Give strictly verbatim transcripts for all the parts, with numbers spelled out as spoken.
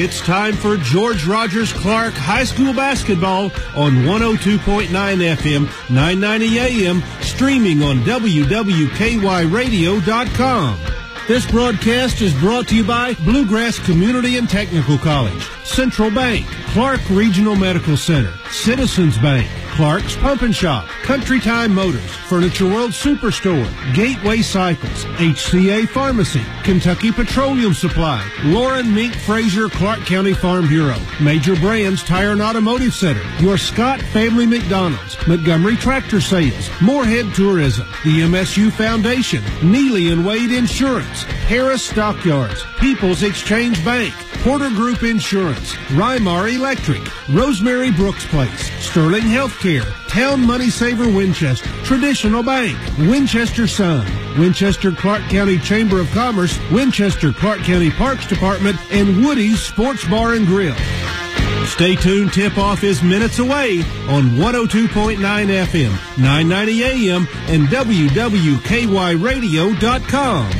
It's time for George Rogers Clark High School basketball on one oh two point nine F M, nine ninety A M, streaming on W W K Y radio dot com. This broadcast is brought to you by Bluegrass Community and Technical College, Central Bank, Clark Regional Medical Center, Citizens Bank, Clark's Pump and Shop, Country Time Motors, Furniture World Superstore, Gateway Cycles, H C A Pharmacy, Kentucky Petroleum Supply, Lauren Mink Fraser Clark County Farm Bureau, Major Brands Tire and Automotive Center, your Scott Family McDonald's, Montgomery Tractor Sales, Moorhead Tourism, the M S U Foundation, Neely and Wade Insurance, Harris Stockyards, People's Exchange Bank, Porter Group Insurance, Rymar Electric, Rosemary Brooks Place, Sterling Healthcare, Town Money Saver Winchester, Traditional Bank, Winchester Sun, Winchester Clark County Chamber of Commerce, Winchester Clark County Parks Department, and Woody's Sports Bar and Grill. Stay tuned, tip-off is minutes away on one oh two point nine F M, nine ninety A M, and W W K Y radio dot com.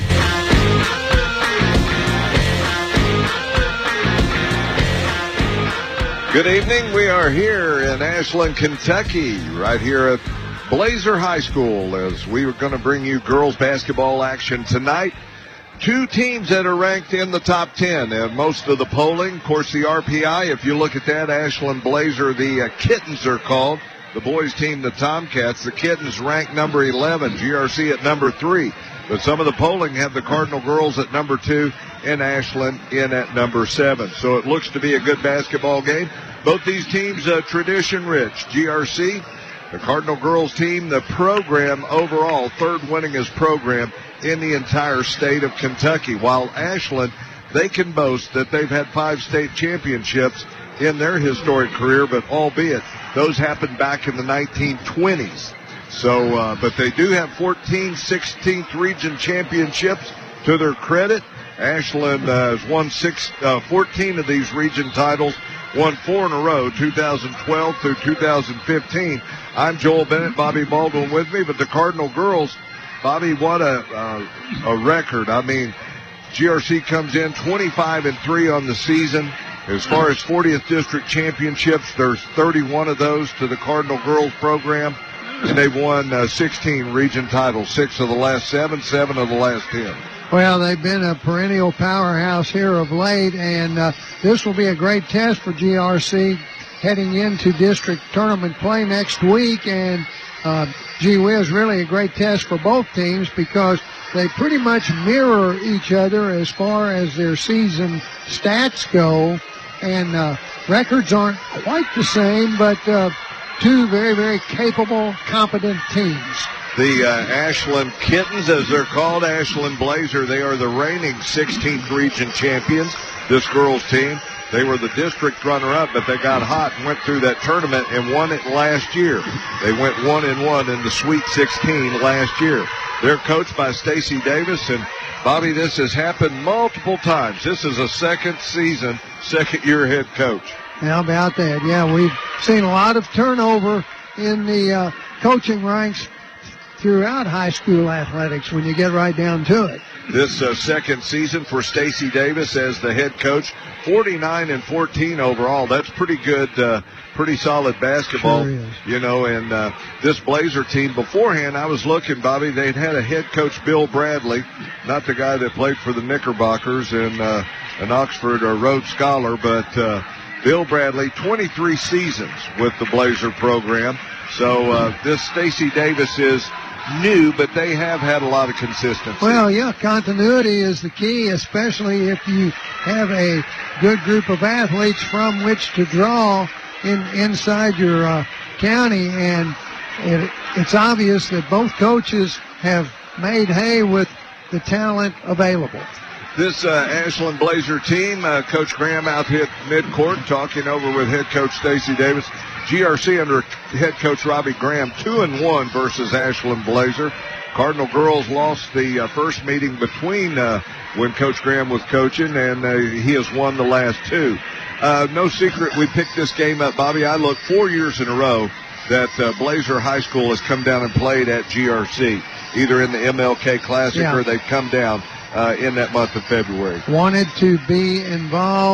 Good evening. We are here in Ashland, Kentucky, right here at Blazer High School, as we are going to bring you girls basketball action tonight. Two teams that are ranked in the top ten, and most of the polling, of course, the R P I, if you look at that, Ashland Blazer, the uh, Kittens are called. The boys team, the Tomcats. The Kittens ranked number eleven, G R C at number three. But some of the polling have the Cardinal girls at number two and Ashland in at number seven. So it looks to be a good basketball game. Both these teams uh, tradition-rich. G R C, the Cardinal girls team, the program overall, third winningest program in the entire state of Kentucky. While Ashland, they can boast that they've had five state championships in their historic career, but albeit those happened back in the nineteen twenties. So, uh, but they do have fourteen sixteenth region championships to their credit. Ashland uh, has won six, uh, fourteen of these region titles, won four in a row, two thousand twelve through two thousand fifteen. I'm Joel Bennett, Bobby Baldwin with me, but the Cardinal girls, Bobby, what a, uh, a record. I mean, G R C comes in twenty-five and three on the season. As far as fortieth district championships, there's thirty-one of those to the Cardinal girls program. And they've won uh, sixteen region titles, six of the last seven, seven of the last ten. Well, they've been a perennial powerhouse here of late, and uh, this will be a great test for G R C heading into district tournament play next week. And, uh, gee whiz, really a great test for both teams because they pretty much mirror each other as far as their season stats go. And uh, records aren't quite the same, but uh, two very, very capable, competent teams. The uh, Ashland Kittens, as they're called, Ashland Blazer, they are the reigning sixteenth region champions, this girls team. They were the district runner-up, but they got hot and went through that tournament and won it last year. They went one and one in the Sweet sixteen last year. They're coached by Stacy Davis, and Bobby, this has happened multiple times. This is a second season, second-year head coach. How about that? Yeah, we've seen a lot of turnover in the uh, coaching ranks throughout high school athletics when you get right down to it. This uh, second season for Stacy Davis as the head coach, forty-nine and fourteen overall. That's pretty good, uh, pretty solid basketball. Sure is. You know, and uh, this Blazer team, beforehand, I was looking, Bobby, they'd had a head coach, Bill Bradley, not the guy that played for the Knickerbockers and uh, an Oxford or Rhodes Scholar, but uh, Bill Bradley, twenty-three seasons with the Blazer program. So uh, this Stacy Davis is new, but they have had a lot of consistency. Well, yeah, continuity is the key, especially if you have a good group of athletes from which to draw in inside your uh, county. And it, it's obvious that both coaches have made hay with the talent available. This uh, Ashland Blazer team, uh, Coach Graham out hit midcourt, talking over with head coach Stacy Davis. G R C under head coach Robbie Graham, two and one versus Ashland Blazer. Cardinal girls lost the uh, first meeting between uh, when Coach Graham was coaching, and uh, he has won the last two. Uh, no secret, we picked this game up, Bobby. I look four years in a row that uh, Blazer High School has come down and played at G R C, either in the M L K Classic yeah. or they've come down uh, in that month of February. Wanted to be involved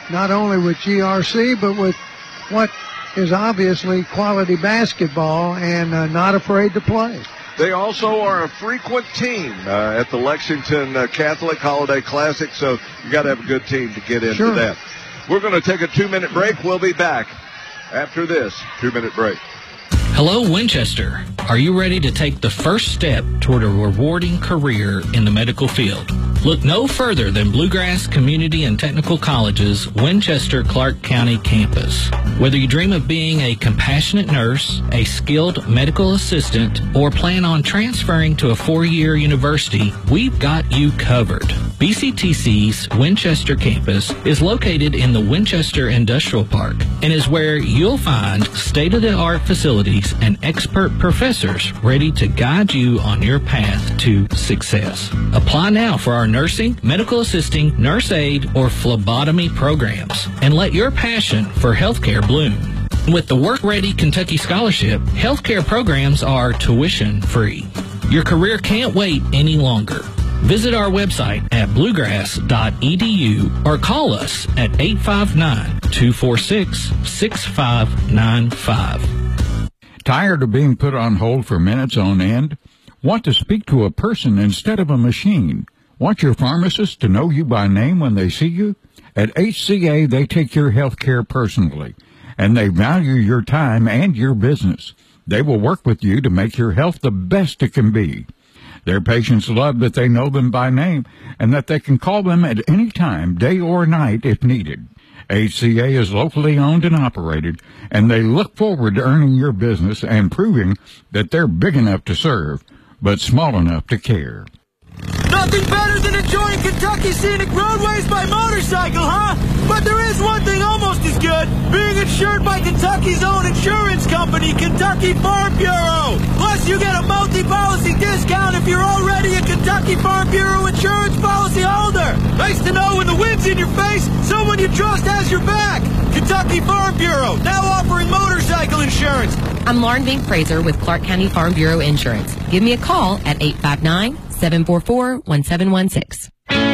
not only with G R C, but with what is obviously quality basketball, and uh, not afraid to play. They also are a frequent team uh, at the Lexington uh, Catholic Holiday Classic, so you got to have a good team to get into Sure. that. We're going to take a two-minute break. We'll be back after this two-minute break. Hello, Winchester. Are you ready to take the first step toward a rewarding career in the medical field? Look no further than Bluegrass Community and Technical College's Winchester Clark County campus. Whether you dream of being a compassionate nurse, a skilled medical assistant, or plan on transferring to a four-year university, we've got you covered. B C T C's Winchester campus is located in the Winchester Industrial Park and is where you'll find state-of-the-art facilities and expert professors ready to guide you on your path to success. Apply now for our nursing, medical assisting, nurse aid, or phlebotomy programs, and let your passion for healthcare bloom. With the Work Ready Kentucky Scholarship, healthcare programs are tuition-free. Your career can't wait any longer. Visit our website at bluegrass dot e d u or call us at eight five nine, two four six, six five nine five. Tired of being put on hold for minutes on end? Want to speak to a person instead of a machine? Want your pharmacist to know you by name when they see you? At H C A, they take your health care personally, and they value your time and your business. They will work with you to make your health the best it can be. Their patients love that they know them by name and that they can call them at any time, day or night, if needed. H C A is locally owned and operated, and they look forward to earning your business and proving that they're big enough to serve, but small enough to care. Nothing better than enjoying Kentucky's scenic roadways by motorcycle, huh? But there is one thing almost as good, being insured by Kentucky's own insurance company, Kentucky Farm Bureau. Plus, you get a multi-policy discount if you're already a Kentucky Farm Bureau insurance policy holder. Nice to know when the wind's in your face, someone you trust has your back. Kentucky Farm Bureau, now offering motorcycle insurance. I'm Lauren Vink Fraser with Clark County Farm Bureau Insurance. Give me a call at eight five nine, seven four four, one seven one six.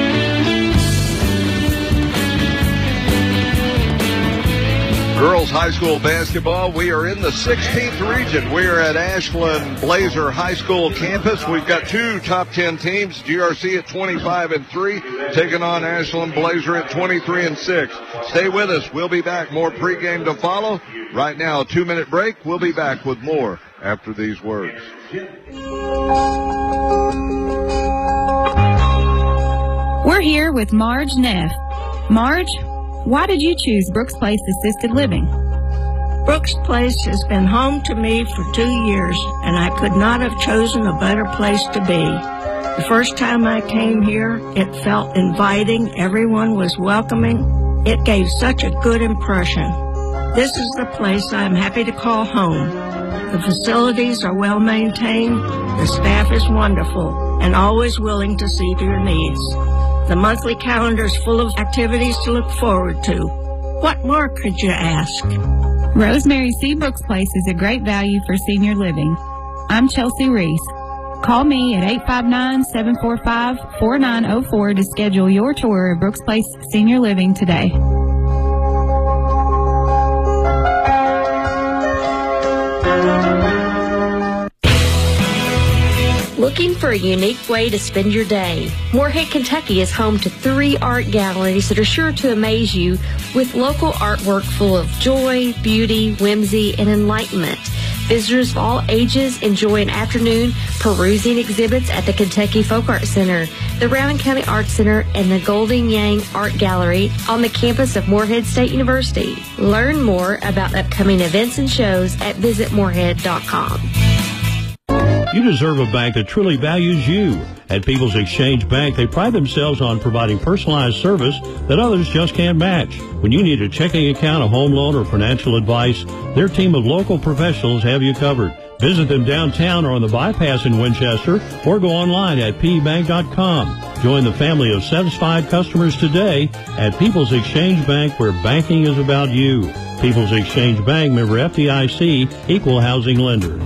Girls high school basketball, we are in the sixteenth region. We are at Ashland Blazer High School campus. We've got two top ten teams, G R C at twenty-five and three, taking on Ashland Blazer at twenty-three and six. Stay with us. We'll be back. More pregame to follow. Right now, a two-minute break. We'll be back with more after these words. We're here with Marge Neff. Marge, why did you choose Brooks Place Assisted Living? Brooks Place has been home to me for two years, and I could not have chosen a better place to be. The first time I came here, it felt inviting. Everyone was welcoming. It gave such a good impression. This is the place I'm happy to call home. The facilities are well maintained, the staff is wonderful, and always willing to see to your needs. The monthly calendar is full of activities to look forward to. What more could you ask? Rosemary C. Brooks Place is a great value for senior living. I'm Chelsea Reese. Call me at eight five nine, seven four five, four nine zero four to schedule your tour of Brooks Place Senior Living today. Looking for a unique way to spend your day? Moorhead, Kentucky is home to three art galleries that are sure to amaze you with local artwork full of joy, beauty, whimsy, and enlightenment. Visitors of all ages enjoy an afternoon perusing exhibits at the Kentucky Folk Art Center, the Rowan County Art Center, and the Golden Yang Art Gallery on the campus of Moorhead State University. Learn more about upcoming events and shows at visit moorhead dot com. You deserve a bank that truly values you. At People's Exchange Bank, they pride themselves on providing personalized service that others just can't match. When you need a checking account, a home loan, or financial advice, their team of local professionals have you covered. Visit them downtown or on the bypass in Winchester, or go online at p bank dot com. Join the family of satisfied customers today at People's Exchange Bank, where banking is about you. People's Exchange Bank, member F D I C, equal housing lender.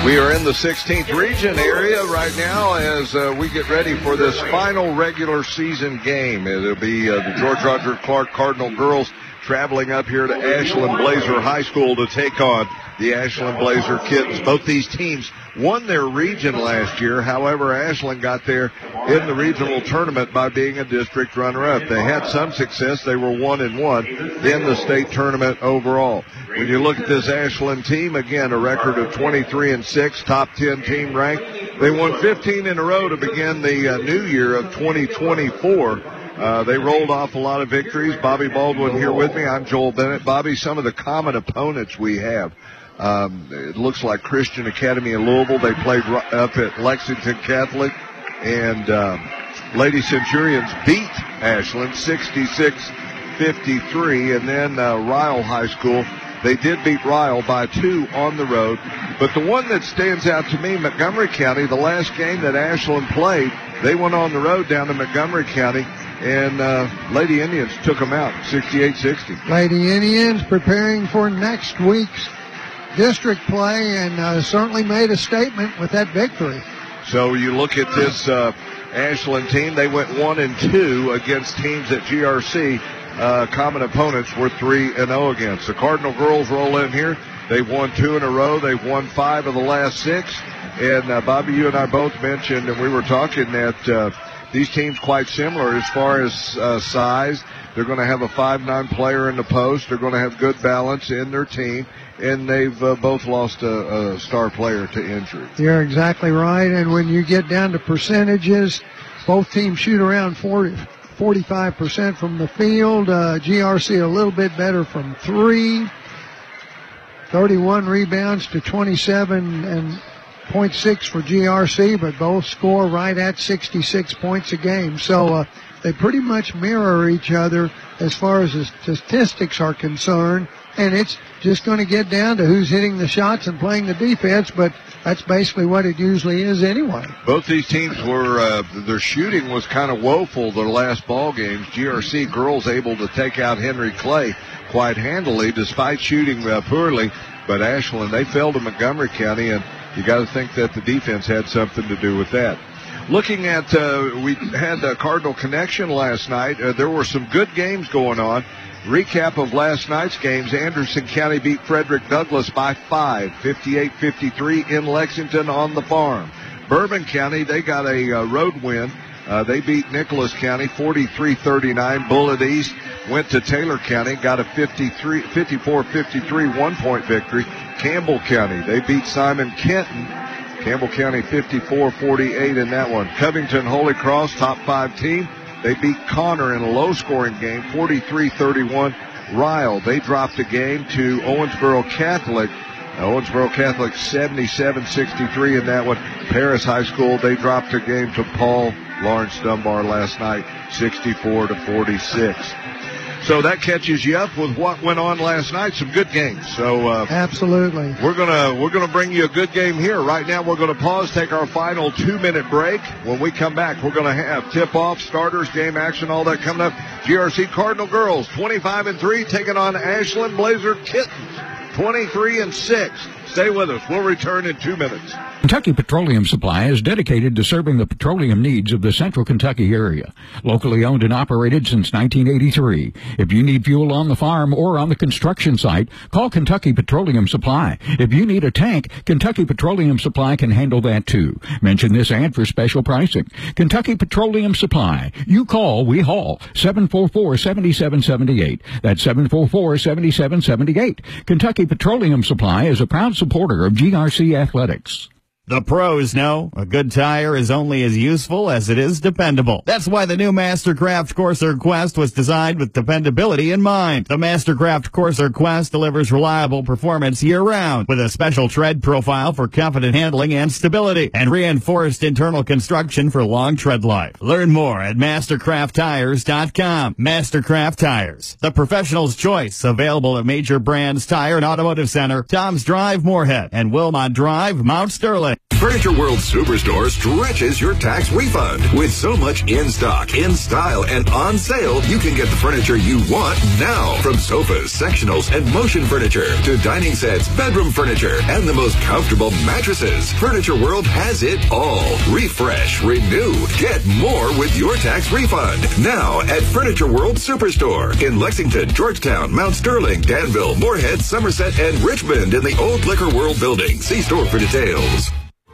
We are in the sixteenth region area right now as uh, we get ready for this final regular season game. It'll be uh, the George Rogers Clark Cardinal girls traveling up here to Ashland Blazer High School to take on the Ashland Blazer Kittens. Both these teams won their region last year. However, Ashland got there in the regional tournament by being a district runner-up. They had some success. They were one and one in the state tournament overall. When you look at this Ashland team, again, a record of twenty-three and six, top ten team ranked. They won fifteen in a row to begin the uh, new year of twenty twenty-four. Uh, they rolled off a lot of victories. Bobby Baldwin here with me. I'm Joel Bennett. Bobby, some of the common opponents we have. Um, it looks like Christian Academy in Louisville. They played up at Lexington Catholic. And um, Lady Centurions beat Ashland sixty-six fifty-three. And then uh, Ryle High School, they did beat Ryle by two on the road. But the one that stands out to me, Montgomery County, the last game that Ashland played, they went on the road down to Montgomery County. And uh, Lady Indians took them out, sixty-eight sixty. Lady Indians preparing for next week's district play and uh, certainly made a statement with that victory. So you look at this uh, Ashland team, they went one and two against teams at G R C. Uh, common opponents were three and oh against. The Cardinal girls roll in here. They've won two in a row. They've won five of the last six. And uh, Bobby, you and I both mentioned, and we were talking that uh, these teams quite similar as far as uh, size. They're going to have a five nine player in the post. They're going to have good balance in their team. And they've uh, both lost a, a star player to injury. You're exactly right. And when you get down to percentages, both teams shoot around forty, forty-five percent from the field. Uh, G R C a little bit better from three. thirty-one rebounds to twenty-seven and point six for G R C, but both score right at sixty-six points a game. So uh, they pretty much mirror each other as far as the statistics are concerned. And it's just going to get down to who's hitting the shots and playing the defense, but that's basically what it usually is anyway. Both these teams were, uh, their shooting was kind of woeful their last ball games. G R C girls able to take out Henry Clay quite handily despite shooting uh, poorly, but Ashland, they fell to Montgomery County, and you got to think that the defense had something to do with that. Looking at, uh, we had a Cardinal Connection last night. Uh, there were some good games going on. Recap of last night's games. Anderson County beat Frederick Douglass by five, fifty-eight fifty-three in Lexington on the farm. Bourbon County, they got a uh, road win. Uh, they beat Nicholas County forty-three thirty-nine. Bullitt East went to Taylor County, got a fifty-three, fifty-four fifty-three one-point victory. Campbell County, they beat Simon Kenton. Campbell County fifty-four forty-eight in that one. Covington Holy Cross, top five team. They beat Connor in a low-scoring game, forty-three thirty-one. Ryle, they dropped a game to Owensboro Catholic. Owensboro Catholic seventy-seven sixty-three in that one. Paris High School, they dropped a game to Paul Lawrence Dunbar last night, sixty-four to forty-six. So that catches you up with what went on last night. Some good games. So uh, absolutely, we're gonna we're gonna bring you a good game here. Right now, we're gonna pause, take our final two-minute break. When we come back, we're gonna have tip-off, starters, game action, all that coming up. G R C Cardinal girls, twenty-five and three, taking on Ashland Blazer Kittens, twenty-three and six. Stay with us. We'll return in two minutes. Kentucky Petroleum Supply is dedicated to serving the petroleum needs of the central Kentucky area. Locally owned and operated since nineteen eighty-three. If you need fuel on the farm or on the construction site, call Kentucky Petroleum Supply. If you need a tank, Kentucky Petroleum Supply can handle that too. Mention this ad for special pricing. Kentucky Petroleum Supply. You call, we haul. seven four four, seven seven seven eight. That's seven four four, seven seven seven eight. Kentucky Petroleum Supply is a proud supporter of G R C Athletics. The pros know a good tire is only as useful as it is dependable. That's why the new Mastercraft Corsair Quest was designed with dependability in mind. The Mastercraft Corsair Quest delivers reliable performance year-round with a special tread profile for confident handling and stability and reinforced internal construction for long tread life. Learn more at mastercraft tires dot com. Mastercraft Tires, the professional's choice, available at major brands Tire and Automotive Center, Tom's Drive, Moorhead, and Wilmot Drive, Mount Sterling. Furniture World Superstore stretches your tax refund. With so much in stock, in style, and on sale, you can get the furniture you want now. From sofas, sectionals, and motion furniture to dining sets, bedroom furniture, and the most comfortable mattresses. Furniture World has it all. Refresh, renew, get more with your tax refund. Now at Furniture World Superstore in Lexington, Georgetown, Mount Sterling, Danville, Moorhead, Somerset, and Richmond in the Old Liquor World building. See store for details.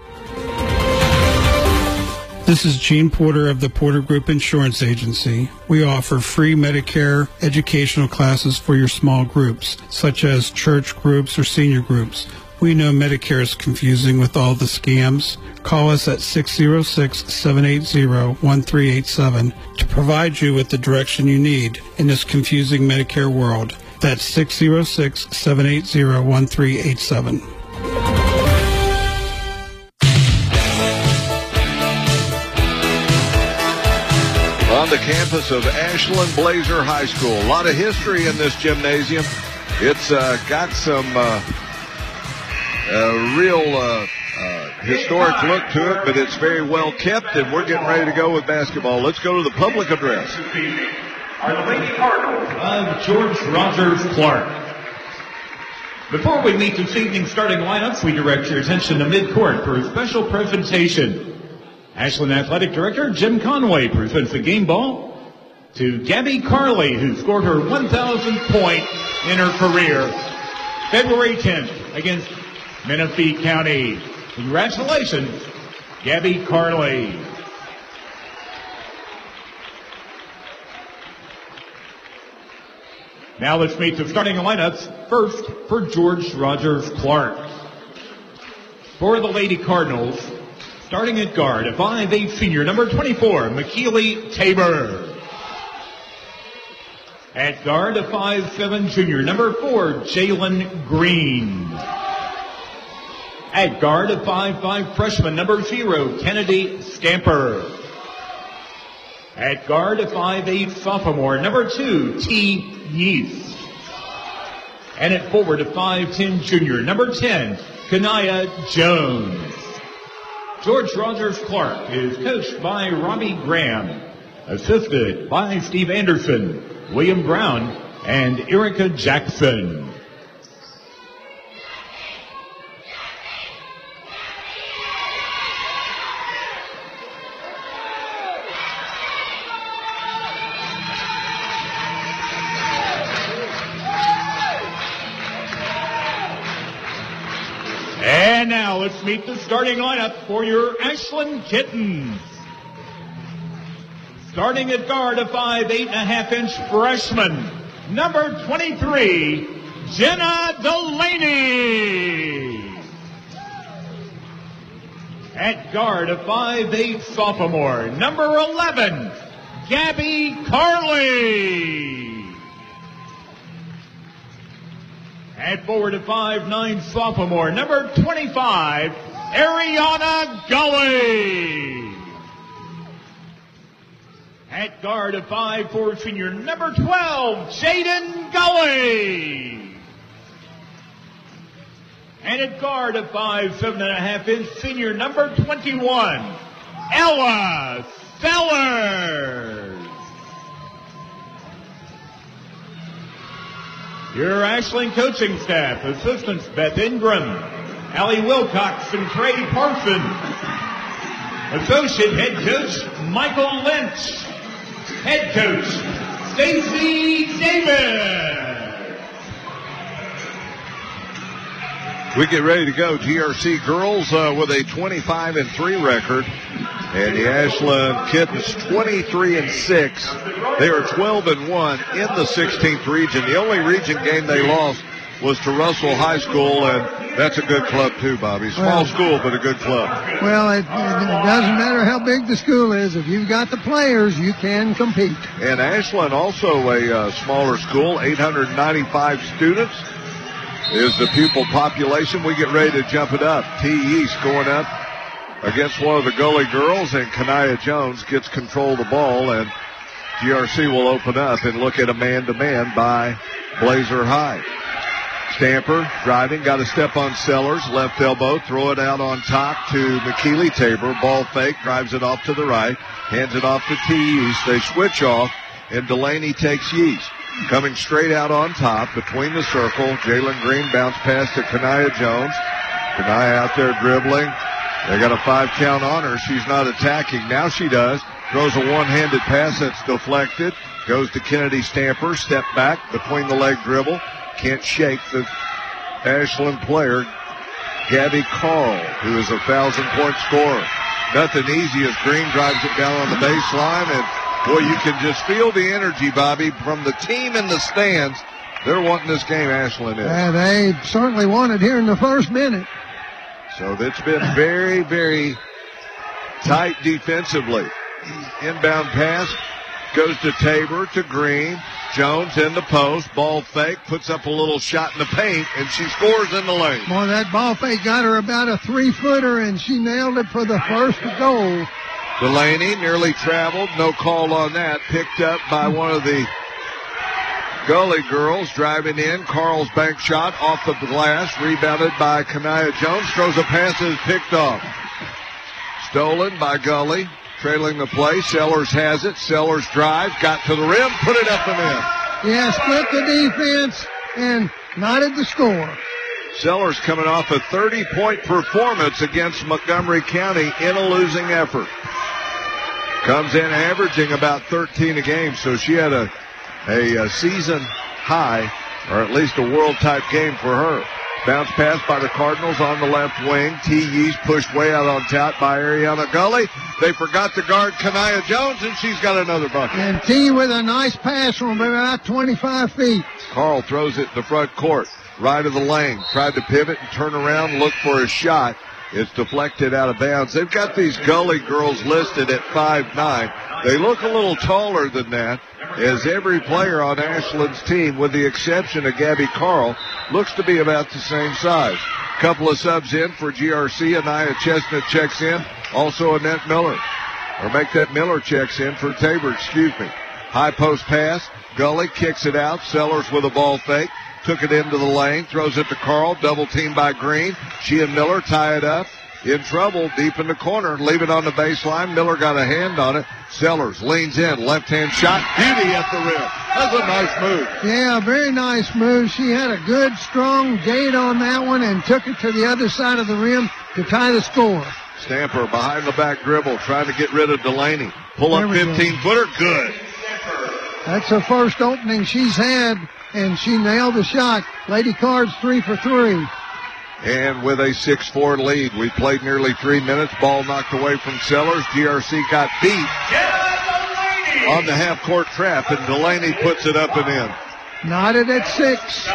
This is Gene Porter of the Porter Group Insurance Agency. We offer free Medicare educational classes for your small groups, such as church groups or senior groups. We know Medicare is confusing with all the scams. Call us at six oh six, seven eight zero, one three eight seven to provide you with the direction you need in this confusing Medicare world. That's six oh six, seven eight zero, one three eight seven. On the campus of Ashland Blazer High School. A lot of history in this gymnasium. It's uh, got some uh, uh, real uh, uh, historic look to it, but it's very well kept, and we're getting ready to go with basketball. Let's go to the public address. Are the Lady Cardinals of George Rogers Clark. Before we meet this evening's starting lineups, we direct your attention to midcourt for a special presentation. Ashland Athletic Director Jim Conway presents the game ball to Gabby Carley, who scored her one thousandth point in her career February tenth against Menifee County. Congratulations, Gabby Carley. Now let's meet the starting lineups. First for George Rogers Clark. For the Lady Cardinals, starting at guard, a five eight senior, number twenty-four, McKeely Tabor. At guard, a five seven junior, number four, Jalen Green. At guard, a five five freshman, number zero, Kennedy Scamper. At guard, a five eight sophomore, number two, T. Yeast. And at forward, a five ten junior, number ten, Kanaya Jones. George Rogers Clark is coached by Robbie Graham, assisted by Steve Anderson, William Brown, and Erica Jackson. And now let's meet the starting lineup for your Ashland Kittens. Starting at guard, a five eight and a half inch freshman, number twenty-three, Jenna Delaney. At guard, a five eight sophomore, number eleven, Gabby Carley. At forward, a five nine sophomore, number twenty-five, Ariana Gully. At guard, a five four senior, number twelve, Jaden Gully. And at guard, a five seven and a half inch senior, number twenty-one, Ella Sellers. Your Ashland coaching staff, assistants Beth Ingram, Allie Wilcox, and Trey Parsons. Associate head coach Michael Lynch. Head coach Stacy Davis. We get ready to go. G R C girls uh, with a twenty-five and three record. And the Ashland Kittens twenty-three and six. They are twelve and one in the sixteenth region. The only region game they lost was to Russell High School, and that's a good club too, Bobby. Small well, school, but a good club. Well, it, it doesn't matter how big the school is. If you've got the players, you can compete. And Ashland, also a uh, smaller school, eight hundred ninety-five students is the pupil population. We get ready to jump it up. T. East going up against one of the Gully girls, and Kanaya Jones gets control of the ball, and G R C will open up and look at a man-to-man by Blazer High. Stamper driving, got a step on Sellers, left elbow, throw it out on top to McKeely Tabor. Ball fake, drives it off to the right, hands it off to T. Yeast. They switch off, and Delaney takes Yeast. Coming straight out on top between the circle, Jalen Green bounce pass to Kanaya Jones. Kanaya out there dribbling. They got a five count on her. She's not attacking. Now she does. Throws a one-handed pass that's deflected. Goes to Kennedy Stamper. Step back between the leg dribble. Can't shake the Ashland player, Gabby Carl, who is a thousand-point scorer. Nothing easy as Green drives it down on the baseline. And, boy, you can just feel the energy, Bobby, from the team in the stands. They're wanting this game, Ashland is. Yeah, they certainly won it here in the first minute. So it's been very, very tight defensively. Inbound pass goes to Tabor, to Green. Jones in the post, ball fake, puts up a little shot in the paint, and she scores in the lane. Boy, that ball fake got her about a three-footer, and she nailed it for the first goal. Delaney nearly traveled, no call on that. Picked up by one of the Gully girls driving in. Carl's bank shot off the glass, rebounded by Kanaya Jones. Throws a pass and is picked off. Stolen by Gully. Trailing the play. Sellers has it. Sellers drives. Got to the rim. Put it up and in. Yeah, split the defense and knotted the score. Sellers coming off a thirty-point performance against Montgomery County in a losing effort. Comes in averaging about thirteen a game, so she had a, a, a season high, or at least a world-type game for her. Bounce pass by the Cardinals on the left wing. T. Yeast pushed way out on top by Ariana Gully. They forgot to guard Kanaya Jones, and she's got another bucket. And T with a nice pass from about twenty-five feet. Carl throws it in the front court, right of the lane. Tried to pivot and turn around, look for a shot. It's deflected out of bounds. They've got these Gully girls listed at five nine. They look a little taller than that, as every player on Ashland's team, with the exception of Gabby Carl, looks to be about the same size. Couple of subs in for G R C. Anaya Chestnut checks in. Also Annette Miller. Or make that Miller checks in for Tabor, excuse me. High post pass. Gully kicks it out. Sellers with a ball fake. Took it into the lane. Throws it to Carl. Double team by Green. She and Miller tie it up. In trouble, deep in the corner. Leave it on the baseline. Miller got a hand on it. Sellers leans in. Left-hand shot. Beauty at the rim. That's a nice move. Yeah, very nice move. She had a good, strong gate on that one and took it to the other side of the rim to tie the score. Stamper behind the back dribble, trying to get rid of Delaney. Pull up fifteen-footer. Good. That's the first opening she's had, and she nailed the shot. Lady Cards three for three. And with a six four lead, we played nearly three minutes. Ball knocked away from Sellers. G R C got beat on the half-court trap, and Delaney puts it up and in. Knotted at six.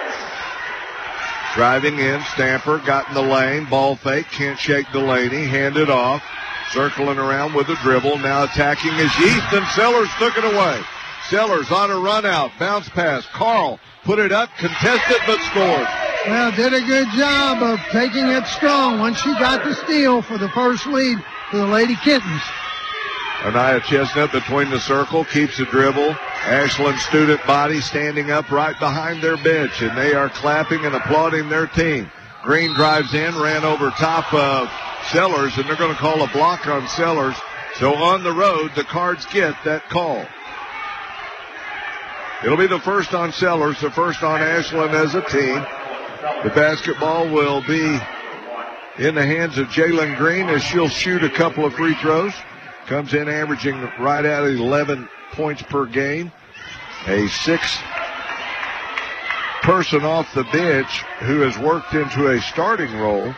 Driving in, Stamper got in the lane. Ball fake, can't shake Delaney. Hand it off. Circling around with a dribble. Now attacking is Yeast, and Sellers took it away. Sellers on a run out. Bounce pass. Carl put it up, contested, but scored. Well, did a good job of taking it strong once she got the steal for the first lead for the Lady Kittens. Anaya Chestnut between the circle, keeps the dribble. Ashland student body standing up right behind their bench, and they are clapping and applauding their team. Green drives in, ran over top of Sellers, and they're going to call a block on Sellers. So on the road, the Cards get that call. It'll be the first on Sellers, the first on Ashland as a team. The basketball will be in the hands of Jalen Green as she'll shoot a couple of free throws. Comes in averaging right at eleven points per game. A six person off the bench who has worked into a starting role.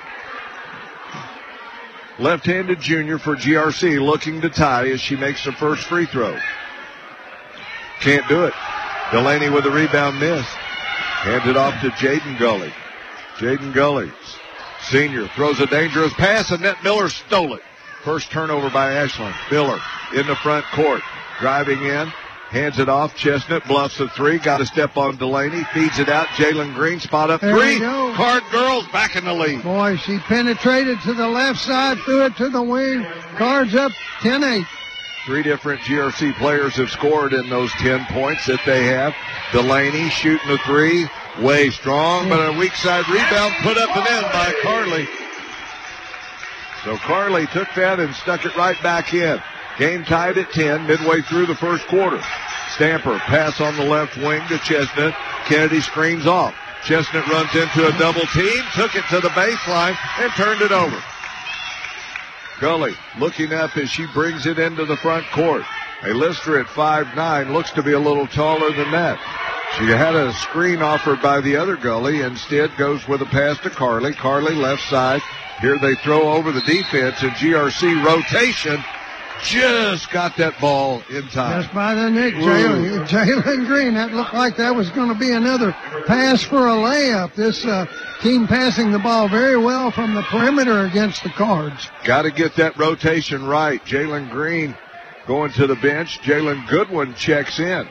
Left-handed junior for G R C looking to tie as she makes the first free throw. Can't do it. Delaney with a rebound miss. Hands it off to Jaden Gully. Jaden Gully, senior, throws a dangerous pass, and Annette Miller stole it. First turnover by Ashland. Miller in the front court. Driving in. Hands it off. Chestnut bluffs a three. Got a step on Delaney. Feeds it out. Jalen Green spot up there three. Card girls back in the lead. Boy, she penetrated to the left side, threw it to the wing. Cards up ten eight. Three different G R C players have scored in those ten points that they have. Delaney shooting the three. Way strong, but a weak side rebound put up and in by Carly. So Carly took that and stuck it right back in. Game tied at ten, midway through the first quarter. Stamper, pass on the left wing to Chestnut. Kennedy screens off. Chestnut runs into a double team, took it to the baseline, and turned it over. Gully looking up as she brings it into the front court. A Lister at five nine, looks to be a little taller than that. She had a screen offered by the other Gully, instead goes with a pass to Carly. Carly left side. Here they throw over the defense, and G R C rotation just got that ball in time. Just by the Nick, Jalen, Jalen Green. That looked like that was going to be another pass for a layup. This uh, team passing the ball very well from the perimeter against the Cards. Got to get that rotation right. Jalen Green going to the bench. Jalen Goodwin checks in.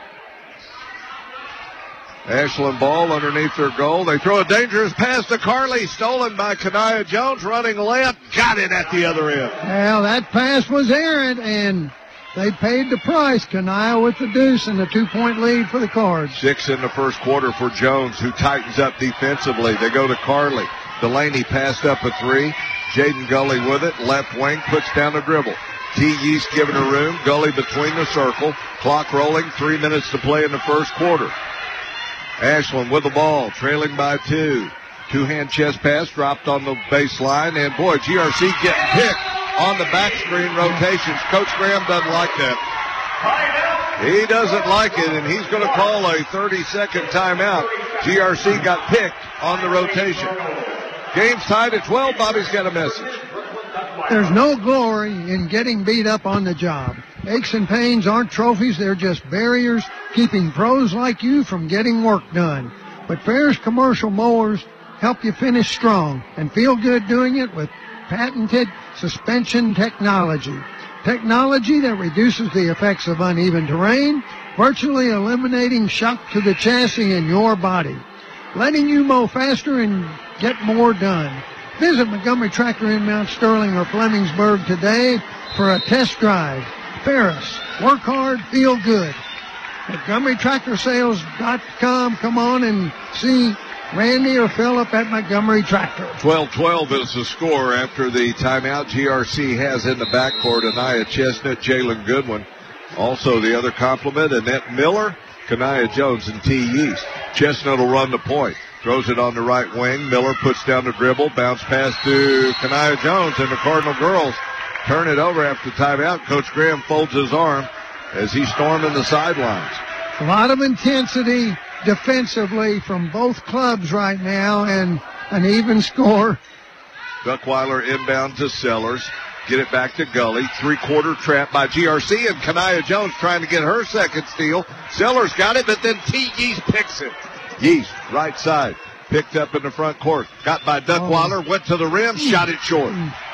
Ashland Ball underneath their goal. They throw a dangerous pass to Carly. Stolen by Kanaya Jones. Running layup. Got it at the other end. Well, that pass was errant, and they paid the price. Kanaya with the deuce and a two-point lead for the Cards. Six in the first quarter for Jones, who tightens up defensively. They go to Carly. Delaney passed up a three. Jaden Gully with it. Left wing puts down the dribble. T. Yeast giving her room. Gully between the circle. Clock rolling. Three minutes to play in the first quarter. Ashland with the ball, trailing by two. Two-hand chest pass dropped on the baseline, and boy, G R C getting picked on the back screen rotations. Coach Graham doesn't like that. He doesn't like it, and he's going to call a thirty-second timeout. G R C got picked on the rotation. Game's tied at twelve. Bobby's got a message. There's no glory in getting beat up on the job. Aches and pains aren't trophies. They're just barriers keeping pros like you from getting work done. But Ferris Commercial Mowers help you finish strong and feel good doing it with patented suspension technology. Technology that reduces the effects of uneven terrain, virtually eliminating shock to the chassis in your body, letting you mow faster and get more done. Visit Montgomery Tractor in Mount Sterling or Flemingsburg today for a test drive. Ferris, work hard, feel good. Montgomery Tractor Sales dot com. Come on and see Randy or Phillip at Montgomery Tractor. twelve twelve is the score after the timeout G R C has in the backcourt. Anaya Chestnut, Jalen Goodwin. Also the other complement, Annette Miller, Kanaya Jones, and T. Yeast. Chestnut will run the point. Throws it on the right wing. Miller puts down the dribble. Bounce pass to Kanaya Jones, and the Cardinal girls turn it over after timeout. Coach Graham folds his arm as he's storming the sidelines. A lot of intensity defensively from both clubs right now, and an even score. Duckweiler inbound to Sellers. Get it back to Gully. Three-quarter trap by G R C, and Kanaya Jones trying to get her second steal. Sellers got it, but then T. Yeast picks it. Yeast, right side, picked up in the front court. Got by Duckweiler, went to the rim, shot it short.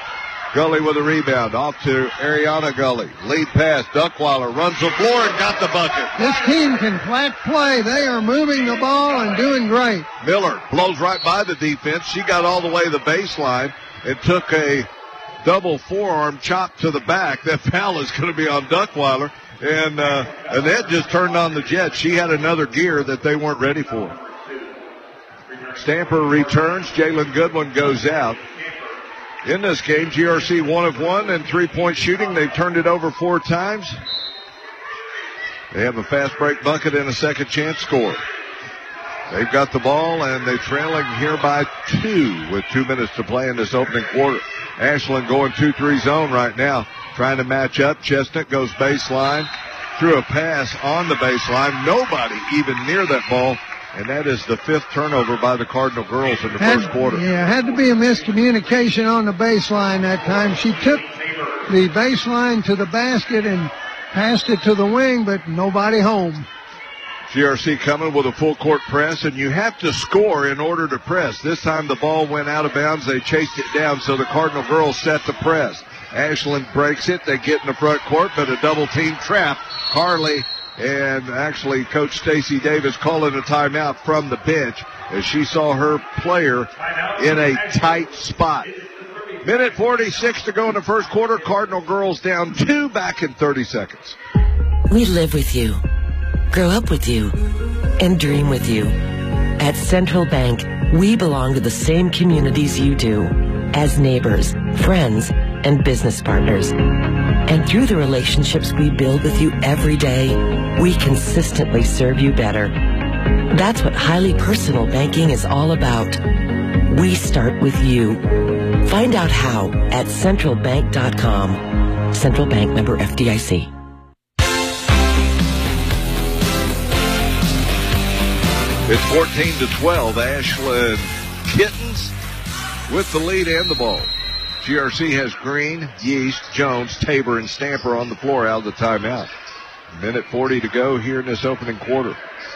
Gully with a rebound, off to Ariana Gully. Lead pass, Duckweiler runs the floor and got the bucket. This team can flat play. They are moving the ball and doing great. Miller blows right by the defense. She got all the way to the baseline and took a double forearm chop to the back. That foul is going to be on Duckweiler. And uh, Annette just turned on the jet. She had another gear that they weren't ready for. Stamper returns. Jalen Goodwin goes out. In this game, G R C one of one and three-point shooting. They've turned it over four times. They have a fast break bucket and a second chance score. They've got the ball, and they're trailing here by two with two minutes to play in this opening quarter. Ashland going two three zone right now, trying to match up. Chestnut goes baseline, threw a pass on the baseline. Nobody even near that ball, and that is the fifth turnover by the Cardinal girls in the had, first quarter. Yeah, had to be a miscommunication on the baseline that time. She took the baseline to the basket and passed it to the wing, but nobody home. G R C coming with a full court press, and you have to score in order to press. This time the ball went out of bounds. They chased it down, so the Cardinal girls set the press. Ashland breaks it. They get in the front court, but a double team trap. Carly and actually Coach Stacy Davis calling a timeout from the bench as she saw her player in a tight spot. Minute forty-six to go in the first quarter. Cardinal girls down two, back in thirty seconds. We live with you, grow up with you, and dream with you. At Central Bank, we belong to the same communities you do, as neighbors, friends, and business partners. And through the relationships we build with you every day, we consistently serve you better. That's what highly personal banking is all about. We start with you. Find out how at central bank dot com. Central Bank, member F D I C. It's fourteen to twelve. Ashland Kittens with the lead and the ball. G R C has Green, Yeast, Jones, Tabor, and Stamper on the floor out of the timeout. Minute forty to go here in this opening quarter.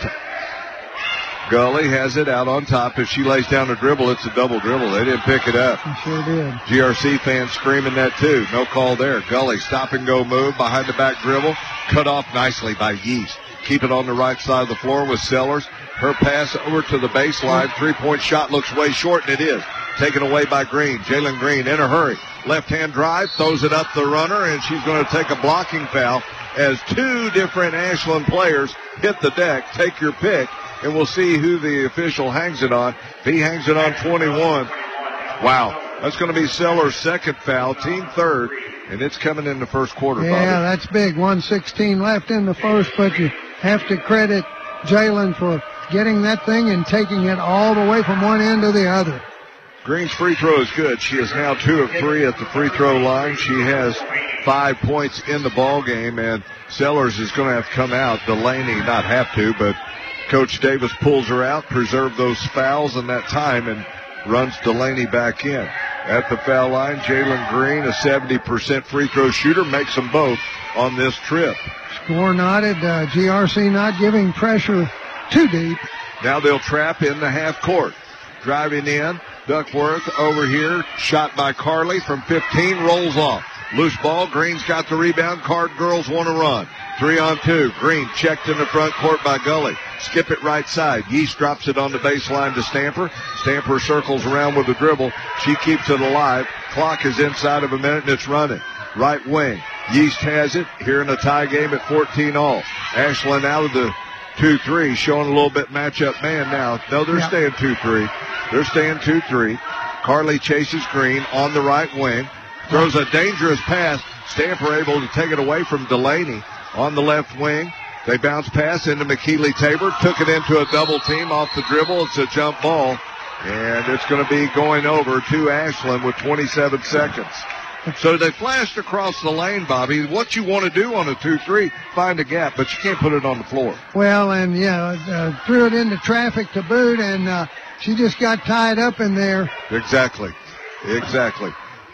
Gully has it out on top. If she lays down a dribble, it's a double dribble. They didn't pick it up. They sure did. G R C fans screaming that too. No call there. Gully stop and go move behind the back dribble. Cut off nicely by Yeast. Keep it on the right side of the floor with Sellers. Her pass over to the baseline. Three-point shot looks way short, and it is. Taken away by Green. Jalen Green in a hurry. Left-hand drive, throws it up the runner, and she's going to take a blocking foul as two different Ashland players hit the deck. Take your pick, and we'll see who the official hangs it on. If he hangs it on twenty-one, wow. That's going to be Sellers' second foul, team third, and it's coming in the first quarter, Bobby. Yeah, that's big. one sixteen left in the first, but you have to credit Jalen for getting that thing and taking it all the way from one end to the other. Green's free throw is good. She is now two of three at the free throw line. She has five points in the ball game, and Sellers is going to have to come out. Delaney not have to, but Coach Davis pulls her out, preserve those fouls in that time, and runs Delaney back in. At the foul line, Jalen Green, a seventy percent free throw shooter, makes them both on this trip. Score knotted. Uh, G R C not giving pressure too deep. Now they'll trap in the half court. Driving in, Duckworth over here, shot by Carly from fifteen, rolls off. Loose ball, Green's got the rebound, Card girls want to run. Three on two, Green checked in the front court by Gully. Skip it right side. Yeast drops it on the baseline to Stamper. Stamper circles around with the dribble. She keeps it alive. Clock is inside of a minute and it's running. Right wing. Yeast has it here in a tie game at fourteen all. Ashland out of the two three, showing a little bit matchup man now. No, they're yeah. staying two three. They're staying two three. Carly chases Green on the right wing. Throws a dangerous pass. Stamper able to take it away from Delaney on the left wing. They bounce pass into McKeely Tabor. Took it into a double team off the dribble. It's a jump ball. And it's going to be going over to Ashland with twenty-seven seconds. So they flashed across the lane, Bobby. What you want to do on a two three, find a gap, but you can't put it on the floor. Well, and, yeah, uh, threw it into traffic to boot, and uh, she just got tied up in there. Exactly. Exactly.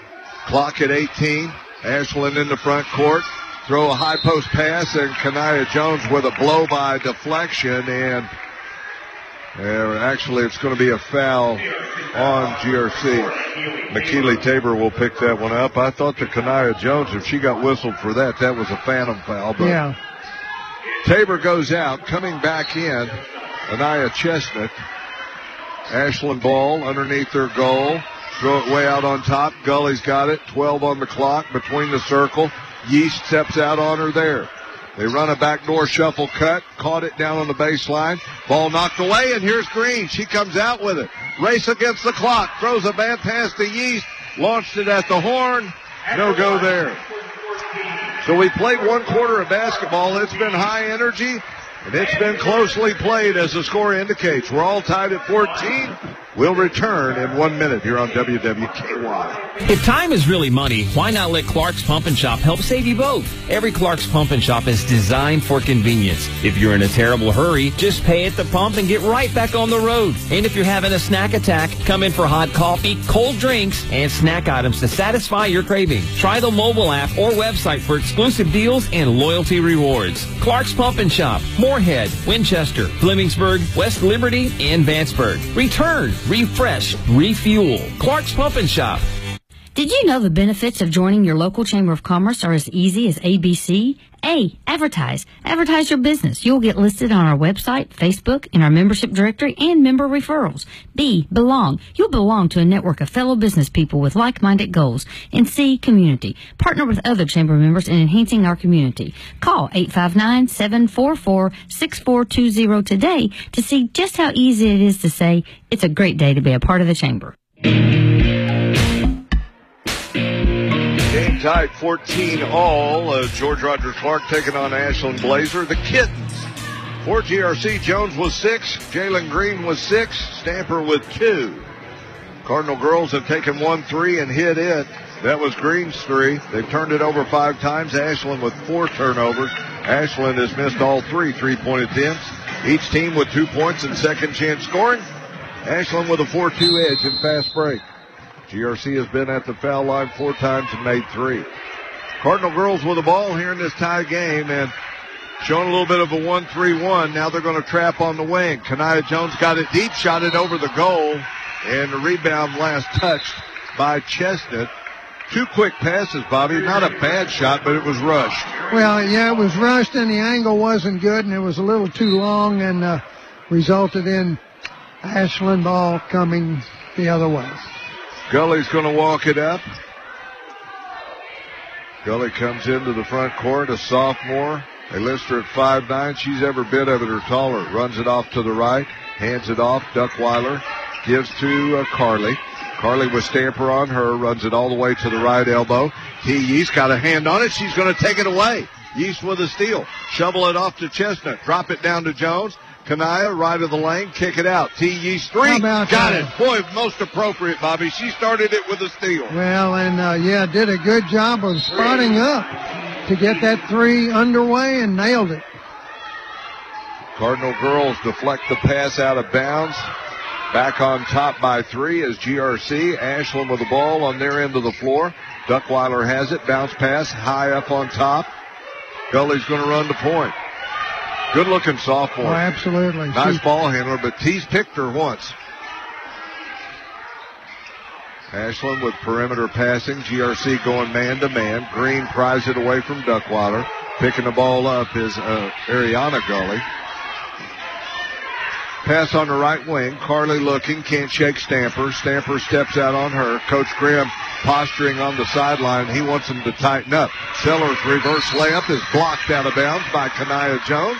Clock at eighteen. Ashland in the front court. Throw a high post pass, and Kanaya Jones with a blow-by deflection, and uh, actually it's going to be a foul on G R C. McKeely Tabor will pick that one up. I thought that Kanaya Jones, if she got whistled for that, that was a phantom foul. But yeah. Tabor goes out. Coming back in, Anaya Chestnut. Ashland ball underneath their goal. Throw it way out on top. Gully's got it. twelve on the clock between the circle. Yeast steps out on her there. They run a backdoor shuffle cut. Caught it down on the baseline. Ball knocked away, and here's Green. She comes out with it. Race against the clock. Throws a bad pass to Yeast. Launched it at the horn. No go there. So we played one quarter of basketball. It's been high energy, and it's been closely played as the score indicates. We're all tied at fourteen. We'll return in one minute here on W W K Y. If time is really money, why not let Clark's Pump and Shop help save you both? Every Clark's Pump and Shop is designed for convenience. If you're in a terrible hurry, just pay at the pump and get right back on the road. And if you're having a snack attack, come in for hot coffee, cold drinks, and snack items to satisfy your craving. Try the mobile app or website for exclusive deals and loyalty rewards. Clark's Pump and Shop, Moorhead, Winchester, Flemingsburg, West Liberty, and Vanceburg. Return, refresh, refuel. Clark's Pump and Shop. Did you know the benefits of joining your local Chamber of Commerce are as easy as A B C? A, advertise. Advertise your business. You'll get listed on our website, Facebook, in our membership directory, and member referrals. B, belong. You'll belong to a network of fellow business people with like-minded goals. And C, community. Partner with other chamber members in enhancing our community. Call eight five nine, seven four four, six four two zero today to see just how easy it is to say it's a great day to be a part of the chamber. Game tied fourteen all. Uh, George Rogers Clark taking on Ashland Blazer. The Kittens. For G R C, Jones was six. Jalen Green was six. Stamper with two. Cardinal girls have taken one three and hit it. That was Green's three. They've turned it over five times. Ashland with four turnovers. Ashland has missed all three three-point attempts. Each team with two points and second chance scoring. Ashland with a four two edge in fast break. G R C has been at the foul line four times and made three. Cardinal girls with the ball here in this tie game and showing a little bit of a one three one. Now they're going to trap on the wing. Kanaya Jones got it deep, shot it over the goal, and the rebound last touched by Chestnut. Two quick passes, Bobby. Not a bad shot, but it was rushed. Well, yeah, it was rushed, and the angle wasn't good, and it was a little too long, and uh, resulted in Ashland ball coming the other way. Gully's going to walk it up. Gully comes into the front court, a sophomore. They list her at five nine. She's every bit of it or taller. Runs it off to the right, hands it off. Duckweiler gives to uh, Carly. Carly with Stamper on her, runs it all the way to the right elbow. T. Yeast got a hand on it. She's going to take it away. Yeast with a steal. Shovel it off to Chestnut. Drop it down to Jones. Kanaya, right of the lane, kick it out. T. Yeast three. Got that? it. Boy, most appropriate, Bobby. She started it with a steal. Well, and, uh, yeah, did a good job of spotting up to get that three underway and nailed it. Cardinal girls deflect the pass out of bounds. Back on top by three is G R C. Ashland with the ball on their end of the floor. Duckweiler has it. Bounce pass high up on top. Gully's going to run the point. Good-looking sophomore. Oh, absolutely. Nice she... ball handler, but T's picked her once. Ashland with perimeter passing. G R C going man-to-man. Green pries it away from Duckweiler. Picking the ball up is uh, Ariana Gully. Pass on the right wing. Carly looking. Can't shake Stamper. Stamper steps out on her. Coach Grimm posturing on the sideline. He wants them to tighten up. Sellers' reverse layup is blocked out of bounds by Kanaya Jones.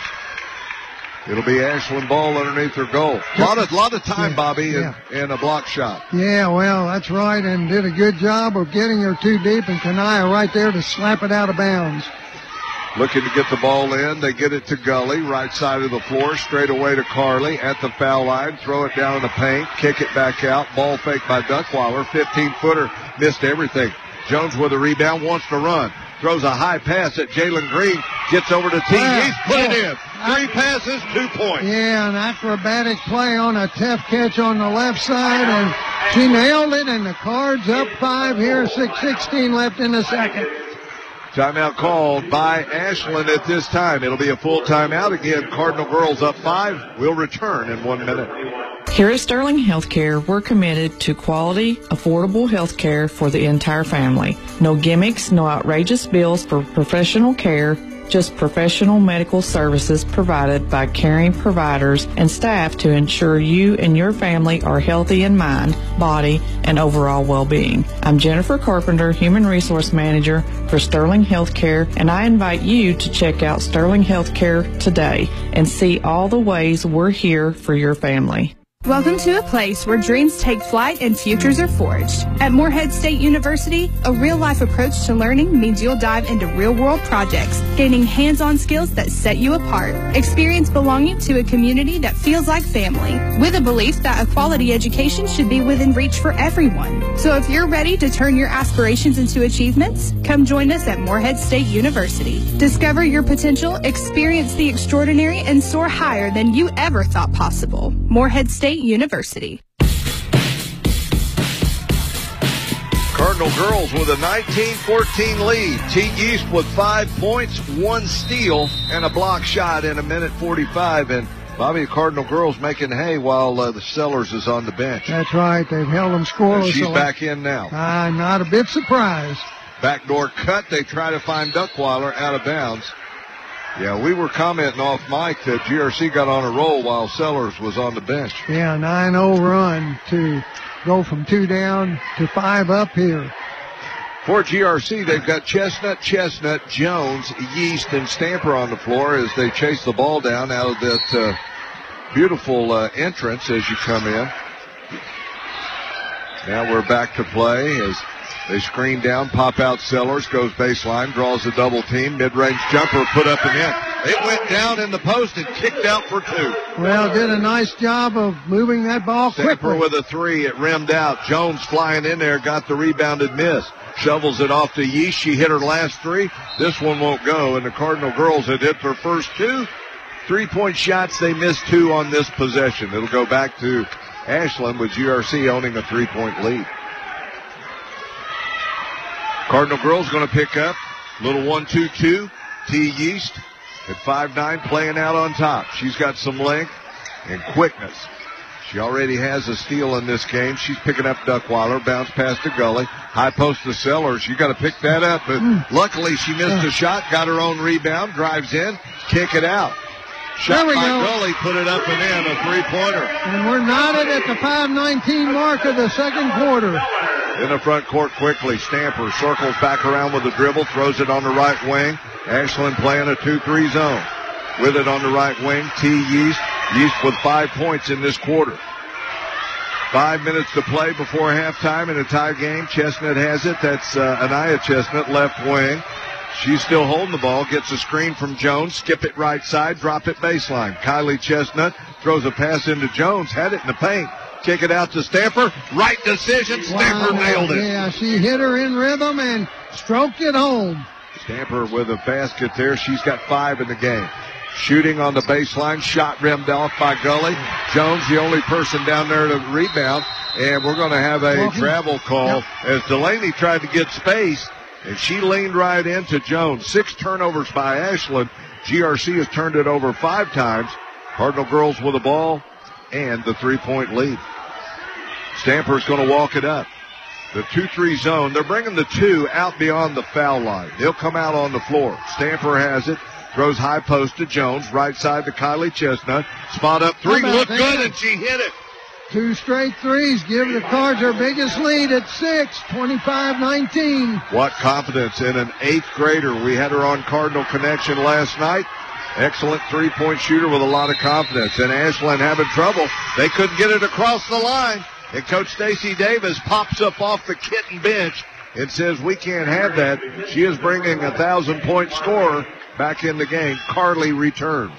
It'll be Ashland ball underneath her goal. A lot of, lot of time, Bobby, yeah. in, in a block shot. Yeah, well, that's right, and did a good job of getting her too deep, and Kanaya right there to slap it out of bounds. Looking to get the ball in. They get it to Gully, right side of the floor, straight away to Carly at the foul line. Throw it down in the paint, kick it back out. Ball fake by Duckweiler. fifteen-footer, missed everything. Jones with a rebound, wants to run. Throws a high pass at Jalen Green. Gets over to T. Yeah. He's put it in. Three passes, two points. Yeah, an acrobatic play on a tough catch on the left side, and she nailed it, and the Cards up five here, six sixteen left in the second. Timeout called by Ashland at this time. It'll be a full timeout. Again, Cardinal girls up five. We'll return in one minute. Here at Sterling Healthcare, we're committed to quality, affordable health care for the entire family. No gimmicks, no outrageous bills for professional care, just professional medical services provided by caring providers and staff to ensure you and your family are healthy in mind, body, and overall well-being. I'm Jennifer Carpenter, Human Resource Manager for Sterling Healthcare, and I invite you to check out Sterling Healthcare today and see all the ways we're here for your family. Welcome to a place where dreams take flight and futures are forged. At Morehead State University, a real-life approach to learning means you'll dive into real-world projects, gaining hands-on skills that set you apart. Experience belonging to a community that feels like family, with a belief that a quality education should be within reach for everyone. So if you're ready to turn your aspirations into achievements, come join us at Morehead State University. Discover your potential, experience the extraordinary, and soar higher than you ever thought possible. Morehead State University. Cardinal girls with a nineteen fourteen lead. T. East with five points, one steal, and a block shot in a minute forty-five. And Bobby, Cardinal girls making hay while uh, the Sellers is on the bench. That's right. They've held them scoreless. And she's back in now. I'm not a bit surprised. Backdoor cut. They try to find Duckweiler out of bounds. Yeah, we were commenting off mic that G R C got on a roll while Sellers was on the bench. Yeah, nine oh run to go from two down to five up here. For G R C, they've got Chestnut, Chestnut, Jones, Yeast, and Stamper on the floor as they chase the ball down out of that uh, beautiful uh, entrance as you come in. Now we're back to play as they screen down, pop out Sellers, goes baseline, draws a double team, mid-range jumper put up and in. It went down in the post and kicked out for two. Well, did a nice job of moving that ball Stamper quickly. with a three, it rimmed out. Jones flying in there, got the rebounded miss. Shovels it off to Yeast. She hit her last three. This one won't go, and the Cardinal girls had hit their first two. Three-point shots, they missed two on this possession. It'll go back to Ashland with G R C owning a three-point lead. Cardinal girls going to pick up. Little one two two. T. Yeast at five nine playing out on top. She's got some length and quickness. She already has a steal in this game. She's picking up Duckweiler. Bounce past to Gully. High post to Sellers. You got to pick that up. But luckily she missed a shot. Got her own rebound. Drives in. Kick it out. Shot by go. Gully. Put it up and in. A three-pointer. And we're knotted at the five nineteen mark of the second quarter. In the front court quickly. Stamper circles back around with a dribble. Throws it on the right wing. Ashland playing a two three zone. With it on the right wing. T. Yeast. Yeast with five points in this quarter. Five minutes to play before halftime in a tie game. Chestnut has it. That's uh, Anaya Chestnut, left wing. She's still holding the ball. Gets a screen from Jones. Skip it right side. Drop it baseline. Kylie Chestnut throws a pass into Jones. Had it in the paint. Kick it out to Stamper. Right decision. Stamper Wow. nailed it. Yeah, she hit her in rhythm and stroked it home. Stamper with a basket there. She's got five in the game. Shooting on the baseline. Shot rimmed off by Gully. Jones, the only person down there to rebound. And we're going to have a Walking. travel call Yep. as Delaney tried to get space. And she leaned right into Jones. Six turnovers by Ashland. G R C has turned it over five times. Cardinal girls with the ball and the three-point lead. Stamper's going to walk it up. The two three zone. They're bringing the two out beyond the foul line. They'll come out on the floor. Stamper has it. Throws high post to Jones. Right side to Kylie Chestnut. Spot up three. How about Look that? good, and she hit it. Two straight threes give the Cards their biggest lead at six, twenty-five nineteen. What confidence in an eighth grader. We had her on Cardinal Connection last night. Excellent three-point shooter with a lot of confidence. And Ashland having trouble. They couldn't get it across the line. And Coach Stacy Davis pops up off the kitten bench and says, we can't have that. She is bringing a thousand-point scorer back in the game. Carly returns.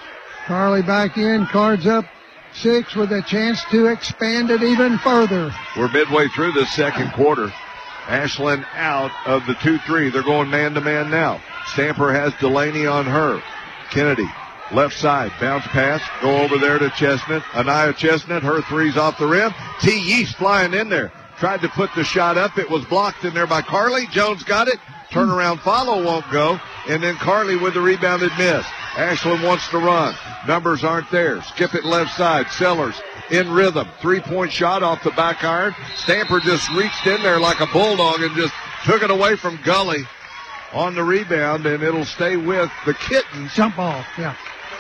Carly back in, Cards up six with a chance to expand it even further. We're midway through the second quarter. Ashland out of the two three. They're going man-to-man now. Stamper has Delaney on her. Kennedy, left side, bounce pass, go over there to Chestnut. Anaya Chestnut, her three's off the rim. T. Yeast flying in there. Tried to put the shot up. It was blocked in there by Carly. Jones got it. Turnaround follow won't go. And then Carly with the rebounded miss. Ashland wants to run. Numbers aren't there. Skip it left side. Sellers in rhythm. Three-point shot off the back iron. Stamper just reached in there like a bulldog and just took it away from Gully on the rebound, and it'll stay with the Kittens. Jump ball, yeah.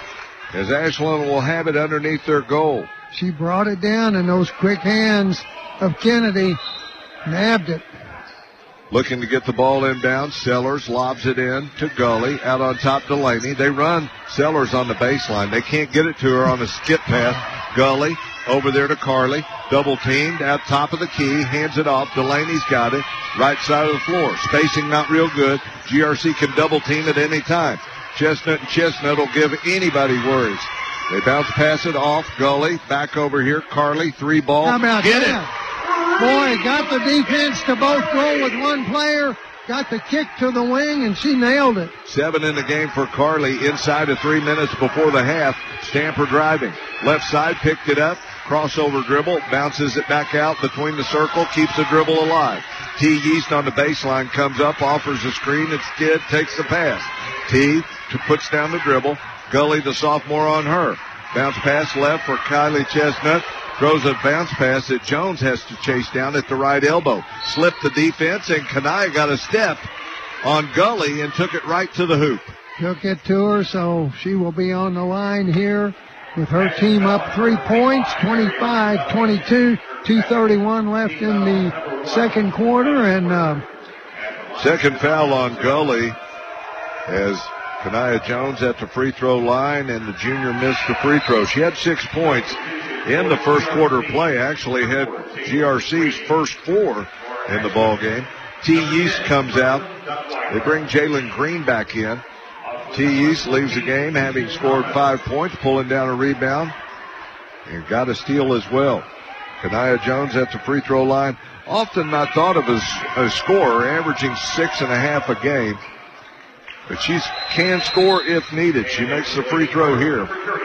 As Ashland will have it underneath their goal. She brought it down, and those quick hands of Kennedy nabbed it. Looking to get the ball inbound. Sellers lobs it in to Gully. Out on top, Delaney. They run Sellers on the baseline. They can't get it to her on a skip pass. Gully over there to Carly. Double teamed out top of the key. Hands it off. Delaney's got it. Right side of the floor. Spacing not real good. G R C can double team at any time. Chestnut and Chestnut will give anybody worries. They bounce pass it off. Gully back over here. Carly, three ball. How about Get that? it. Boy, got the defense to both go with one player. Got the kick to the wing, and she nailed it. Seven in the game for Carly inside of three minutes before the half. Stamper driving. Left side, picked it up. Crossover dribble. Bounces it back out between the circle. Keeps the dribble alive. T. Yeast on the baseline comes up, offers a screen. It's Skid, takes the pass. T. puts down the dribble. Gully, the sophomore, on her. Bounce pass left for Kylie Chestnut. Throws a bounce pass that Jones has to chase down at the right elbow. Slipped the defense, and Kanaya got a step on Gully and took it right to the hoop. took it to her, so she will be on the line here with her team up three points, twenty-five twenty-two, two thirty-one left in the second quarter. And uh, second foul on Gully as Kanaya Jones at the free throw line, and the junior missed the free throw. She had six points in the first quarter play, actually had G R C's first four in the ball game. T. Yeast comes out. They bring Jalen Green back in. T. Yeast leaves the game having scored five points, pulling down a rebound, and got a steal as well. Kanaya Jones at the free throw line, often not thought of as a scorer, averaging six and a half a game. But she can score if needed. She makes the free throw here.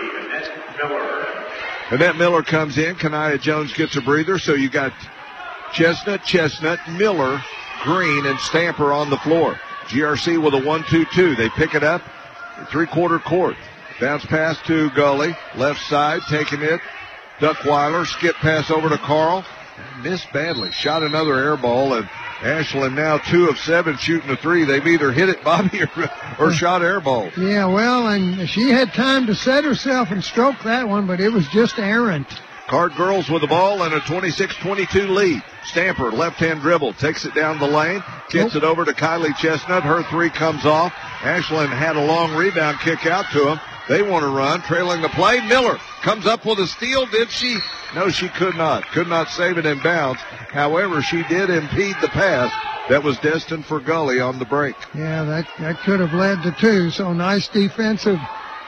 Annette Miller comes in. Kanaya Jones gets a breather, so you got Chestnut, Chestnut, Miller, Green, and Stamper on the floor. G R C with a one two two. They pick it up. Three-quarter court. Bounce pass to Gully. Left side, taking it. Duckweiler, skip pass over to Carl. Missed badly. Shot another air ball, and Ashland now two of seven shooting a three. They've either hit it, Bobby, or, or shot air balls. Yeah, well, and she had time to set herself and stroke that one, but it was just errant. Card girls with the ball and a twenty-six twenty-two lead. Stamper, left-hand dribble, takes it down the lane, gets nope. it over to Kylie Chestnut. Her three comes off. Ashland had a long rebound kick out to him. They want to run, trailing the play. Miller comes up with a steal. Did she? No, she could not. Could not save it in bounds. However, she did impede the pass that was destined for Gully on the break. Yeah, that, that could have led to two, so nice defensive.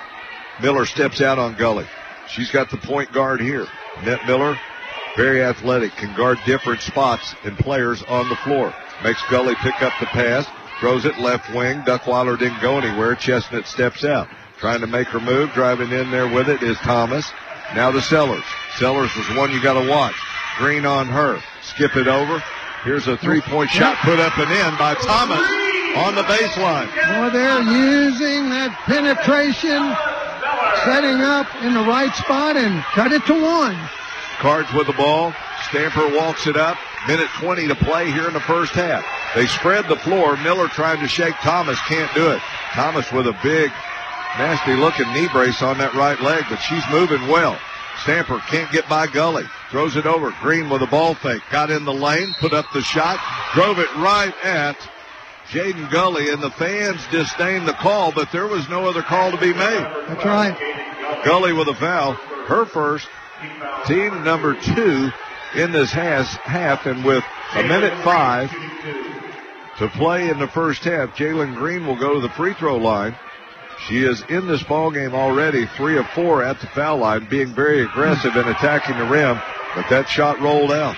Miller steps out on Gully. She's got the point guard here. Annette Miller, very athletic, can guard different spots and players on the floor. Makes Gully pick up the pass, throws it left wing. Duckweiler didn't go anywhere. Chestnut steps out. Trying to make her move, driving in there with it is Thomas. Now to Sellers. Sellers is one you got to watch. Green on her. Skip it over. Here's a three-point shot put up and in by Thomas on the baseline. Boy, they're using that penetration, setting up in the right spot, and cut it to one. Cards with the ball. Stamper walks it up. Minute twenty to play here in the first half. They spread the floor. Miller trying to shake Thomas. Can't do it. Thomas with a big, nasty-looking knee brace on that right leg, but she's moving well. Stamper can't get by Gully. Throws it over. Green with a ball fake. Got in the lane, put up the shot, drove it right at Jaden Gully, and the fans disdained the call, but there was no other call to be made. That's right. Gully with a foul. Her first, team number two in this has, half, and with a minute five to play in the first half, Jalen Green will go to the free throw line. She is in this ball game already, three of four at the foul line, being very aggressive in attacking the rim, but that shot rolled out.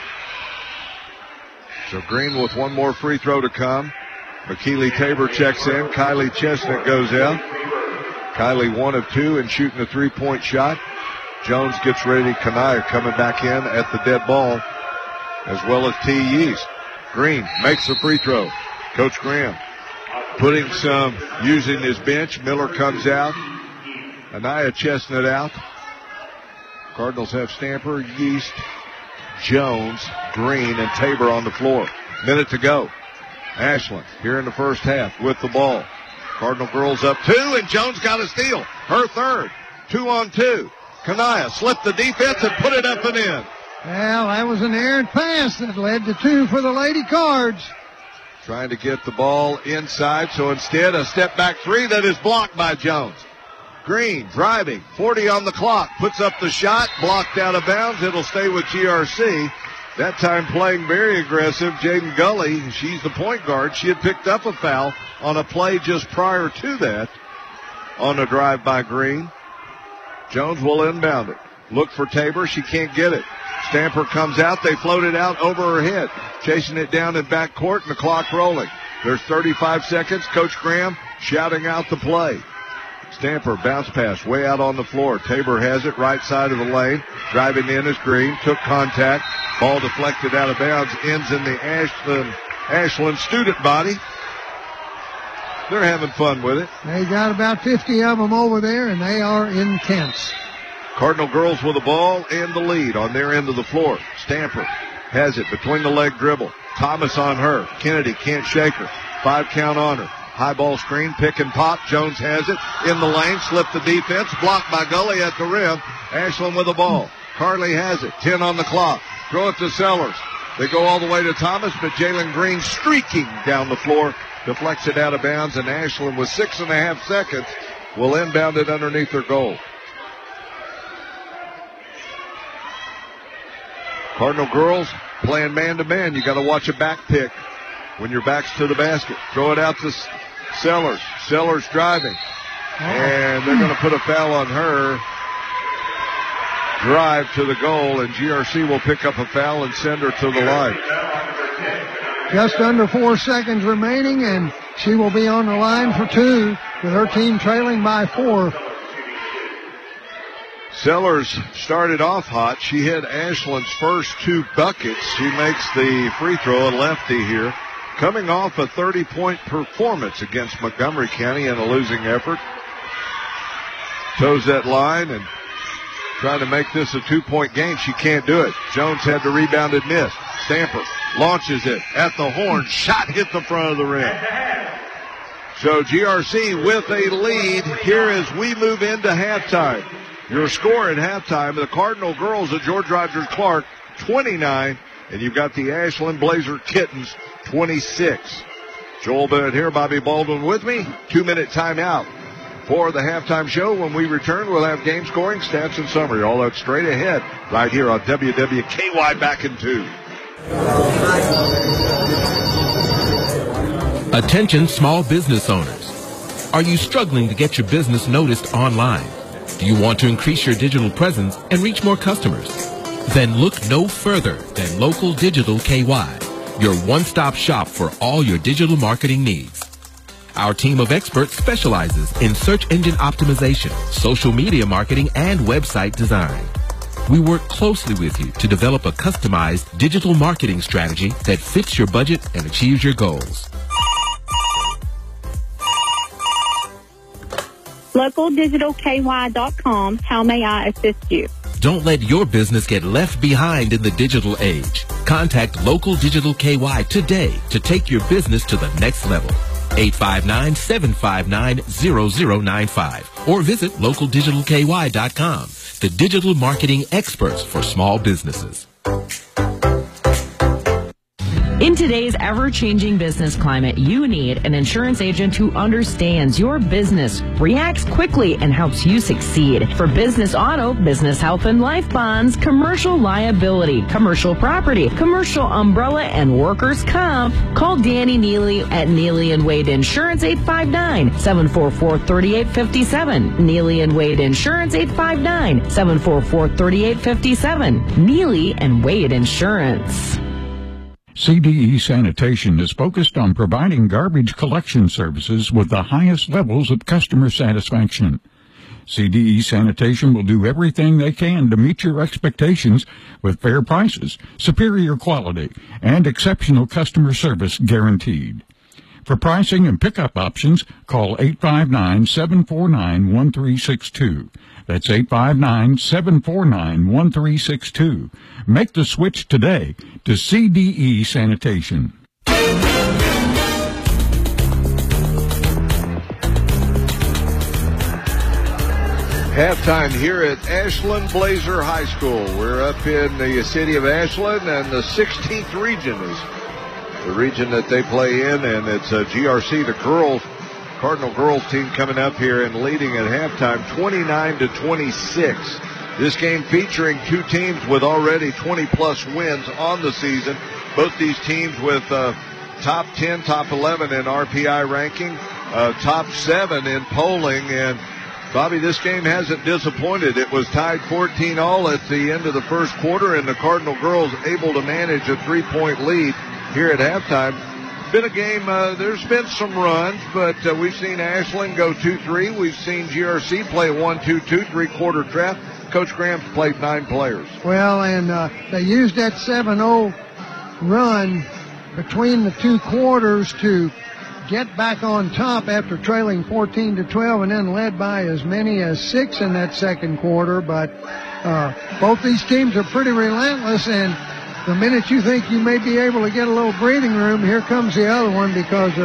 So Green with one more free throw to come. McKeely Tabor checks in. Kylie Chestnut goes out. Kylie one of two and shooting a three-point shot. Jones gets ready. Kanaya coming back in at the dead ball, as well as T. Yeast. Green makes the free throw. Coach Graham putting some, using his bench. Miller comes out. Anaya Chestnut out. Cardinals have Stamper, Yeast, Jones, Green, and Tabor on the floor. Minute to go. Ashland here in the first half with the ball. Cardinal girls up two, and Jones got a steal. Her third. Two on two. Kanaya slipped the defense and put it up and in. Well, that was an errant pass that led to two for the Lady Cards. Trying to get the ball inside, so instead a step back three that is blocked by Jones. Green driving, forty on the clock, puts up the shot, blocked out of bounds. It'll stay with G R C. That time playing very aggressive, Jaden Gully. She's the point guard. She had picked up a foul on a play just prior to that on a drive by Green. Jones will inbound it. Look for Tabor. She can't get it. Stamper comes out. They float it out over her head. Chasing it down in back court and the clock rolling. There's thirty-five seconds. Coach Graham shouting out the play. Stamper bounce pass way out on the floor. Tabor has it right side of the lane. Driving in is Green. Took contact. Ball deflected out of bounds. Ends in the Ashland, Ashland student body. They're having fun with it. They got about fifty of them over there, and they are intense. Cardinal girls with the ball and the lead on their end of the floor. Stamper has it between the leg dribble. Thomas on her. Kennedy can't shake her. Five count on her. High ball screen, pick and pop. Jones has it in the lane, slipped the defense, blocked by Gully at the rim. Ashland with the ball. Carly has it, ten on the clock. Throw it to Sellers. They go all the way to Thomas, but Jalen Green streaking down the floor, deflects it out of bounds, and Ashland with six and a half seconds will inbound it underneath their goal. Cardinal girls playing man-to-man. You got to watch a back pick when your back's to the basket. Throw it out to Sellers. Sellers driving. And they're going to put a foul on her. Drive to the goal, and G R C will pick up a foul and send her to the line. Just under four seconds remaining, and she will be on the line for two, with her team trailing by four. Sellers started off hot. She hit Ashland's first two buckets. She makes the free throw, a lefty here. Coming off a thirty-point performance against Montgomery County in a losing effort. Toes that line and trying to make this a two-point game. She can't do it. Jones had the rebound and missed. Stamper launches it at the horn. Shot hit the front of the rim. So G R C with a lead here as we move into halftime. Your score at halftime, the Cardinal girls of George Rogers Clark, twenty-nine, and you've got the Ashland Blazer Kittens, twenty-six. Joel Bennett here, Bobby Baldwin with me. Two-minute timeout for the halftime show. When we return, we'll have game scoring, stats, and summary. All that straight ahead right here on W W K Y Back in Two. Attention small business owners. Are you struggling to get your business noticed online? Do you want to increase your digital presence and reach more customers? Then look no further than Local Digital K Y, your one-stop shop for all your digital marketing needs. Our team of experts specializes in search engine optimization, social media marketing, and website design. We work closely with you to develop a customized digital marketing strategy that fits your budget and achieves your goals. Local Digital K Y dot com. How may I assist you? Don't let your business get left behind in the digital age. Contact Local Digital K Y today to take your business to the next level. eight five nine, seven five nine, zero zero nine five or visit Local Digital K Y dot com, the digital marketing experts for small businesses. In today's ever-changing business climate, you need an insurance agent who understands your business, reacts quickly, and helps you succeed. For business auto, business health and life bonds, commercial liability, commercial property, commercial umbrella, and workers' comp, call Danny Neely at Neely and Wade Insurance, eight five nine, seven four four, three eight five seven. Neely and Wade Insurance, eight five nine, seven four four, three eight five seven. Neely and Wade Insurance. C D E Sanitation is focused on providing garbage collection services with the highest levels of customer satisfaction. C D E Sanitation will do everything they can to meet your expectations with fair prices, superior quality, and exceptional customer service guaranteed. For pricing and pickup options, call eight five nine, seven four nine, one three six two. That's eight five nine, seven four nine, one three six two. Make the switch today to C D E Sanitation. Halftime here at Ashland Blazer High School. We're up in the city of Ashland, and the sixteenth region is the region that they play in, and it's a G R C, the girls, Cardinal girls team coming up here and leading at halftime twenty-nine to twenty-six. This game featuring two teams with already twenty plus wins on the season. Both these teams with uh, top ten, top eleven in R P I ranking, uh, top seven in polling. And Bobby, this game hasn't disappointed. It was tied fourteen all at the end of the first quarter, and the Cardinal girls able to manage a three-point lead here at halftime. Been a game, uh, there's been some runs, but uh, we've seen Ashland go two three. We've seen G R C play one two two, three-quarter trap. Coach Graham's played nine players. Well, and uh, they used that seven oh run between the two quarters to get back on top after trailing fourteen to twelve, and then led by as many as six in that second quarter. But uh, both these teams are pretty relentless, and the minute you think you may be able to get a little breathing room, here comes the other one, because they're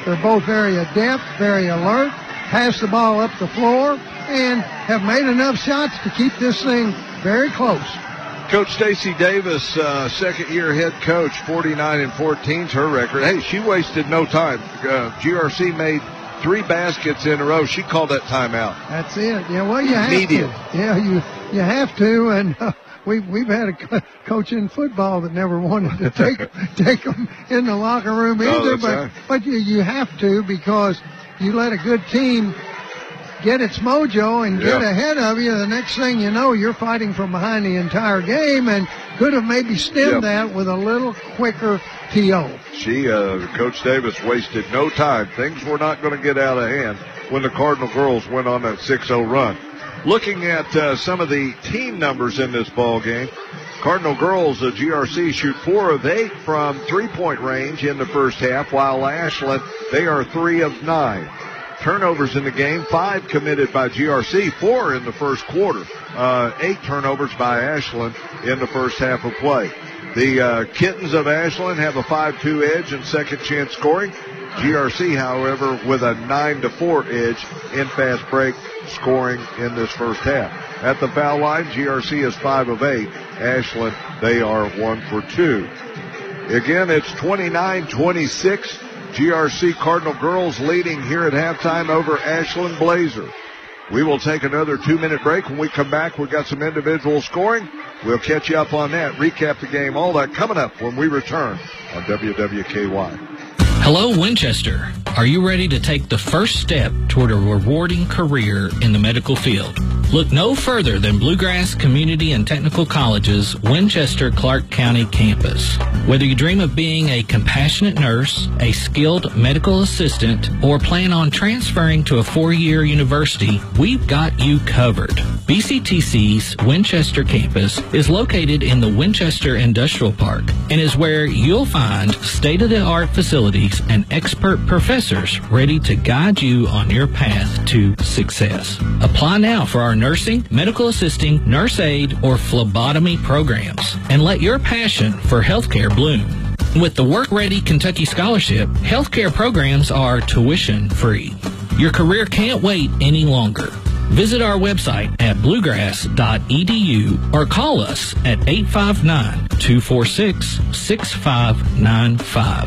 They're both very adept, very alert, pass the ball up the floor, and have made enough shots to keep this thing very close. Coach Stacy Davis, uh, second-year head coach, forty-nine and fourteen is her record. Hey, she wasted no time. Uh, G R C made three baskets in a row. She called that timeout. That's it. Yeah, well, you have Immediate. to. Yeah, you you have to, and uh, we we've had a co- coach in football that never wanted to take take them in the locker room Oh, either. that's but right. but you you have to, because you let a good team get its mojo and get Yeah. ahead of you. The next thing you know, you're fighting from behind the entire game, and could have maybe stemmed Yep. that with a little quicker T O. She, uh, Coach Davis, wasted no time. Things were not going to get out of hand when the Cardinal girls went on that six oh run. Looking at uh, some of the team numbers in this ball game, Cardinal girls, uh, G R C, shoot four of eight from three-point range in the first half, while Ashland, they are three of nine. Turnovers in the game, five committed by G R C, four in the first quarter. Uh, eight turnovers by Ashland in the first half of play. The uh, Kittens of Ashland have a five two edge in second chance scoring. G R C, however, with a nine to four edge in fast break scoring in this first half. At the foul line, G R C is five of eight. Ashland, they are one for two. Again, it's twenty-nine twenty-six. G R C Cardinal girls leading here at halftime over Ashland Blazer. We will take another two-minute break. When we come back, we've got some individual scoring. We'll catch you up on that, recap the game, all that coming up when we return on W W K Y. Hello, Winchester. Are you ready to take the first step toward a rewarding career in the medical field? Look no further than Bluegrass Community and Technical College's Winchester Clark County campus. Whether you dream of being a compassionate nurse, a skilled medical assistant, or plan on transferring to a four-year university, we've got you covered. B C T C's Winchester campus is located in the Winchester Industrial Park and is where you'll find state-of-the-art facilities and expert professors ready to guide you on your path to success. Apply now for our nursing, medical assisting, nurse aid, or phlebotomy programs, and let your passion for healthcare bloom. With the Work Ready Kentucky Scholarship, healthcare programs are tuition free. Your career can't wait any longer. Visit our website at bluegrass dot e d u or call us at eight five nine, two four six, six five nine five.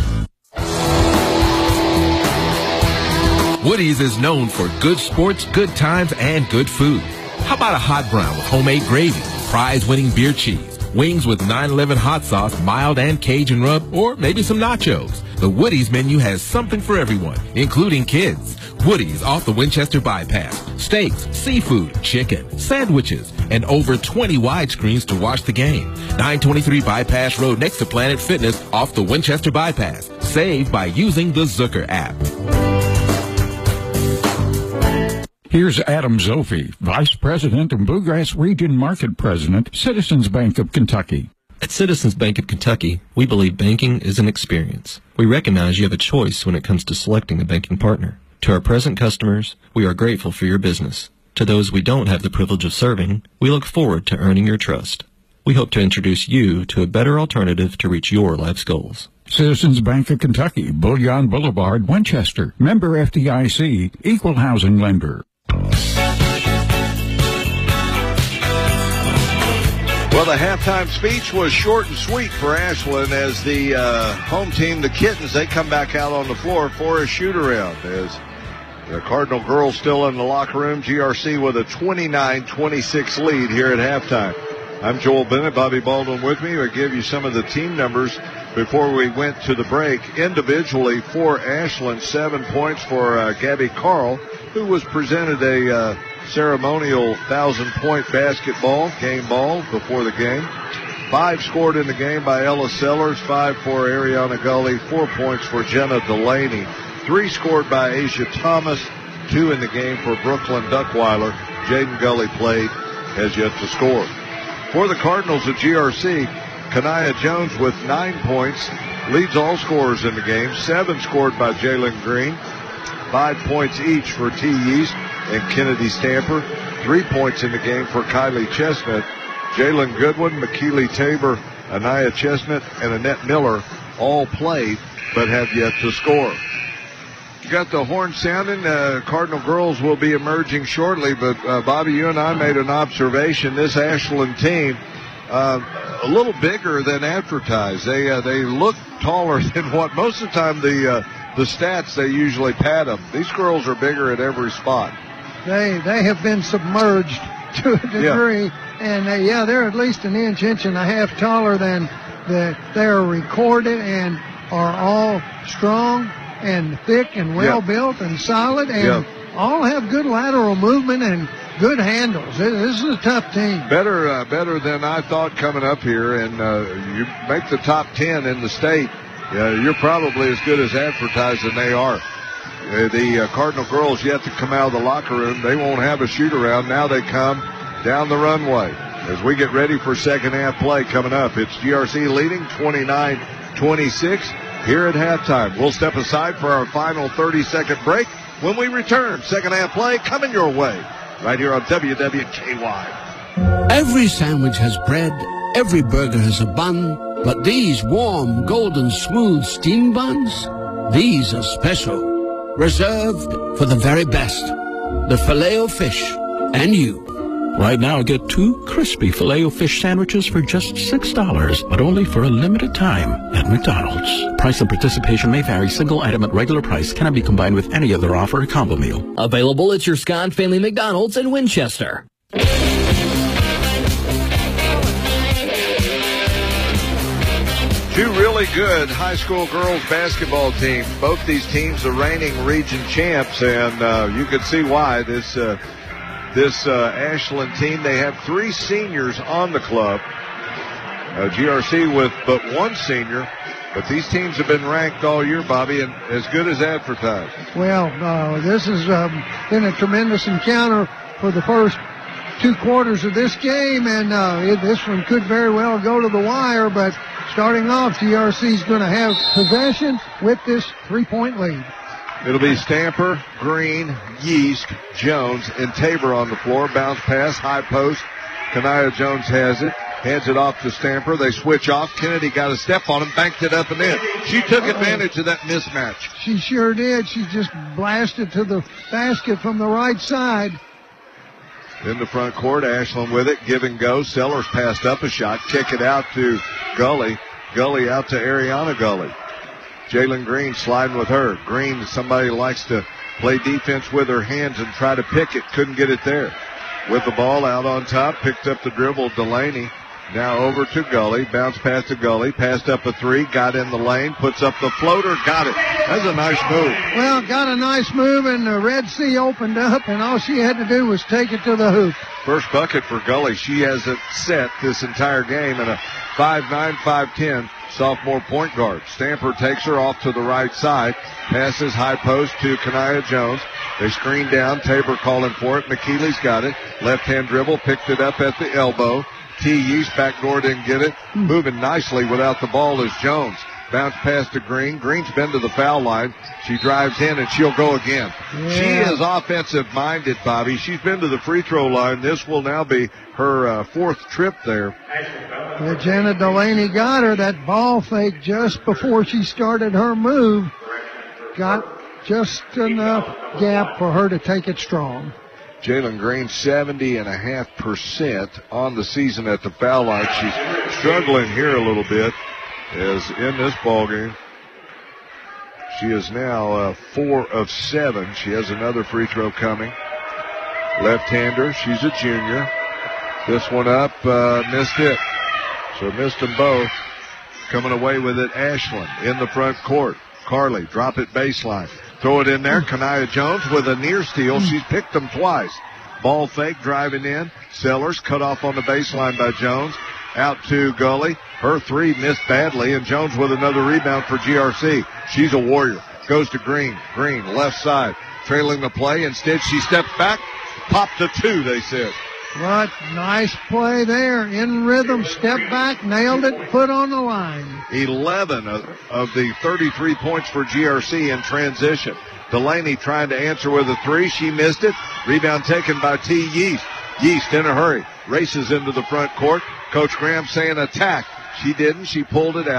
Woody's is known for good sports, good times, and good food. How about a hot brown with homemade gravy, prize-winning beer cheese, wings with nine eleven hot sauce, mild and Cajun rub, or maybe some nachos? The Woody's menu has something for everyone, including kids. Woody's off the Winchester Bypass. Steaks, seafood, chicken, sandwiches, and over twenty widescreens to watch the game. nine twenty-three Bypass Road next to Planet Fitness off the Winchester Bypass. Save by using the Zucker app. Here's Adam Zofi, Vice President and Bluegrass Region Market President, Citizens Bank of Kentucky. At Citizens Bank of Kentucky, we believe banking is an experience. We recognize you have a choice when it comes to selecting a banking partner. To our present customers, we are grateful for your business. To those we don't have the privilege of serving, we look forward to earning your trust. We hope to introduce you to a better alternative to reach your life's goals. Citizens Bank of Kentucky, Bullion Boulevard, Winchester. Member F D I C, Equal Housing Lender. Well, the halftime speech was short and sweet for Ashland as the uh, home team, the Kittens, they come back out on the floor for a shoot-around as the Cardinal girls still in the locker room. G R C with a twenty-nine twenty-six lead here at halftime. I'm Joel Bennett, Bobby Baldwin with me. I'll give you some of the team numbers before we went to the break. Individually for Ashland, seven points for uh, Gabby Carl, who was presented a uh, ceremonial thousand-point basketball, game ball, before the game. Five scored in the game by Ella Sellers, five for Ariana Gully, four points for Jenna Delaney. Three scored by Asia Thomas, two in the game for Brooklyn Duckweiler. Jaden Gully played, has yet to score. For the Cardinals at G R C, Kanaya Jones with nine points, leads all scorers in the game. Seven scored by Jalen Green. Five points each for T. Yeast and Kennedy Stamper. Three points in the game for Kylie Chestnut. Jalen Goodwin, McKeely Tabor, Anaya Chestnut, and Annette Miller all played but have yet to score. You got the horn sounding. Uh, Cardinal girls will be emerging shortly, but uh, Bobby, you and I made an observation. This Ashland team, uh, a little bigger than advertised. They uh, they look taller than what most of the time the uh, the stats they usually pad them. These girls are bigger at every spot. They they have been submerged to a degree, yeah. and uh, yeah, they're at least an inch, inch and a half taller than the. They're recorded and are all strong and thick and well yeah. built and solid, and yeah. all have good lateral movement and good handles. This is a tough team. Better, uh, better than I thought coming up here, and uh, you make the top ten in the state. Uh, you're probably as good as advertised, and they are. Uh, the uh, Cardinal girls yet to come out of the locker room. They won't have a shoot around. Now they come down the runway as we get ready for second half play coming up. It's G R C leading twenty-nine twenty-six here at halftime. We'll step aside for our final thirty-second break. When we return, second half play coming your way right here on W W K Y. Every sandwich has bread, every burger has a bun, but these warm, golden, smooth steam buns, these are special. Reserved for the very best. The Filet-O-Fish and you. Right now, get two crispy Filet-O-Fish sandwiches for just six dollars, but only for a limited time at McDonald's. Price and participation may vary. Single item at regular price cannot be combined with any other offer or combo meal. Available at your Scott Family McDonald's in Winchester. Two really good high school girls basketball teams. Both these teams are reigning region champs, and uh, you can see why. This uh, this uh, Ashland team, they have three seniors on the club. Uh, G R C with but one senior, but these teams have been ranked all year, Bobby, and as good as advertised. Well, uh, this has um, been a tremendous encounter for the first two quarters of this game, and uh, it, this one could very well go to the wire, but starting off, G R C is going to have possession with this three-point lead. It'll be Stamper, Green, Yeast, Jones, and Tabor on the floor. Bounce pass, high post. Kanaya Jones has it. Hands it off to Stamper. They switch off. Kennedy got a step on him, banked it up and in. She took Uh-oh. advantage of that mismatch. She sure did. She just blasted to the basket from the right side. In the front court, Ashland with it. Give and go. Sellers passed up a shot. Kick it out to Gully. Gully out to Ariana Gully. Jalen Green sliding with her. Green, somebody likes to play defense with her hands and try to pick it. Couldn't get it there. With the ball out on top, picked up the dribble. Delaney now over to Gully. Bounce pass to Gully. Passed up a three. Got in the lane. Puts up the floater. Got it. That's a nice move. Well, got a nice move, and the Red Sea opened up, and all she had to do was take it to the hoop. First bucket for Gully. She hasn't set this entire game, and a five nine, five ten sophomore point guard. Stamper takes her off to the right side. Passes high post to Kanaya Jones. They screen down. Tabor calling for it. McKeely's got it. Left-hand dribble. Picked it up at the elbow. T. Yeast backdoor didn't get it. Moving nicely without the ball is Jones. Bounce pass to Green. Green's been to the foul line. She drives in, and she'll go again. Yeah. She is offensive-minded, Bobby. She's been to the free throw line. This will now be her uh, fourth trip there. Yeah, Janet Delaney got her. That ball fake just before she started her move. Got just enough gap for her to take it strong. Jalen Green, seventy and a half percent on the season at the foul line. She's struggling here a little bit as in this ball game. She is now uh, four of seven. She has another free throw coming. Left-hander. She's a junior. This one up, uh, missed it. So missed them both. Coming away with it, Ashland in the front court. Carly, drop it baseline. Throw it in there. Kanaya Jones with a near steal. She's picked them twice. Ball fake, driving in. Sellers cut off on the baseline by Jones. Out to Gully. Her three missed badly, and Jones with another rebound for G R C. She's a warrior. Goes to Green. Green, left side. Trailing the play. Instead, she steps back. Popped a two, they said. What nice play there. In rhythm, step back, nailed it, put on the line. eleven of, of the thirty-three points for G R C in transition. Delaney trying to answer with a three. She missed it. Rebound taken by T. Yeast. Yeast in a hurry. Races into the front court. Coach Graham saying attack. She didn't. She pulled it out.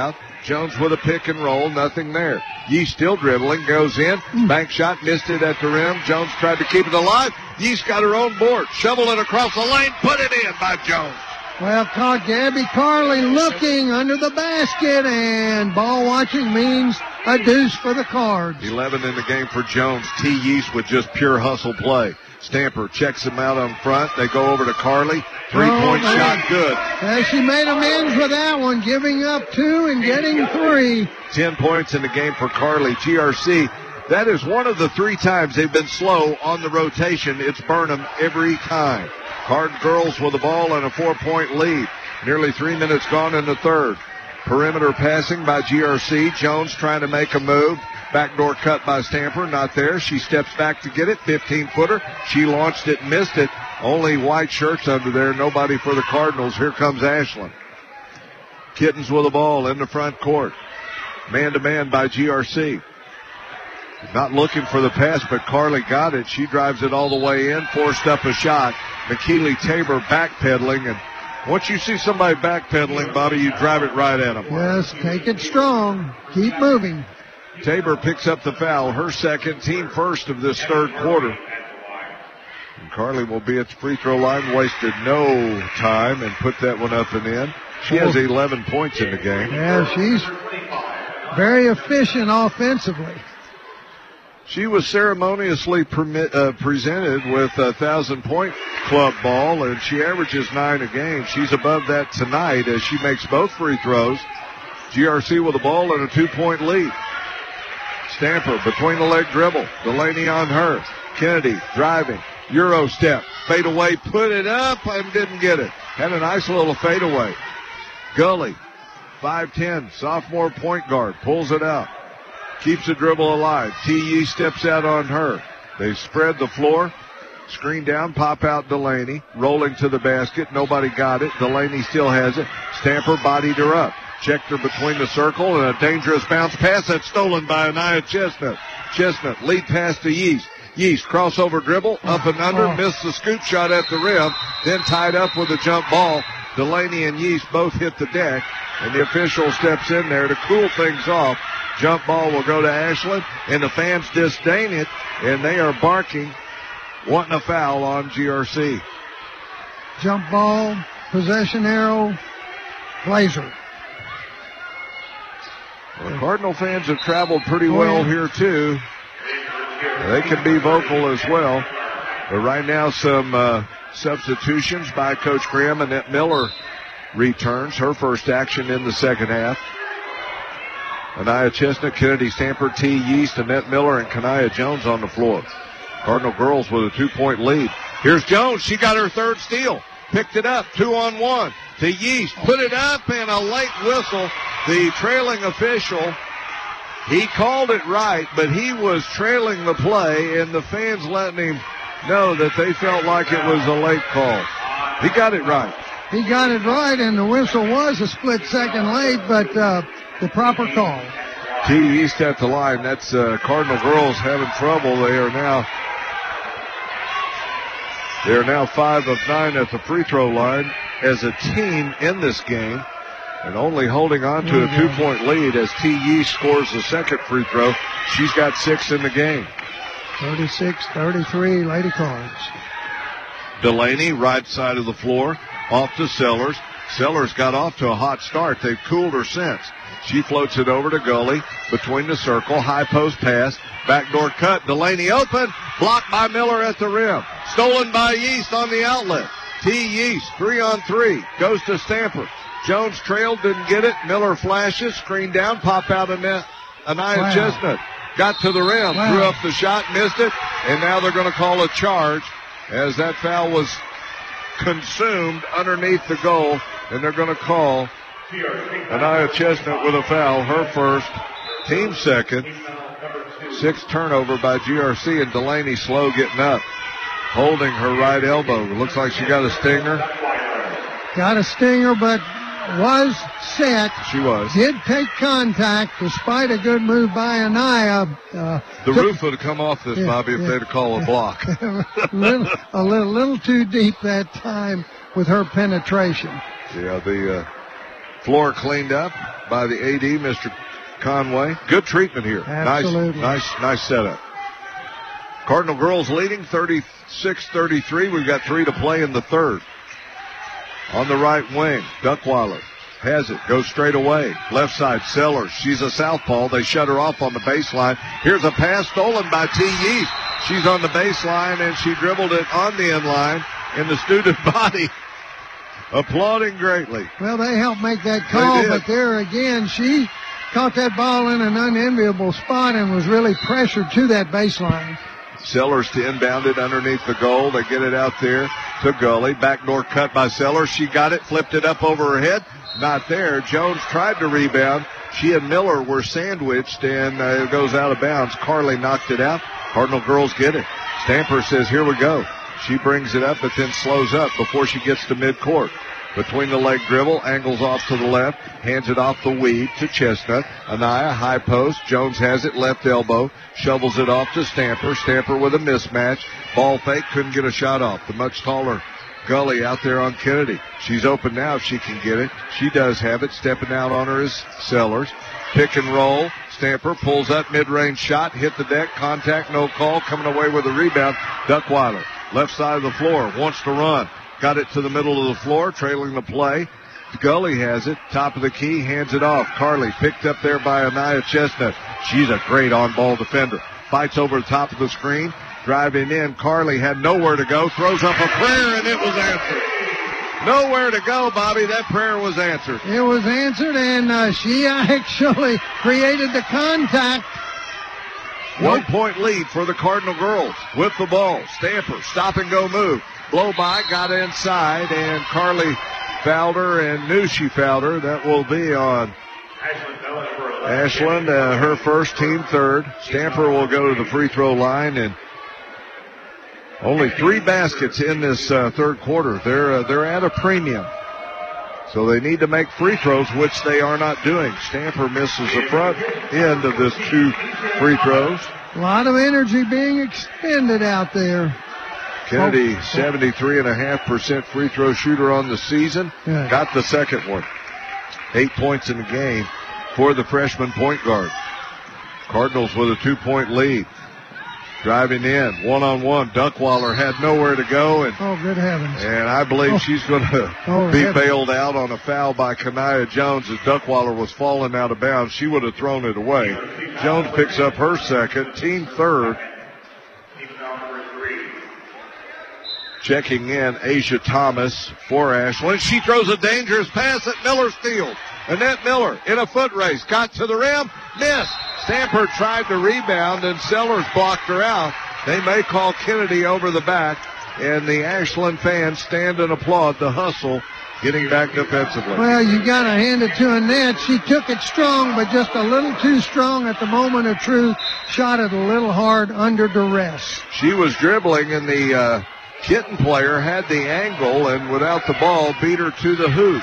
Jones with a pick and roll, nothing there. Yeast still dribbling, goes in. Bank shot, missed it at the rim. Jones tried to keep it alive. Yeast got her own board. Shovel it across the lane, put it in by Jones. Well, caught Gabby Carley looking under the basket, and ball watching means a deuce for the Cards. eleven in the game for Jones. T. Yeast with just pure hustle play. Stamper checks him out on front. They go over to Carley. Three-point oh, shot, good. Yeah, she made amends with that one, giving up two and getting three. Ten points in the game for Carley. G R C, that is one of the three times they've been slow on the rotation. It's Burnham every time. Card girls with the ball and a four-point lead. Nearly three minutes gone in the third. Perimeter passing by G R C. Jones trying to make a move. Backdoor cut by Stamper, not there. She steps back to get it, fifteen-footer. She launched it, missed it. Only white shirts under there, nobody for the Cardinals. Here comes Ashland. Kittens with the ball in the front court. Man-to-man by G R C. Not looking for the pass, but Carley got it. She drives it all the way in, forced up a shot. McKeely Tabor backpedaling, and once you see somebody backpedaling, Bobby, you drive it right at them. Yes, take it strong. Keep moving. Tabor picks up the foul, her second, team first of this third quarter. And Carley will be at the free throw line, wasted no time and put that one up and in. She has eleven points in the game. Yeah, she's very efficient offensively. She was ceremoniously permit, uh, presented with a thousand-point club ball, and she averages nine a game. She's above that tonight as she makes both free throws. G R C with the ball and a two-point lead. Stamper between the leg dribble. Delaney on her. Kennedy driving. Euro step. Fade away. Put it up and didn't get it. Had a nice little fade away. Gully. five ten. Sophomore point guard. Pulls it out. Keeps the dribble alive. T E steps out on her. They spread the floor. Screen down. Pop out Delaney. Rolling to the basket. Nobody got it. Delaney still has it. Stamper bodied her up. Checked her between the circle and a dangerous bounce pass that's stolen by Anaya Chestnut. Chestnut lead pass to Yeast. Yeast crossover dribble up and under, oh. missed the scoop shot at the rim, then tied up with a jump ball. Delaney and Yeast both hit the deck, and the official steps in there to cool things off. Jump ball will go to Ashland, and the fans disdain it, and they are barking, wanting a foul on G R C. Jump ball, possession arrow, Blazer. Well, Cardinal fans have traveled pretty well here, too. They can be vocal as well. But right now, some uh, substitutions by Coach Graham. Annette Miller returns, her first action in the second half. Anaya Chestnut, Kennedy Stamper, T. Yeast, Annette Miller, and Kanaya Jones on the floor. Cardinal girls with a two-point lead. Here's Jones. She got her third steal. Picked it up, two on one. To Yeast, put it up, and a late whistle. The trailing official, he called it right, but he was trailing the play, and the fans letting him know that they felt like it was a late call. He got it right. He got it right, and the whistle was a split second late, but uh, the proper call. T. East at the line. That's uh, Cardinal girls having trouble. They are now they are now five of nine at the free throw line as a team in this game, and only holding on to a two-point lead as T. East scores the second free throw. She's got six in the game. thirty-six thirty-three, Lady Cards. Delaney, right side of the floor, off to Sellers. Sellers got off to a hot start. They've cooled her since. She floats it over to Gully, between the circle, high post pass, backdoor cut, Delaney open, blocked by Miller at the rim. Stolen by Yeast on the outlet. T. Yeast, three on three, goes to Stamper. Jones trailed, didn't get it. Miller flashes, screen down, pop out of net. Anaya wow. Chestnut got to the rim, wow. threw up the shot, missed it, and now they're going to call a charge as that foul was consumed underneath the goal, and they're going to call Anaya Chestnut with a foul, her first, team second. Sixth turnover by G R C, and Delaney slow getting up, holding her right elbow. Looks like she got a stinger. Got a stinger, but was set. She was. Did take contact despite a good move by Anaya. Uh, the roof would have come off this, yeah, Bobby, if yeah, they'd have called a block. a, little, a little, little too deep that time with her penetration. Yeah, the uh, Floor cleaned up by the A D, Mister Conway. Good treatment here. Absolutely. Nice, nice, nice setup. Cardinal girls leading thirty-six thirty-three. We've got three to play in the third. On the right wing, Duckweiler has it, goes straight away. Left side, Sellers. She's a southpaw. They shut her off on the baseline. Here's a pass stolen by T. Yeast. She's on the baseline, and she dribbled it on the end line in the student body, applauding greatly. Well, they helped make that call, but there again, she caught that ball in an unenviable spot and was really pressured to that baseline. Sellers to inbound it underneath the goal. They get it out there to Gully. Backdoor cut by Sellers. She got it, flipped it up over her head. Not there. Jones tried to rebound. She and Miller were sandwiched, and uh, it goes out of bounds. Carly knocked it out. Cardinal girls get it. Stamper says, here we go. She brings it up, but then slows up before she gets to midcourt. Between the leg dribble, angles off to the left, hands it off the weave to Chestnut. Anaya, high post. Jones has it, left elbow, shovels it off to Stamper. Stamper with a mismatch. Ball fake, couldn't get a shot off. The much taller Gully out there on Kennedy. She's open now if she can get it. She does have it. Stepping out on her is Sellers. Pick and roll. Stamper pulls up, mid-range shot, hit the deck, contact, no call. Coming away with a rebound, Duckweiler. Left side of the floor, wants to run. Got it to the middle of the floor, trailing the play. Gully has it, top of the key, hands it off. Carly picked up there by Anaya Chestnut. She's a great on-ball defender. Fights over the top of the screen, driving in. Carly had nowhere to go, throws up a prayer, and it was answered. Nowhere to go, Bobby. That prayer was answered. It was answered, and uh, she actually created the contact. One point lead for the Cardinal girls with the ball. Stamper, stop and go move. Blow by, got inside, and Carly fouled her and knew she fouled her. That will be on Ashland, uh, her first, team third. Stamper will go to the free throw line, and only three baskets in this uh, third quarter. They're uh, they're at a premium, so they need to make free throws, which they are not doing. Stamper misses the front end of this two free throws. A lot of energy being expended out there. Kennedy, seventy-three point five percent free throw shooter on the season. Yeah. Got the second one. Eight points in the game for the freshman point guard. Cardinals with a two-point lead. Driving in, one-on-one. Duckweiler had nowhere to go. And, oh, good heavens. And I believe oh. she's going to oh, be heavens. bailed out on a foul by Kanaya Jones as Duckweiler was falling out of bounds. She would have thrown it away. Jones picks up her second, team third. Checking in, Asia Thomas for Ashland. She throws a dangerous pass at Miller steals. Annette Miller in a foot race. Got to the rim. Missed. Stamper tried to rebound, and Sellers blocked her out. They may call Kennedy over the back, and the Ashland fans stand and applaud the hustle getting back defensively. Well, you got to hand it to Annette. She took it strong, but just a little too strong at the moment of truth. Shot it a little hard under duress. She was dribbling, and the uh, Kitten player had the angle, and without the ball, beat her to the hoop.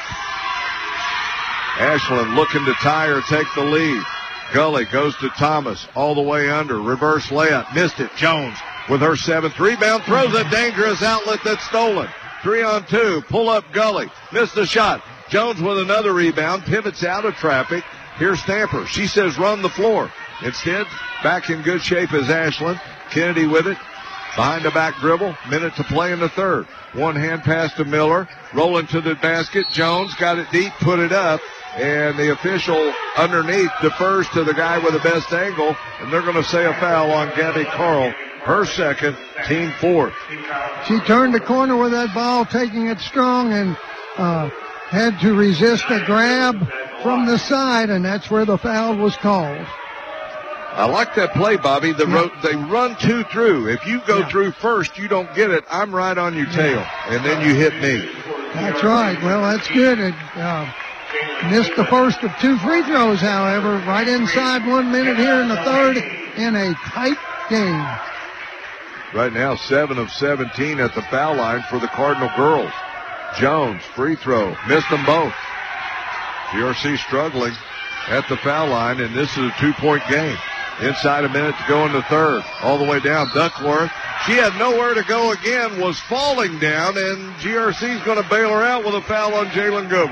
Ashland looking to tie or take the lead. Gully goes to Thomas, all the way under. Reverse layup, missed it. Jones with her seventh rebound, throws a dangerous outlet that's stolen. Three on two, pull up Gully, missed the shot. Jones with another rebound, pivots out of traffic. Here's Stamper. She says run the floor. Instead, back in good shape is Ashland. Kennedy with it. Behind the back dribble, minute to play in the third. One hand pass to Miller, rolling to the basket. Jones got it deep, put it up, and the official underneath defers to the guy with the best angle, and they're going to say a foul on Gabby Carl. Her second, team fourth. She turned the corner with that ball, taking it strong, and uh, had to resist a grab from the side, and that's where the foul was called. I like that play, Bobby. The yeah. ro- they run two through. If you go yeah. through first, you don't get it. I'm right on your tail, and then you hit me. That's right. Well, that's good. It, uh, missed the first of two free throws, however. Right inside one minute here in the third in a tight game. Right now, seven of seventeen at the foul line for the Cardinal girls. Jones, free throw. Missed them both. G R C struggling at the foul line, and this is a two-point game. Inside a minute to go in the third. All the way down, Duckworth. She had nowhere to go again, was falling down, and G R C's going to bail her out with a foul on Jalen Goodwin.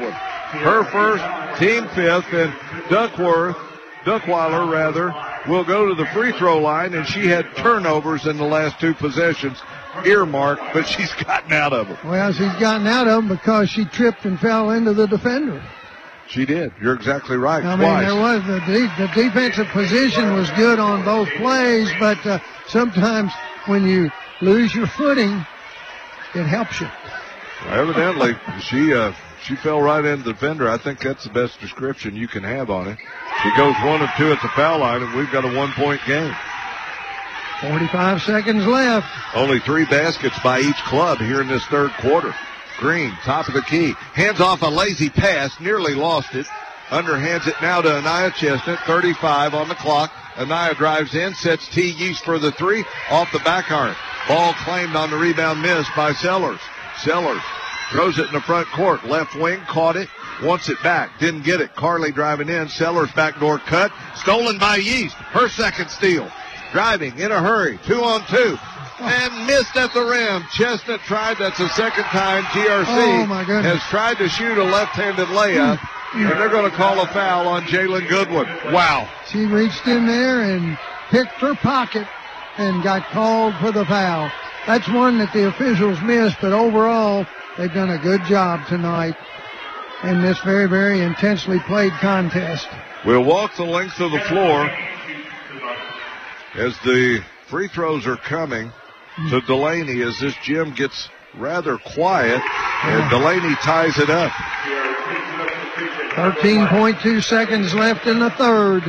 her first, team fifth, and Duckworth, Duckweiler rather, will go to the free throw line, and she had turnovers in the last two possessions, earmarked, but she's gotten out of them. Well, she's gotten out of them because she tripped and fell into the defender. She did. You're exactly right. I Twice. mean, there was the, de- the defensive position was good on both plays, but uh, sometimes when you lose your footing, it helps you. Well, evidently, she uh, she fell right into the defender. I think that's the best description you can have on it. She goes one of two at the foul line, and we've got a one-point game. forty-five seconds left. Only three baskets by each club here in this third quarter. Green, top of the key. Hands off a lazy pass, nearly lost it. Underhands it now to Anaya Chestnut, thirty-five on the clock. Anaya drives in, sets T. Yeast for the three, off the back iron. Ball claimed on the rebound miss by Sellers. Sellers throws it in the front court. Left wing, caught it, wants it back. Didn't get it. Carley driving in. Sellers backdoor cut. Stolen by Yeast. Her second steal. Driving in a hurry. Two on two. And missed at the rim. Chestnut tried. That's the second time G R C oh my has tried to shoot a left-handed layup. And they're going to call a foul on Jalen Goodwin. Wow. She reached in there and picked her pocket and got called for the foul. That's one that the officials missed, but overall, they've done a good job tonight in this very, very intensely played contest. We'll walk the length of the floor as the free throws are coming to Delaney as this gym gets rather quiet, and Delaney ties it up. thirteen point two seconds left in the third.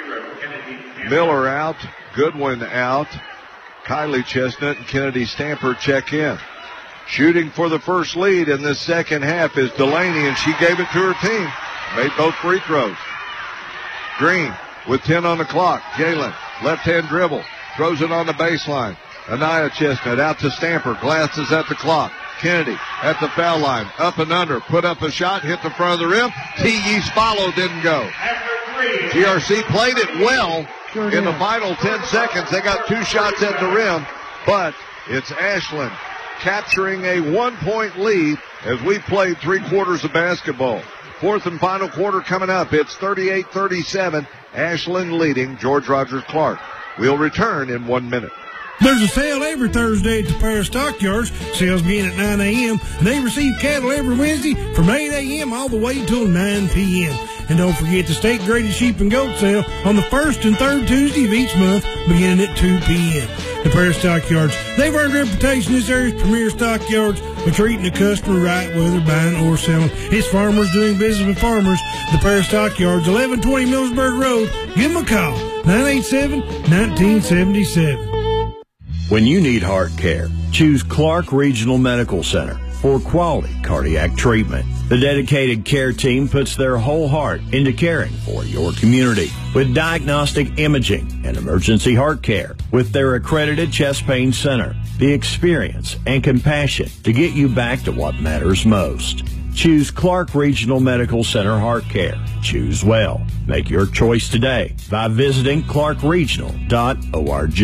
Miller out, Goodwin out. Kylie Chestnut and Kennedy Stamper check in. Shooting for the first lead in this second half is Delaney, and she gave it to her team. Made both free throws. Green with ten on the clock. Jalen, left-hand dribble, throws it on the baseline. Anaya Chestnut out to Stamper, glances at the clock. Kennedy at the foul line, up and under, put up a shot, hit the front of the rim. T. Yeast follow, didn't go. G R C played it well sure in the final ten seconds. They got two shots at the rim, but it's Ashland capturing a one-point lead as we played three quarters of basketball. Fourth and final quarter coming up. It's thirty-eight thirty-seven. Ashland leading George Rogers Clark. We'll return in one minute. There's a sale every Thursday at the Paris Stockyards. Sales begin at nine a.m. and they receive cattle every Wednesday from eight a.m. all the way until nine p.m. And don't forget the state-graded sheep and goat sale on the first and third Tuesday of each month beginning at two p.m. The Paris Stockyards, they've earned a reputation as this area's premier stockyards for treating the customer right, whether buying or selling. It's farmers doing business with farmers. The Paris Stockyards, eleven twenty Millsburg Road. Give them a call, nine eight seven, one nine seven seven. When you need heart care, choose Clark Regional Medical Center for quality cardiac treatment. The dedicated care team puts their whole heart into caring for your community with diagnostic imaging and emergency heart care. With their accredited chest pain center, the experience and compassion to get you back to what matters most. Choose Clark Regional Medical Center Heart Care. Choose well. Make your choice today by visiting clark regional dot org.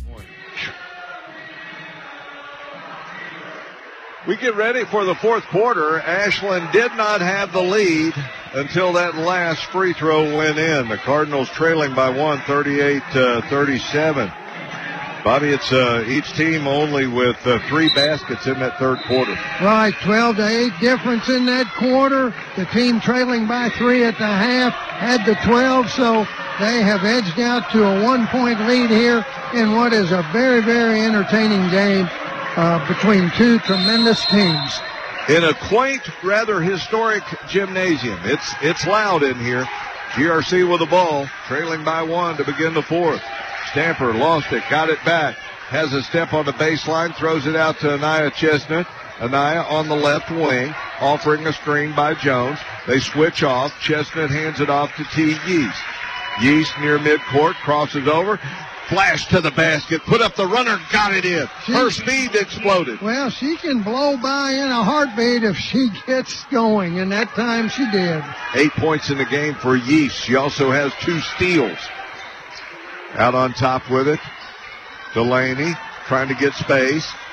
We get ready for the fourth quarter. Ashland did not have the lead until that last free throw went in. The Cardinals trailing by one, thirty-eight thirty-seven. Bobby, it's uh, each team only with uh, three baskets in that third quarter. Right, twelve to eight difference in that quarter. The team trailing by three at the half had the twelve, so they have edged out to a one-point lead here in what is a very, very entertaining game uh, between two tremendous teams. In a quaint, rather historic gymnasium. It's it's loud in here. G R C with the ball, trailing by one to begin the fourth. Stamper lost it, got it back, has a step on the baseline, throws it out to Anaya Chestnut. Anaya on the left wing, offering a screen by Jones. They switch off. Chestnut hands it off to T. Yeast. Yeast near midcourt, crosses over, flash to the basket, put up the runner, got it in. Her speed exploded. Well, she can blow by in a heartbeat if she gets going, and that time she did. Eight points in the game for Yeast. She also has two steals. Out on top with it, Delaney trying to get space.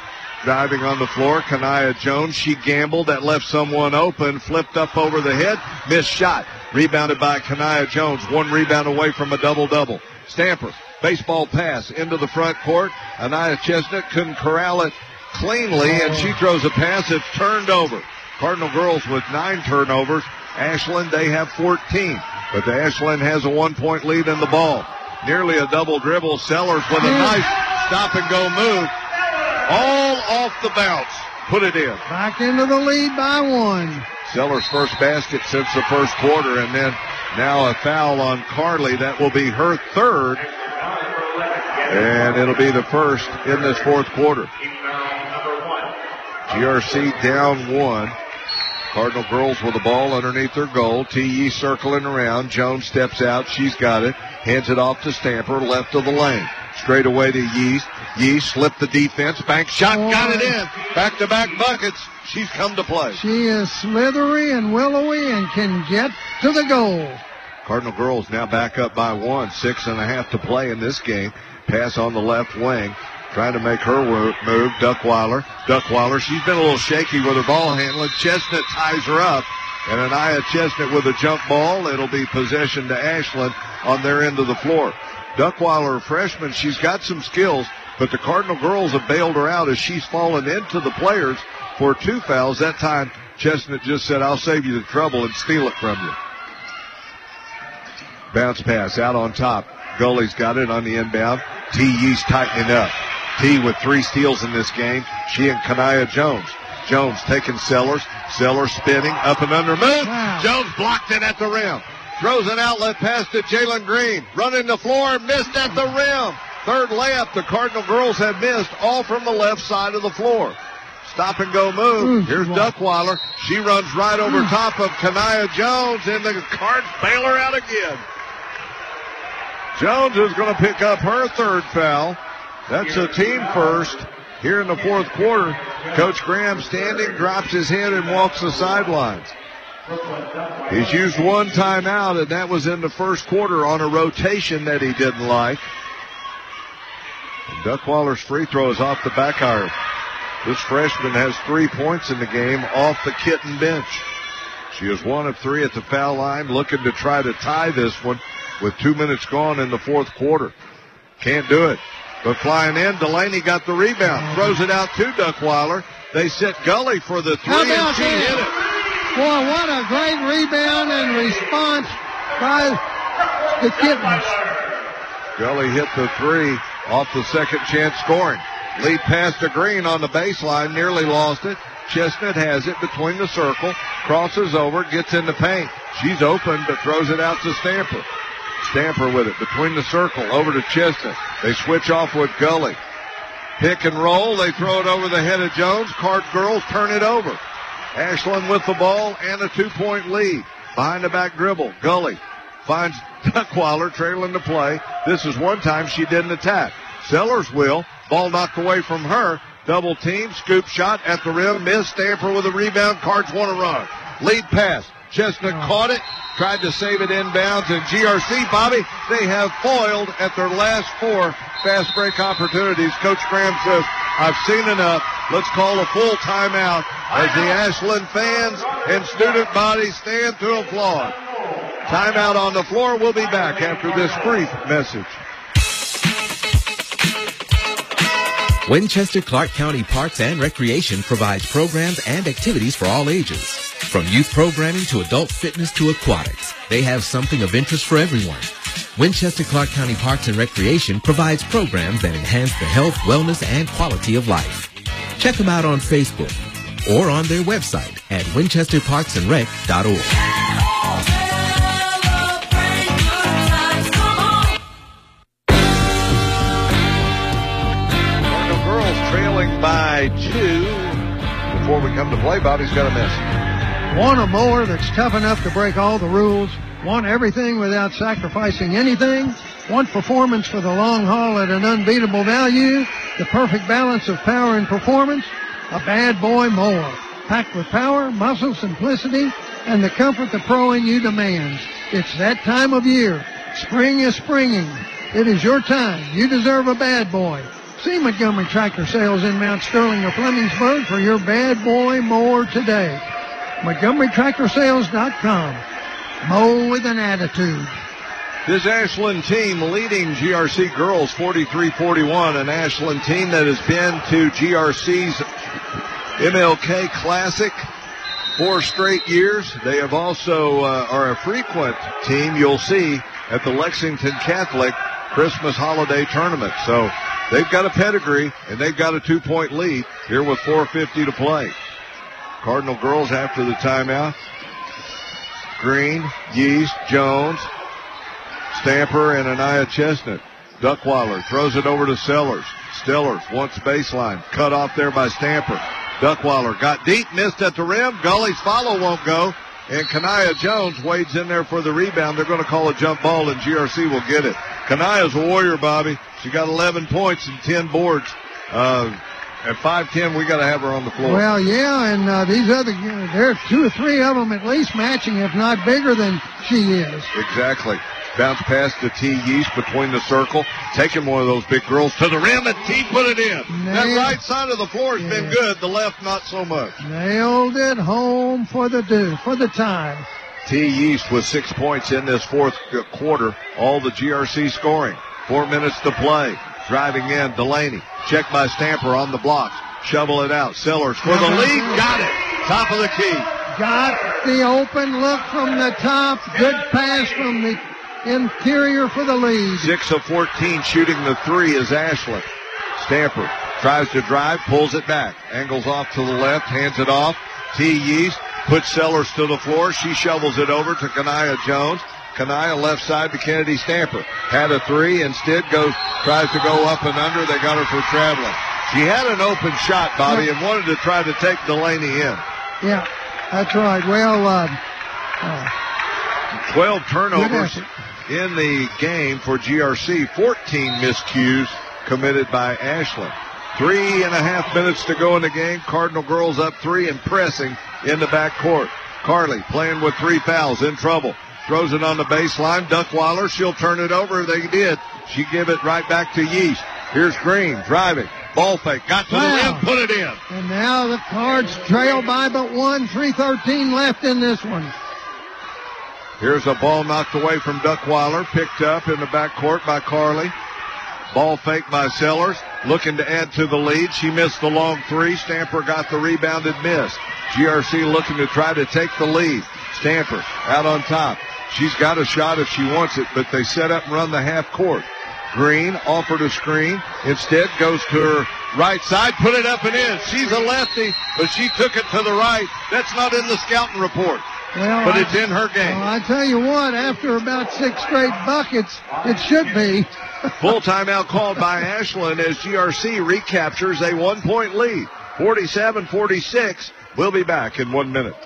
Diving on the floor, Kanaya Jones. She gambled. That left someone open. Flipped up over the head. Missed shot. Rebounded by Kanaya Jones. One rebound away from a double-double. Stamper. Baseball pass into the front court. Anaya Chestnut couldn't corral it cleanly, and she throws a pass. It's turned over. Cardinal girls with nine turnovers. Ashland, they have fourteen. But the Ashland has a one-point lead in the ball. Nearly a double dribble. Sellers with a nice stop-and-go move. All off the bounce. Put it in. Back into the lead by one. Sellers' first basket since the first quarter, and then now a foul on Carly. That will be her third, and it'll be the first in this fourth quarter. G R C down one. Cardinal girls with the ball underneath their goal. T E circling around. Jones steps out. She's got it. Hands it off to Stamper, left of the lane. Straight away to Yeast. Yeast slipped the defense. Bank shot, got it in. Back-to-back buckets. She's come to play. She is slithery and willowy and can get to the goal. Cardinal girls now back up by one. Six and a half to play in this game. Pass on the left wing. Trying to make her move. Duckweiler. Duckweiler, she's been a little shaky with her ball handling. Chestnut ties her up. And Anaya Chestnut with a jump ball. It'll be possession to Ashland on their end of the floor. Duckweiler, a freshman, she's got some skills, but the Cardinal girls have bailed her out as she's fallen into the players for two fouls. That time, Chestnut just said, I'll save you the trouble and steal it from you. Bounce pass out on top. Gully's got it on the inbound. T. Yeast tightening up. T with three steals in this game. She and Kanaya Jones. Jones taking Sellers. Sellers spinning up and under move. Wow. Jones blocked it at the rim. Throws an outlet pass to Jalen Green. Running the floor, missed at the rim. Third layup the Cardinal girls have missed, all from the left side of the floor. Stop and go move. Here's Duckweiler. She runs right over top of Kanaya Jones, and the Cards bail her out again. Jones is going to pick up her third foul. That's a team first here in the fourth quarter. Coach Graham standing, drops his head, and walks the sidelines. He's used one timeout, and that was in the first quarter on a rotation that he didn't like. And Duckweiler's free throw is off the back iron. This freshman has three points in the game off the Kitten bench. She is one of three at the foul line, looking to try to tie this one with two minutes gone in the fourth quarter. Can't do it. But flying in, Delaney got the rebound. Throws it out to Duckweiler. They set Gully for the three, and she hit it. Boy, what a great rebound and response by the Kittens. Gully hit the three off the second chance scoring. Lead pass to Green on the baseline, nearly lost it. Chestnut has it between the circle, crosses over, gets in the paint. She's open, but throws it out to Stamper. Stamper with it between the circle, over to Chestnut. They switch off with Gully. Pick and roll, they throw it over the head of Jones. Card girls turn it over. Ashland with the ball and a two-point lead. Behind the back dribble, Gully finds Duckweiler trailing the play. This is one time she didn't attack. Sellers will. Ball knocked away from her. Double team, scoop shot at the rim, miss. Stamper with a rebound. Cards want to run. Lead pass. Chestnut caught it, tried to save it inbounds, and G R C, Bobby, they have foiled at their last four fast break opportunities. Coach Graham says, I've seen enough. Let's call a full timeout as the Ashland fans and student body stand to applaud. Timeout on the floor. We'll be back after this brief message. Winchester Clark County Parks and Recreation provides programs and activities for all ages. From youth programming to adult fitness to aquatics, they have something of interest for everyone. Winchester Clark County Parks and Recreation provides programs that enhance the health, wellness, and quality of life. Check them out on Facebook or on their website at winchester parks and rec dot org. Cardinal girls trailing by two. Before we come to play, Bobby's got a message. Want a mower that's tough enough to break all the rules? Want everything without sacrificing anything? Want performance for the long haul at an unbeatable value? The perfect balance of power and performance? A Bad Boy mower. Packed with power, muscle, simplicity, and the comfort the pro in you demands. It's that time of year. Spring is springing. It is your time. You deserve a Bad Boy. See Montgomery Tractor Sales in Mount Sterling or Flemingsburg for your bad boy mower today. Montgomery Tractor Sales dot com. Mow with an attitude. This Ashland team leading G R C girls forty-three forty-one, an Ashland team that has been to G R C's M L K Classic four straight years. They have also uh, are a frequent team you'll see at the Lexington Catholic Christmas holiday tournament. So they've got a pedigree, and they've got a two-point lead here with four fifty to play. Cardinal girls after the timeout. Green, Yeast, Jones, Stamper, and Anaya Chestnut. Duckweiler throws it over to Sellers. Stillers wants baseline. Cut off there by Stamper. Duckweiler got deep, missed at the rim. Gully's follow won't go. And Kanaya Jones wades in there for the rebound. They're going to call a jump ball, and G R C will get it. Kanaya's a warrior, Bobby. She got eleven points and ten boards. Uh, at five ten, we got to have her on the floor. Well, yeah, and uh, these other, there's two or three of them at least matching, if not bigger than she is. Exactly. Bounce pass to T. Yeast between the circle. Taking one of those big girls to the rim, and T put it in. Nailed. That right side of the floor has yeah. been good. The left, not so much. Nailed it home for the do, for the time. T. Yeast with six points in this fourth quarter. All the G R C scoring. Four minutes to play. Driving in, Delaney. Check by Stamper on the blocks. Shovel it out. Sellers for the lead. Got it. Top of the key. Got the open look from the top. Good pass from the interior for the lead. six of fourteen shooting the three is Ashland. Stamper tries to drive, pulls it back. Angles off to the left, hands it off. T. Yeast puts Sellers to the floor. She shovels it over to Kanaya Jones. Kanaya left side to Kennedy Stamper. Had a three, instead goes, tries to go up and under. They got her for traveling. She had an open shot, Bobby, and wanted to try to take Delaney in. Yeah, that's right. Well, uh, uh, twelve turnovers in the game for G R C. fourteen miscues committed by Ashland. Three and a half minutes to go in the game. Cardinal girls up three and pressing in the backcourt. Carly playing with three fouls, in trouble. Throws it on the baseline. Duckweiler, she'll turn it over. They did. She give it right back to Yeast. Here's Green driving. Ball fake. Got to wow. the rim. Put it in. And now the Cards trail by but one. three thirteen left in this one. Here's a ball knocked away from Duckweiler. Picked up in the backcourt by Carly. Ball fake by Sellers. Looking to add to the lead. She missed the long three. Stamper got the rebound and missed. G R C looking to try to take the lead. Stamper out on top. She's got a shot if she wants it, but they set up and run the half court. Green offered a screen. Instead goes to her right side. Put it up and in. She's a lefty, but she took it to the right. That's not in the scouting report. Well, but I, it's in her game. Well, I tell you what, after about six straight buckets, it should be. Full timeout called by Ashland as G R C recaptures a one-point lead. forty-seven forty-six. We'll be back in one minute.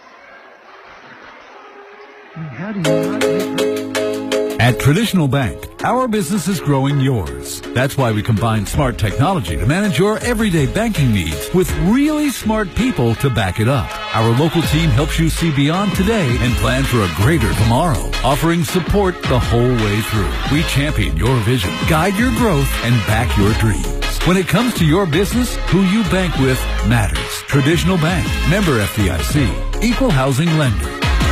How do you not make At Traditional Bank, our business is growing yours. That's why we combine smart technology to manage your everyday banking needs with really smart people to back it up. Our local team helps you see beyond today and plan for a greater tomorrow, offering support the whole way through. We champion your vision, guide your growth, and back your dreams. When it comes to your business, who you bank with matters. Traditional Bank, member F D I C, equal housing lender.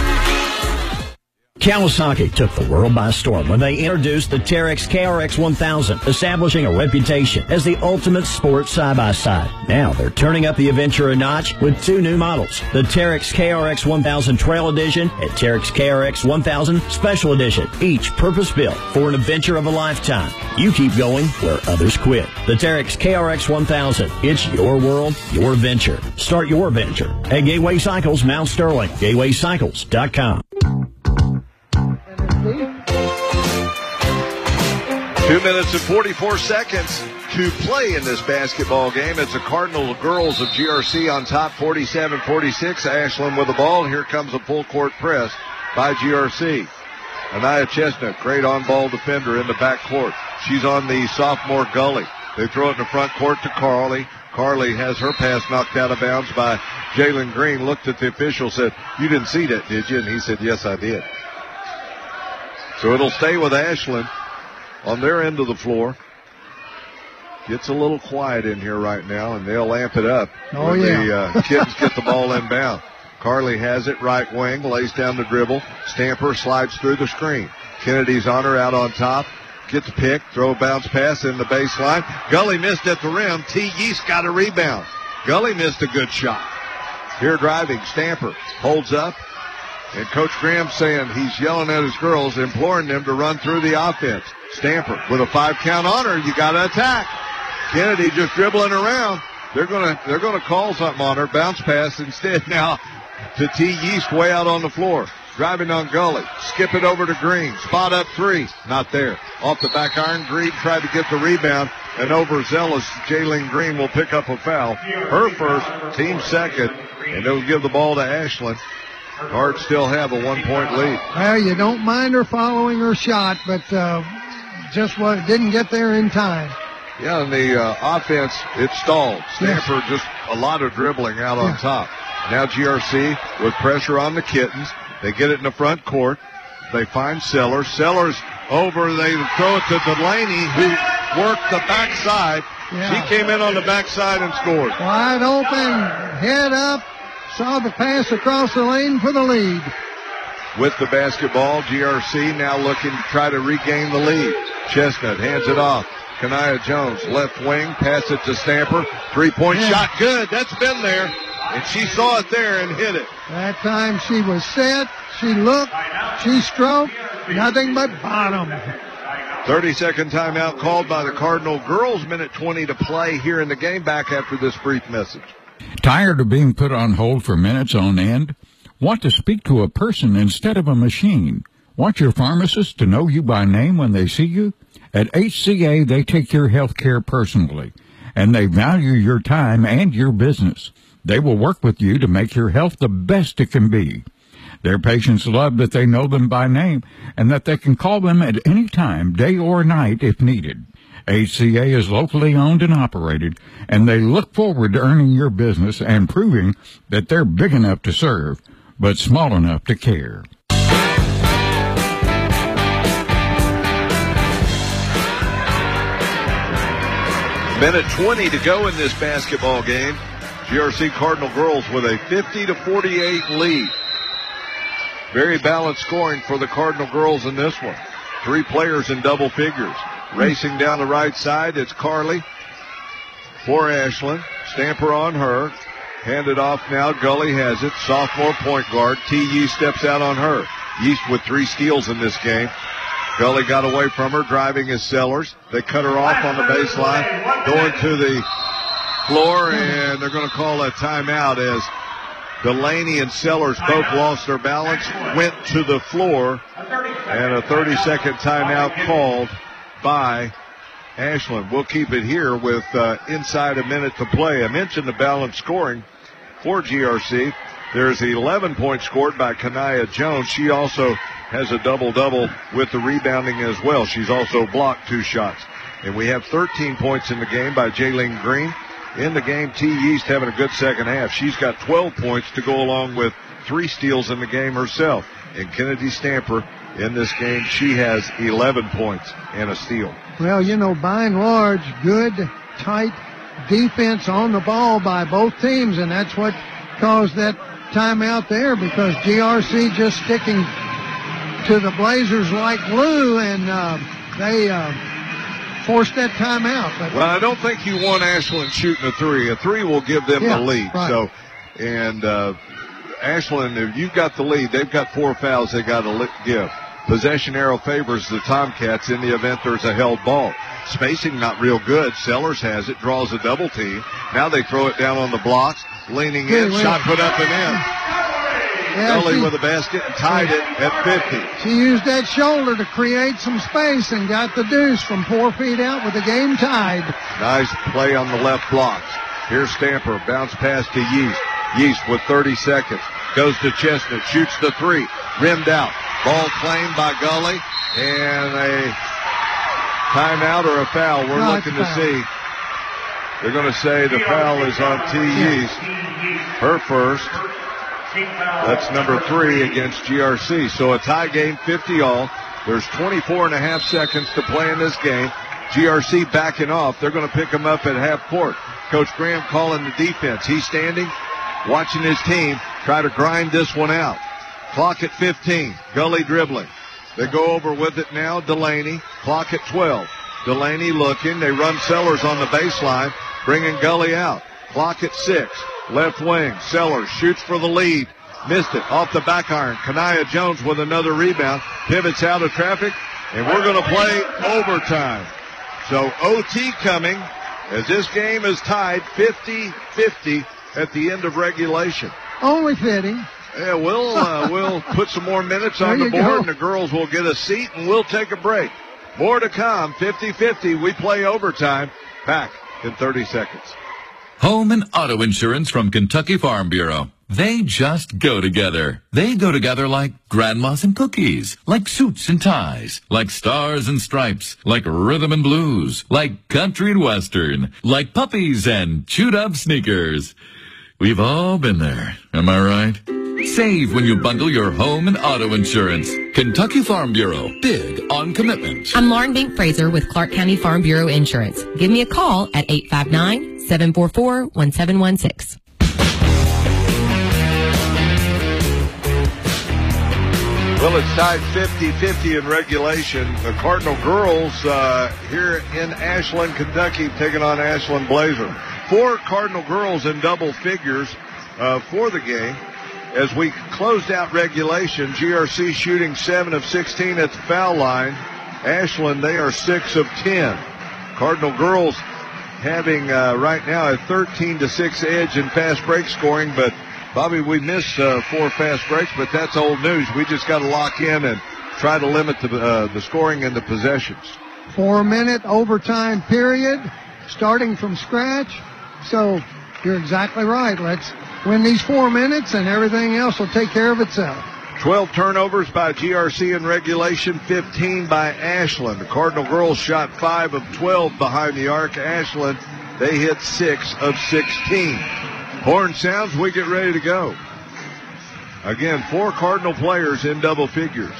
Kawasaki took the world by storm when they introduced the Terex K R X one thousand, establishing a reputation as the ultimate sports side-by-side. Now they're turning up the adventure a notch with two new models, the Terex K R X one thousand Trail Edition and Terex K R X one thousand Special Edition, each purpose-built for an adventure of a lifetime. You keep going where others quit. The Terex K R X one thousand, it's your world, your venture. Start your venture at Gateway Cycles, Mount Sterling, gateway cycles dot com. Two minutes and forty-four seconds to play in this basketball game. It's the Cardinal girls of G R C on top, forty-seven forty-six. Ashland with the ball. Here comes a full court press by G R C. Anaya Chestnut, great on-ball defender in the back court. She's on the sophomore Gully. They throw it in the front court to Carly. Carly has her pass knocked out of bounds by Jalen Green. Looked at the official, said, "You didn't see that, did you?" And he said, "Yes, I did." So it'll stay with Ashland on their end of the floor. gets a little quiet in here right now, and they'll amp it up Oh, when yeah. the uh, kids get the ball inbound. Carly has it, right wing, lays down the dribble. Stamper slides through the screen. Kennedy's on her, out on top. Gets picked, throw a bounce pass in the baseline. Gully missed at the rim. T. Yeast got a rebound. Gully missed a good shot. Here driving, Stamper holds up. And Coach Graham saying he's yelling at his girls, imploring them to run through the offense. Stamper with a five count on her. You got to attack. Kennedy just dribbling around. They're gonna they're gonna call something on her. Bounce pass instead now to T. Yeast way out on the floor. Driving on Gully. Skip it over to Green. Spot up three. Not there. Off the back iron. Green tried to get the rebound. And overzealous Jaylene Green will pick up a foul. Her first, team second. And they'll give the ball to Ashland. Cards still have a one-point lead. Well, you don't mind her following her shot, but uh, just what didn't get there in time. Yeah, and the uh, offense, it stalled. Stanford Yes. just a lot of dribbling out on Yeah. top. Now G R C with pressure on the Kittens. They get it in the front court. They find Sellers. Sellers over. They throw it to Delaney, who worked the backside. Yeah. She came in on the backside and scored. Wide open, head up, saw the pass across the lane for the lead. With the basketball, G R C now looking to try to regain the lead. Chestnut hands it off. Kanaya Jones, left wing, pass it to Stamper. Three-point Yeah. shot, good. That's been there. And she saw it there and hit it. That time she was set, she looked, she stroked, nothing but bottom. thirty-second timeout called by the Cardinal girls. Minute twenty to play here in the game. Back after this brief message. Tired of being put on hold for minutes on end? Want to speak to a person instead of a machine? Want your pharmacist to know you by name when they see you? At H C A, they take your health care personally, and they value your time and your business. They will work with you to make your health the best it can be. Their patients love that they know them by name and that they can call them at any time, day or night, if needed. H C A is locally owned and operated, and they look forward to earning your business and proving that they're big enough to serve, but small enough to care. Minute twenty to go in this basketball game. G R C Cardinal girls with a fifty to forty-eight lead. Very balanced scoring for the Cardinal girls in this one. Three players in double figures. Racing down the right side, it's Carly for Ashland. Stamper on her. Handed off now. Gully has it. Sophomore point guard. T. Yeast steps out on her. Yeast with three steals in this game. Gully got away from her. Driving is Sellers. They cut her off on the baseline. Going to the floor, and they're going to call a timeout as Delaney and Sellers both lost their balance, went to the floor, and a thirty-second timeout called by Ashland. We'll keep it here with uh, inside a minute to play. I mentioned the balanced scoring for G R C. There's eleven points scored by Kanaya Jones. She also has a double-double with the rebounding as well. She's also blocked two shots. And we have thirteen points in the game by Jaylene Green. In the game, T. Yeast having a good second half. She's got twelve points to go along with three steals in the game herself. And Kennedy Stamper in this game, she has eleven points and a steal. Well, you know, by and large, good, tight defense on the ball by both teams, and that's what caused that timeout there, because G R C just sticking to the Blazers like glue, and uh, they uh, forced that timeout. But well, I don't think you want Ashland shooting a three. A three will give them Yeah, the lead. right. So, and uh, Ashland, if you've got the lead, they've got four fouls they got to li- give. Possession arrow favors the Tomcats in the event there's a held ball. Spacing not real good. Sellers has it, draws a double team. Now they throw it down on the blocks, leaning in, Good, shot well. put up and in. Yeah, Gully she- with a basket and tied it at fifty. She used that shoulder to create some space and got the deuce from four feet out with the game tied. Nice play on the left blocks. Here's Stamper, bounce pass to Yeast. Yeast with thirty seconds. Goes to Chestnut, shoots the three. Rimmed out. Ball claimed by Gully. And a timeout or a foul. We're No, it's looking a to foul. see. They're going to say the foul is on T. Yeast. Her first. That's number three against G R C. So a tie game, fifty all. There's twenty-four and a half seconds to play in this game. G R C backing off. They're going to pick them up at half court. Coach Graham calling the defense. He's standing, watching his team try to grind this one out. Clock at fifteen. Gully dribbling. They go over with it now. Delaney. Clock at twelve. Delaney looking. They run Sellers on the baseline, bringing Gully out. Clock at six. Left wing. Sellers shoots for the lead. Missed it. Off the back iron. Kanaya Jones with another rebound. Pivots out of traffic. And we're going to play overtime. So O T coming as this game is tied fifty fifty at the end of regulation. Only fitting. Yeah, we'll, uh, we'll put some more minutes on the board, go. and the girls will get a seat, and we'll take a break. More to come. fifty fifty. We play overtime. Back in thirty seconds. Home and auto insurance from Kentucky Farm Bureau. They just go together. They go together like grandmas and cookies, like suits and ties, like stars and stripes, like rhythm and blues, like country and western, like puppies and chewed up sneakers. We've all been there. Am I right? Save when you bundle your home and auto insurance. Kentucky Farm Bureau. Big on commitment. I'm Lauren Bink Fraser with Clark County Farm Bureau Insurance. Give me a call at eight five nine, seven four four, one seven one six. Well, it's tied fifty fifty in regulation. The Cardinal girls uh, here in Ashland, Kentucky, taking on Ashland Blazer. Four Cardinal girls in double figures uh, for the game. As we closed out regulation, G R C shooting seven of sixteen at the foul line. Ashland, they are six of ten. Cardinal girls having uh, right now a thirteen to six edge in fast break scoring, but Bobby, we missed uh, four fast breaks, but that's old news. We just got to lock in and try to limit the, uh, the scoring and the possessions. Four-minute overtime period, starting from scratch. So you're exactly right. Let's win these four minutes, and everything else will take care of itself. twelve turnovers by G R C in regulation, fifteen by Ashland. The Cardinal girls shot five of twelve behind the arc. Ashland, they hit six of sixteen. Horn sounds, we get ready to go. Again, four Cardinal players in double figures.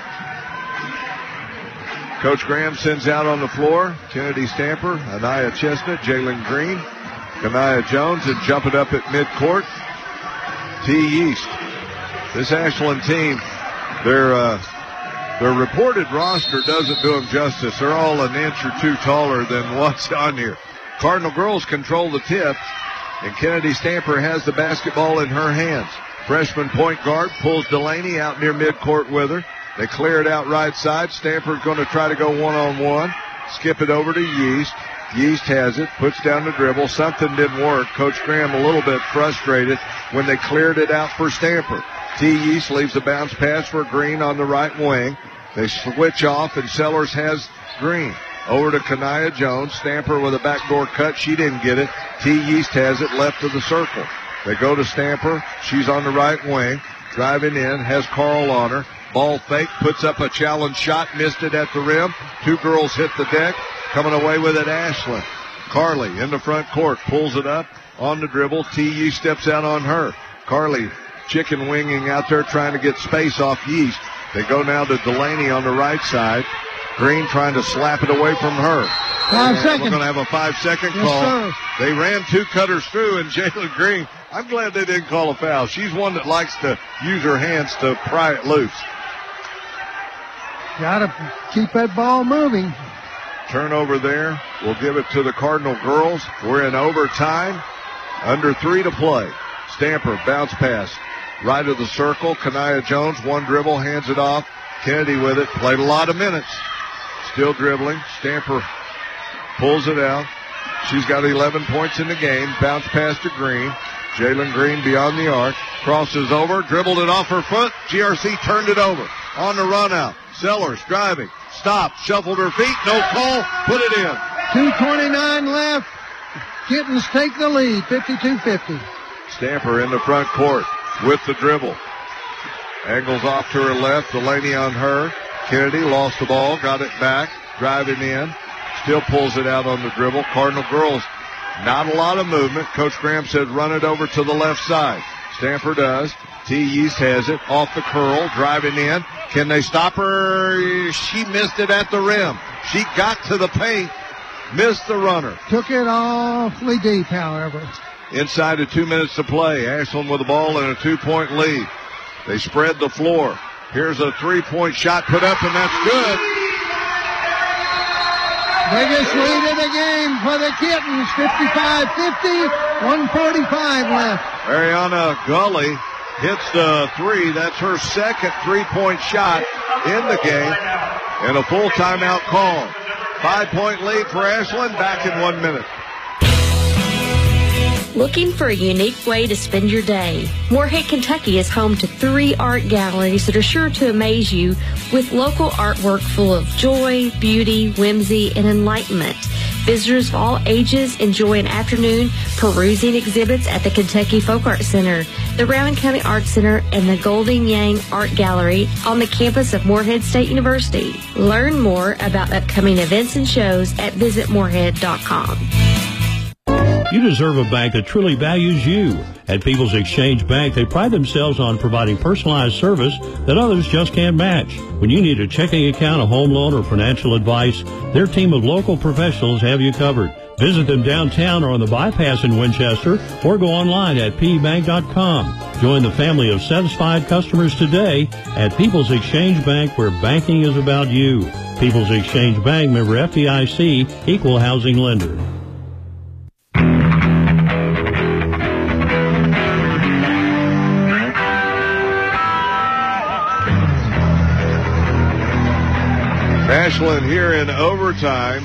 Coach Graham sends out on the floor Kennedy Stamper, Anaya Chestnut, Jalen Green, Kanaya Jones, and jumping up at midcourt, T. East. This Ashland team, their uh, their reported roster doesn't do them justice. They're all an inch or two taller than what's on here. Cardinal girls control the tip, and Kennedy Stamper has the basketball in her hands. Freshman point guard pulls Delaney out near midcourt with her. They clear it out right side. Stamper's going to try to go one-on-one. Skip it over to Yeast. Yeast has it, puts down the dribble. Something didn't work. Coach Graham a little bit frustrated when they cleared it out for Stamper. T. Yeast leaves a bounce pass for Green on the right wing. They switch off, and Sellers has Green. Over to Kanaya Jones. Stamper with a backdoor cut. She didn't get it. T. Yeast has it left of the circle. They go to Stamper. She's on the right wing. Driving in. Has Carl on her. Ball fake. Puts up a challenge shot. Missed it at the rim. Two girls hit the deck. Coming away with it, Ashland. Carly in the front court. Pulls it up on the dribble. T. Yeast steps out on her. Carly chicken winging out there trying to get space off Yeast. They go now to Delaney on the right side. Green trying to slap it away from her. Five and seconds. We're going to have a five-second Yes, call. sir. They ran two cutters through, and Jalen Green, I'm glad they didn't call a foul. She's one that likes to use her hands to pry it loose. Got to keep that ball moving. Turnover there. We'll give it to the Cardinal girls. We're in overtime. Under three to play. Stamper, bounce pass. Right of the circle. Kanaya Jones, one dribble, hands it off. Kennedy with it. Played a lot of minutes. Still dribbling. Stamper pulls it out. She's got eleven points in the game. Bounce pass to Green. Jalen Green beyond the arc. Crosses over. Dribbled it off her foot. G R C turned it over. On the run out. Sellers driving. Stop. Shuffled her feet. No call. Put it in. two twenty-nine left. Kittens take the lead. fifty-two fifty. Stamper in the front court with the dribble. Angles off to her left. Delaney on her. Kennedy lost the ball. Got it back. Driving in. Still pulls it out on the dribble. Cardinal girls, not a lot of movement. Coach Graham said run it over to the left side. Stamper does. T. Yeast has it. Off the curl. Driving in. Can they stop her? She missed it at the rim. She got to the paint Missed the runner. Took it awfully deep, however. Inside of two minutes to play. Ashland with the ball and a two-point lead. They spread the floor. Here's a three-point shot put up, and that's good. Biggest lead of the game for the Kittens, fifty-five fifty, one forty-five left. Ariana Gully hits the three. That's her second three-point shot in the game, and a full timeout call. Five-point lead for Ashland, back in one minute. Looking for a unique way to spend your day? Moorhead, Kentucky is home to three art galleries that are sure to amaze you with local artwork full of joy, beauty, whimsy, and enlightenment. Visitors of all ages enjoy an afternoon perusing exhibits at the Kentucky Folk Art Center, the Rowan County Art Center, and the Golden Yang Art Gallery on the campus of Moorhead State University. Learn more about upcoming events and shows at visit moorhead dot com. You deserve a bank that truly values you. At People's Exchange Bank, they pride themselves on providing personalized service that others just can't match. When you need a checking account, a home loan, or financial advice, their team of local professionals have you covered. Visit them downtown or on the bypass in Winchester, or go online at p bank dot com. Join the family of satisfied customers today at People's Exchange Bank, where banking is about you. People's Exchange Bank, member F D I C, equal housing lender. Ashland here in overtime.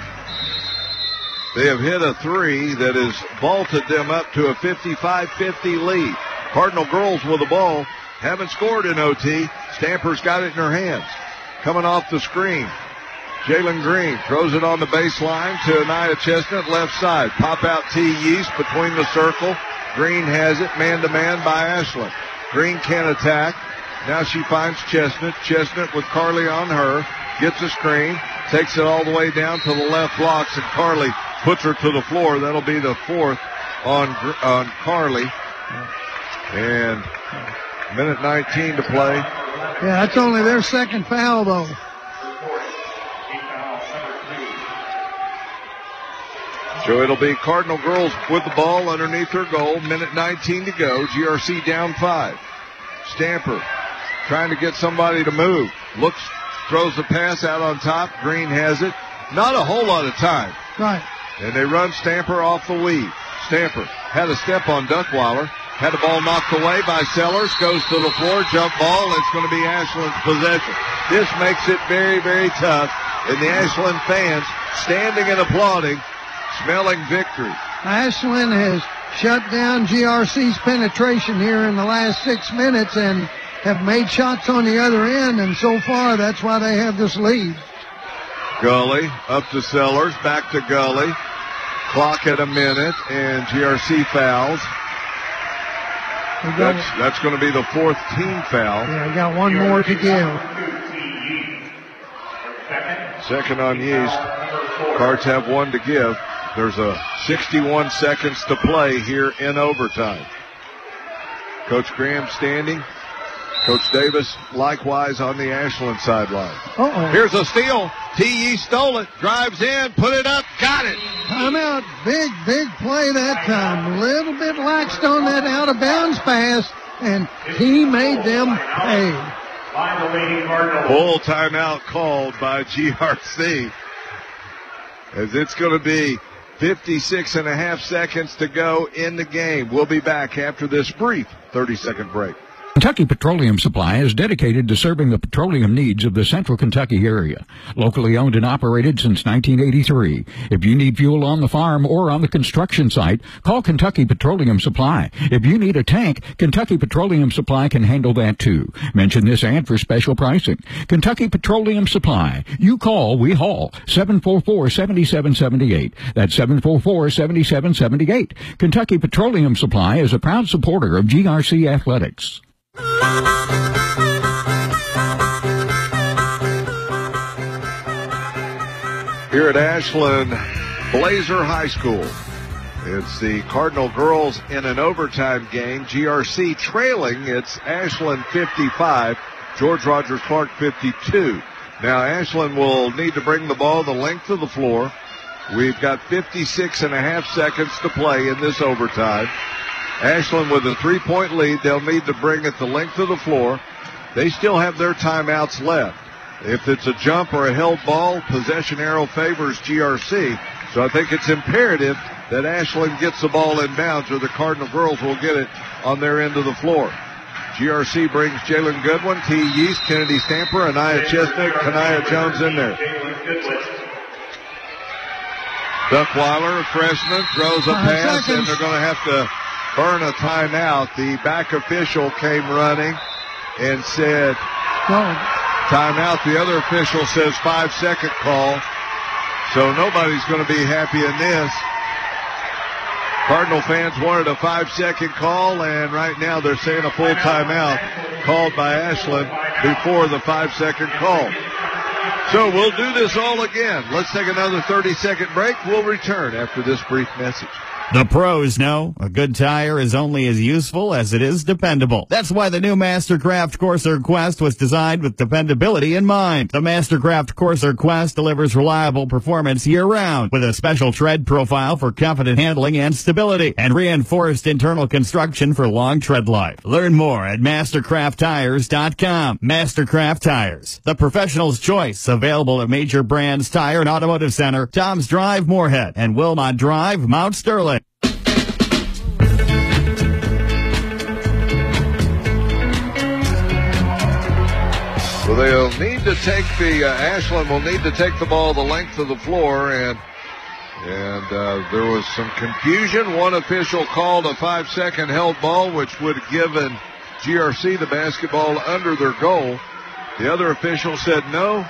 They have hit a three that has vaulted them up to a fifty-five fifty lead. Cardinal girls with the ball haven't scored in O T. Stamper's got it in her hands. Coming off the screen, Jalen Green throws it on the baseline to Anaya Chestnut, left side. Pop out T. Yeast between the circle. Green has it, man-to-man by Ashland. Green can attack. Now she finds Chestnut. Chestnut with Carly on her. Gets a screen, takes it all the way down to the left blocks, and Carly puts her to the floor. That'll be the fourth on on Carly. And minute nineteen to play. Yeah, that's only their second foul, though. So it'll be Cardinal girls with the ball underneath their goal. Minute nineteen to go. G R C down five. Stamper trying to get somebody to move. Looks, throws the pass out on top. Green has it. Not a whole lot of time. Right. And they run Stamper off the weave. Stamper had a step on Duckweiler. Had the ball knocked away by Sellers. Goes to the floor. Jump ball. It's going to be Ashland's possession. This makes it very, very tough. And the Ashland fans standing and applauding, smelling victory. Ashland has shut down G R C's penetration here in the last six minutes and have made shots on the other end, and so far that's why they have this lead. Gully up to Sellers, back to Gully. Clock at a minute, and G R C fouls. That's, that's going to be the fourth team foul. Yeah, we got one more to give. Second on Yeast. Cards have one to give. There's a sixty-one seconds to play here in overtime. Coach Graham standing. Coach Davis likewise on the Ashland sideline. Uh-oh. Here's a steal. T E stole it. Drives in. Put it up. Got it. Timeout. Big, big play that time. A little bit laxed on that out of bounds pass, and he made them pay. Full timeout called by G R C, as it's going to be fifty-six and a half seconds to go in the game. We'll be back after this brief thirty-second break. Kentucky Petroleum Supply is dedicated to serving the petroleum needs of the central Kentucky area. Locally owned and operated since nineteen eighty-three. If you need fuel on the farm or on the construction site, call Kentucky Petroleum Supply. If you need a tank, Kentucky Petroleum Supply can handle that too. Mention this ad for special pricing. Kentucky Petroleum Supply. You call, we haul. seven four four, seven seven seven eight. That's seven four four, seven seven seven eight. Kentucky Petroleum Supply is a proud supporter of G R C Athletics. Here at Ashland Blazer High School, it's the Cardinal girls in an overtime game. G R C trailing. It's Ashland fifty-five, George Rogers Clark fifty-two. Now Ashland will need to bring the ball the length of the floor. We've got fifty-six and a half seconds to play in this overtime. Ashland with a three-point lead. They'll need to bring it the length of the floor. They still have their timeouts left. If it's a jump or a held ball, possession arrow favors G R C. So I think it's imperative that Ashland gets the ball in bounds or the Cardinal girls will get it on their end of the floor. G R C brings Jalen Goodwin, T. Yeast, Kennedy Stamper, Anaya Chestnut, Kanaya Jones in there. Duckweiler, a freshman, throws a pass, and they're going to have to burn a timeout. The back official came running and said, timeout. The other official says five-second call. So nobody's going to be happy in this. Cardinal fans wanted a five-second call, and right now they're saying a full timeout called by Ashland before the five-second call. So we'll do this all again. Let's take another thirty-second break. We'll return after this brief message. The pros know a good tire is only as useful as it is dependable. That's why the new Mastercraft Corsair Quest was designed with dependability in mind. The Mastercraft Corsair Quest delivers reliable performance year-round with a special tread profile for confident handling and stability and reinforced internal construction for long tread life. Learn more at mastercraft tires dot com. Mastercraft Tires, the professional's choice, available at major brands Tire and Automotive Center, Tom's Drive, Moorhead, and Wilmot Drive, Mount Sterling. Well, they'll need to take the, uh, Ashland will need to take the ball the length of the floor, and and uh, there was some confusion. One official called a five-second held ball, which would have given G R C the basketball under their goal. The other official said no.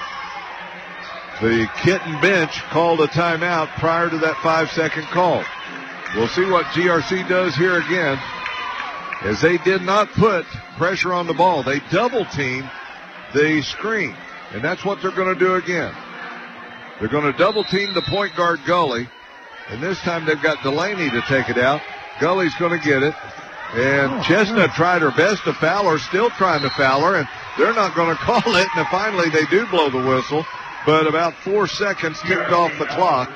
The Kitten bench called a timeout prior to that five-second call. We'll see what G R C does here again, as they did not put pressure on the ball. They double-teamed the screen, and that's what they're going to do again. They're going to double-team the point guard, Gully, and this time they've got Delaney to take it out. Gully's going to get it, and oh, Chestnut yeah. tried her best to foul her, still trying to foul her, and they're not going to call it, and finally they do blow the whistle, but about four seconds ticked off the clock.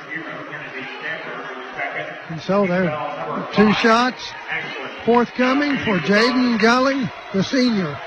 And so there are two shots forthcoming for Jaden Gully, the senior.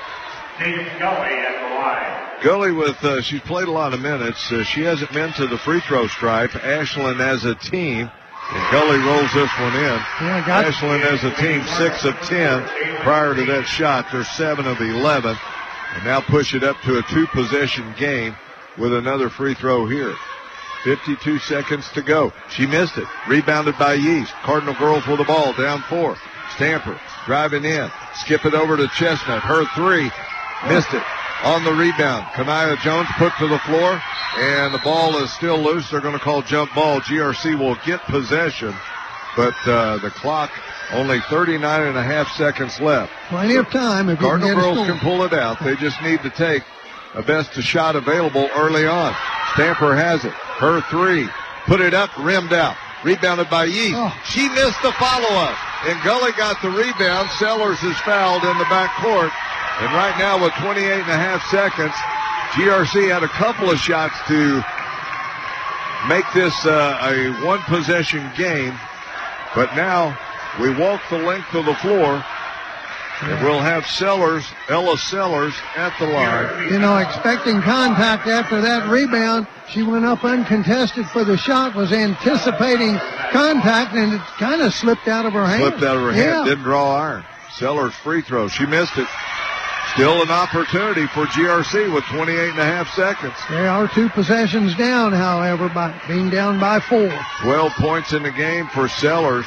Gully with, uh, she's played a lot of minutes. Uh, she hasn't been to the free throw stripe. Ashland as a team, and Gully rolls this one in. Yeah, got Ashland as a team, six of ten. Prior to that shot, they're seven of eleven. And now push it up to a two-possession game with another free throw here. fifty-two seconds to go. She missed it. Rebounded by Yeast. Cardinal girls with the ball, down four. Stamper driving in. Skip it over to Chestnut. Her three. Missed it. On the rebound, Kanaya Jones put to the floor, and the ball is still loose. They're going to call jump ball. G R C will get possession, but uh, the clock, only thirty-nine and a half seconds left. Plenty of time. If Cardinal you can girls can pull it out. They just need to take the best shot available early on. Stamper has it. Her three. Put it up, rimmed out. Rebounded by Yeast. Oh. She missed the follow-up, and Gully got the rebound. Sellers is fouled in the backcourt. And right now with twenty-eight and a half seconds, G R C had a couple of shots to make this uh, a one-possession game. But now we walk the length of the floor, and we'll have Sellers, Ella Sellers, at the line. You know, expecting contact after that rebound. She went up uncontested for the shot, was anticipating contact, and it kind of slipped out of her hand. Slipped out of her yeah. hand, didn't draw iron. Sellers free throw. She missed it. Still an opportunity for G R C with twenty-eight and a half seconds. They are two possessions down, however, by being down by four. twelve points in the game for Sellers.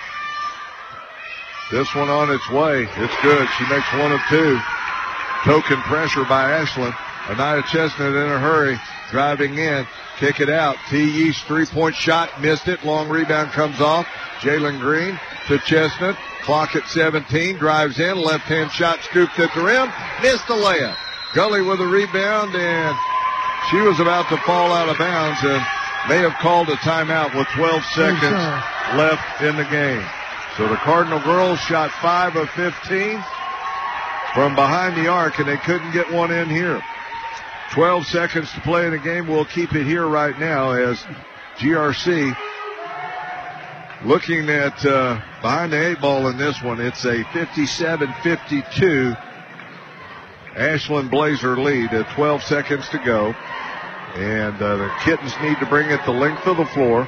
This one on its way. It's good. She makes one of two. Token pressure by Ashland. Anaya Chestnut in a hurry. Driving in. Kick it out. T. Yeast three-point shot. Missed it. Long rebound comes off. Jalen Green to Chestnut. Clock at seventeen. Drives in. Left-hand shot scooped at the rim. Missed the layup. Gully with a rebound, and she was about to fall out of bounds and may have called a timeout with twelve seconds left in the game. So the Cardinal girls shot five of fifteen from behind the arc, and they couldn't get one in here. twelve seconds to play in the game. We'll keep it here right now as G R C looking at uh, behind the eight ball in this one. It's a fifty-seven fifty-two Ashland Blazer lead at twelve seconds to go. And uh, the Kittens need to bring it the length of the floor.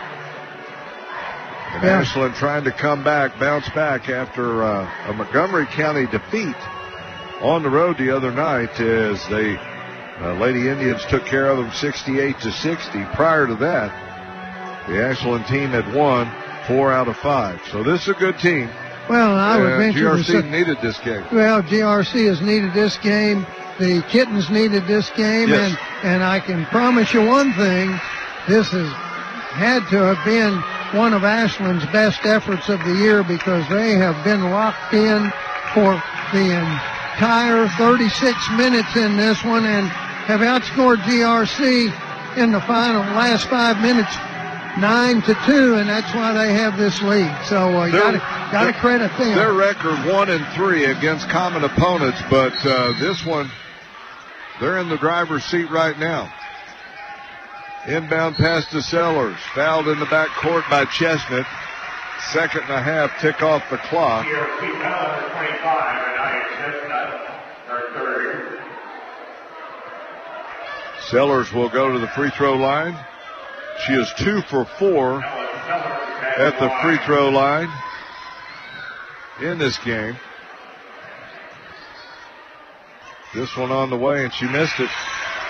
And Yeah. Ashland trying to come back, bounce back after uh, a Montgomery County defeat on the road the other night as they uh, Lady Indians took care of them sixty-eight to sixty. Prior to that, the Ashland team had won four out of five. So this is a good team. Well, I would Uh, venture G R to C say, needed this game. well, G R C has needed this game. The Kittens needed this game, Yes. and and I can promise you one thing: this has had to have been one of Ashland's best efforts of the year because they have been locked in for the entire thirty-six minutes in this one and have outscored G R C in the final last five minutes nine to two, and that's why they have this lead. So uh, you They're- got to got to credit them. Their record one and three against common opponents, but uh, this one, they're in the driver's seat right now. Inbound pass to Sellers, fouled in the back court by Chestnut. Second and a half, tick off the clock. Sellers will go to the free throw line. She is two for four at the free throw line in this game. This one on the way, and she missed it.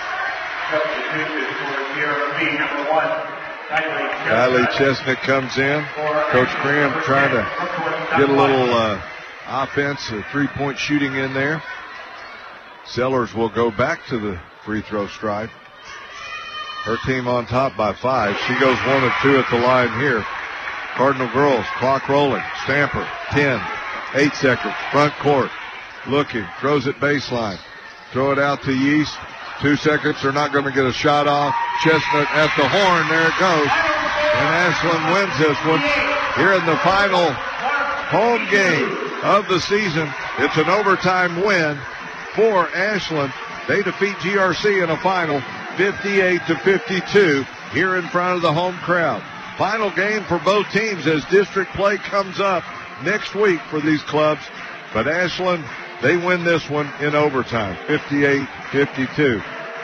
Kylie Chestnut comes in. Coach Graham trying to get a little uh, offense, uh, three-point shooting in there. Sellers will go back to the free throw stripe. Her team on top by five. She goes one of two at the line here. Cardinal girls, clock rolling. Stamper, ten, eight seconds, front court. Looking, throws it baseline. Throw it out to Yeast. Two seconds, they're not going to get a shot off. Chestnut at the horn, there it goes. And Ashland wins this one. Here in the final home game of the season, it's an overtime win for Ashland. They defeat G R C in a final, fifty-eight to fifty-two, here in front of the home crowd. Final game for both teams as district play comes up next week for these clubs. But Ashland, they win this one in overtime, fifty-eight fifty-two.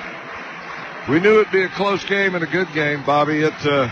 We knew it'd be a close game and a good game, Bobby. It uh,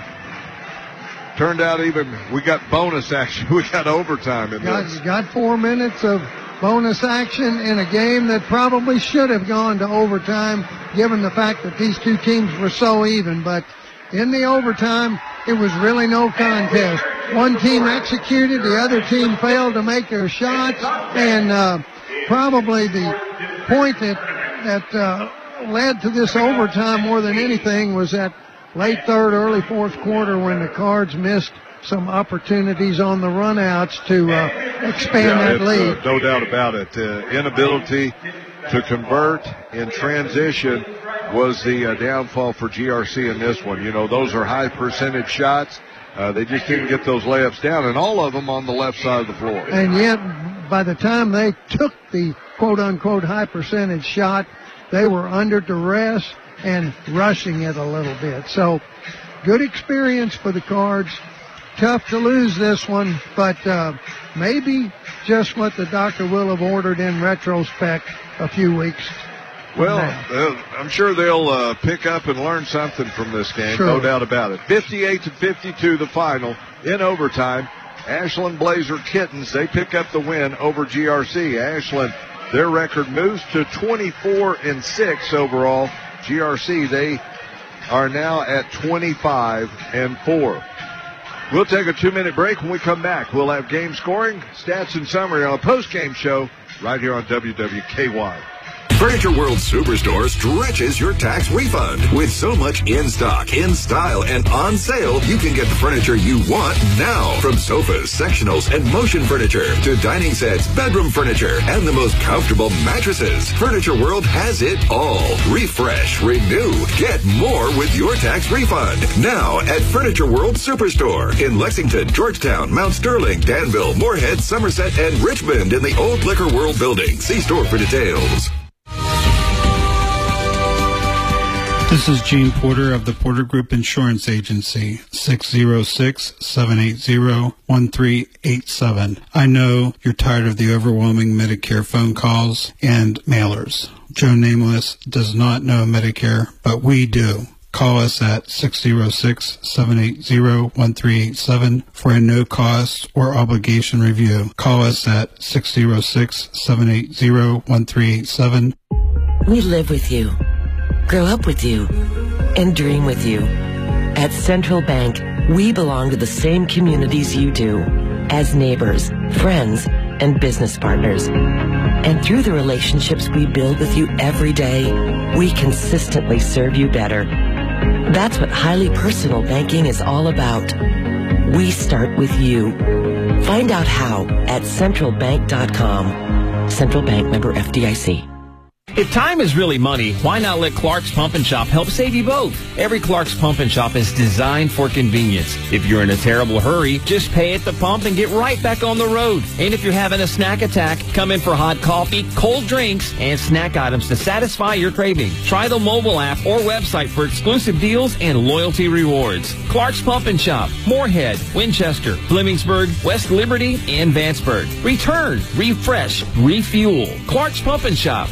turned out even, we got bonus action. We got overtime in Got, this. got four minutes of bonus action in a game that probably should have gone to overtime, given the fact that these two teams were so even. But in the overtime, it was really no contest. One team executed, the other team failed to make their shots, and uh, probably the point that that uh, led to this overtime more than anything was that late third, early fourth quarter when the Cards missed some opportunities on the runouts to uh, expand Yeah, that it's, lead. uh, no doubt about it. Uh, inability to convert in transition was the uh, downfall for G R C in this one. You know, those are high percentage shots. Uh, they just didn't get those layups down, and all of them on the left side of the floor. And yet, by the time they took the quote-unquote high percentage shot, they were under duress and rushing it a little bit. So, good experience for the Cards. Tough to lose this one, but uh, maybe just what the doctor will have ordered in retrospect a few weeks. from Well, now. uh, I'm sure they'll uh, pick up and learn something from this game, Sure. no doubt about it. fifty-eight to fifty-two, the final in overtime. Ashland Blazer Kittens, they pick up the win over G R C. Ashland, their record moves to twenty-four and six overall. G R C, they are now at twenty-five and four. We'll take a two-minute break. When we come back, we'll have game scoring, stats, and summary on a post-game show right here on W W K Y. Furniture World Superstore stretches your tax refund. With so much in stock, in style, and on sale, you can get the furniture you want now. From sofas, sectionals, and motion furniture to dining sets, bedroom furniture, and the most comfortable mattresses. Furniture World has it all. Refresh, renew, get more with your tax refund. Now at Furniture World Superstore in Lexington, Georgetown, Mount Sterling, Danville, Moorhead, Somerset, and Richmond in the Old Liquor World building. See store for details. This is Gene Porter of the Porter Group Insurance Agency, six oh six, seven eight oh, one three eight seven. I know you're tired of the overwhelming Medicare phone calls and mailers. Joe Nameless does not know Medicare, but we do. Call us at six oh six, seven eight oh, one three eight seven for a no-cost or obligation review. Call us at six oh six, seven eight oh, one three eight seven. We live with you, grow up with you, and dream with you. At Central Bank, we belong to the same communities you do, as neighbors, friends, and business partners. And through the relationships we build with you every day, we consistently serve you better. That's what highly personal banking is all about. We start with you. Find out how at central bank dot com. Central Bank, member F D I C. If time is really money, why not let Clark's Pump and Shop help save you both? Every Clark's Pump and Shop is designed for convenience. If you're in a terrible hurry, just pay at the pump and get right back on the road. And if you're having a snack attack, come in for hot coffee, cold drinks, and snack items to satisfy your craving. Try the mobile app or website for exclusive deals and loyalty rewards. Clark's Pump and Shop, Moorhead, Winchester, Flemingsburg, West Liberty, and Vanceburg. Return, refresh, refuel. Clark's Pump and Shop.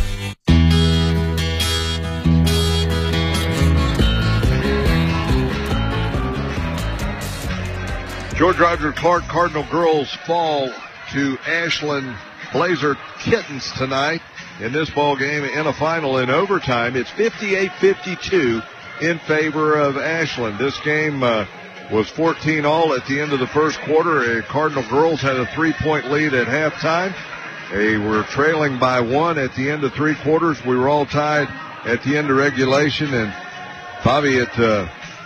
George Rogers Clark Cardinal girls fall to Ashland Blazer Kittens tonight in this ball game in a final in overtime. It's fifty-eight fifty-two in favor of Ashland. This game uh, was fourteen all at the end of the first quarter. Uh, Cardinal girls had a three-point lead at halftime. They were trailing by one at the end of three quarters. We were all tied at the end of regulation. And Bobby, at uh,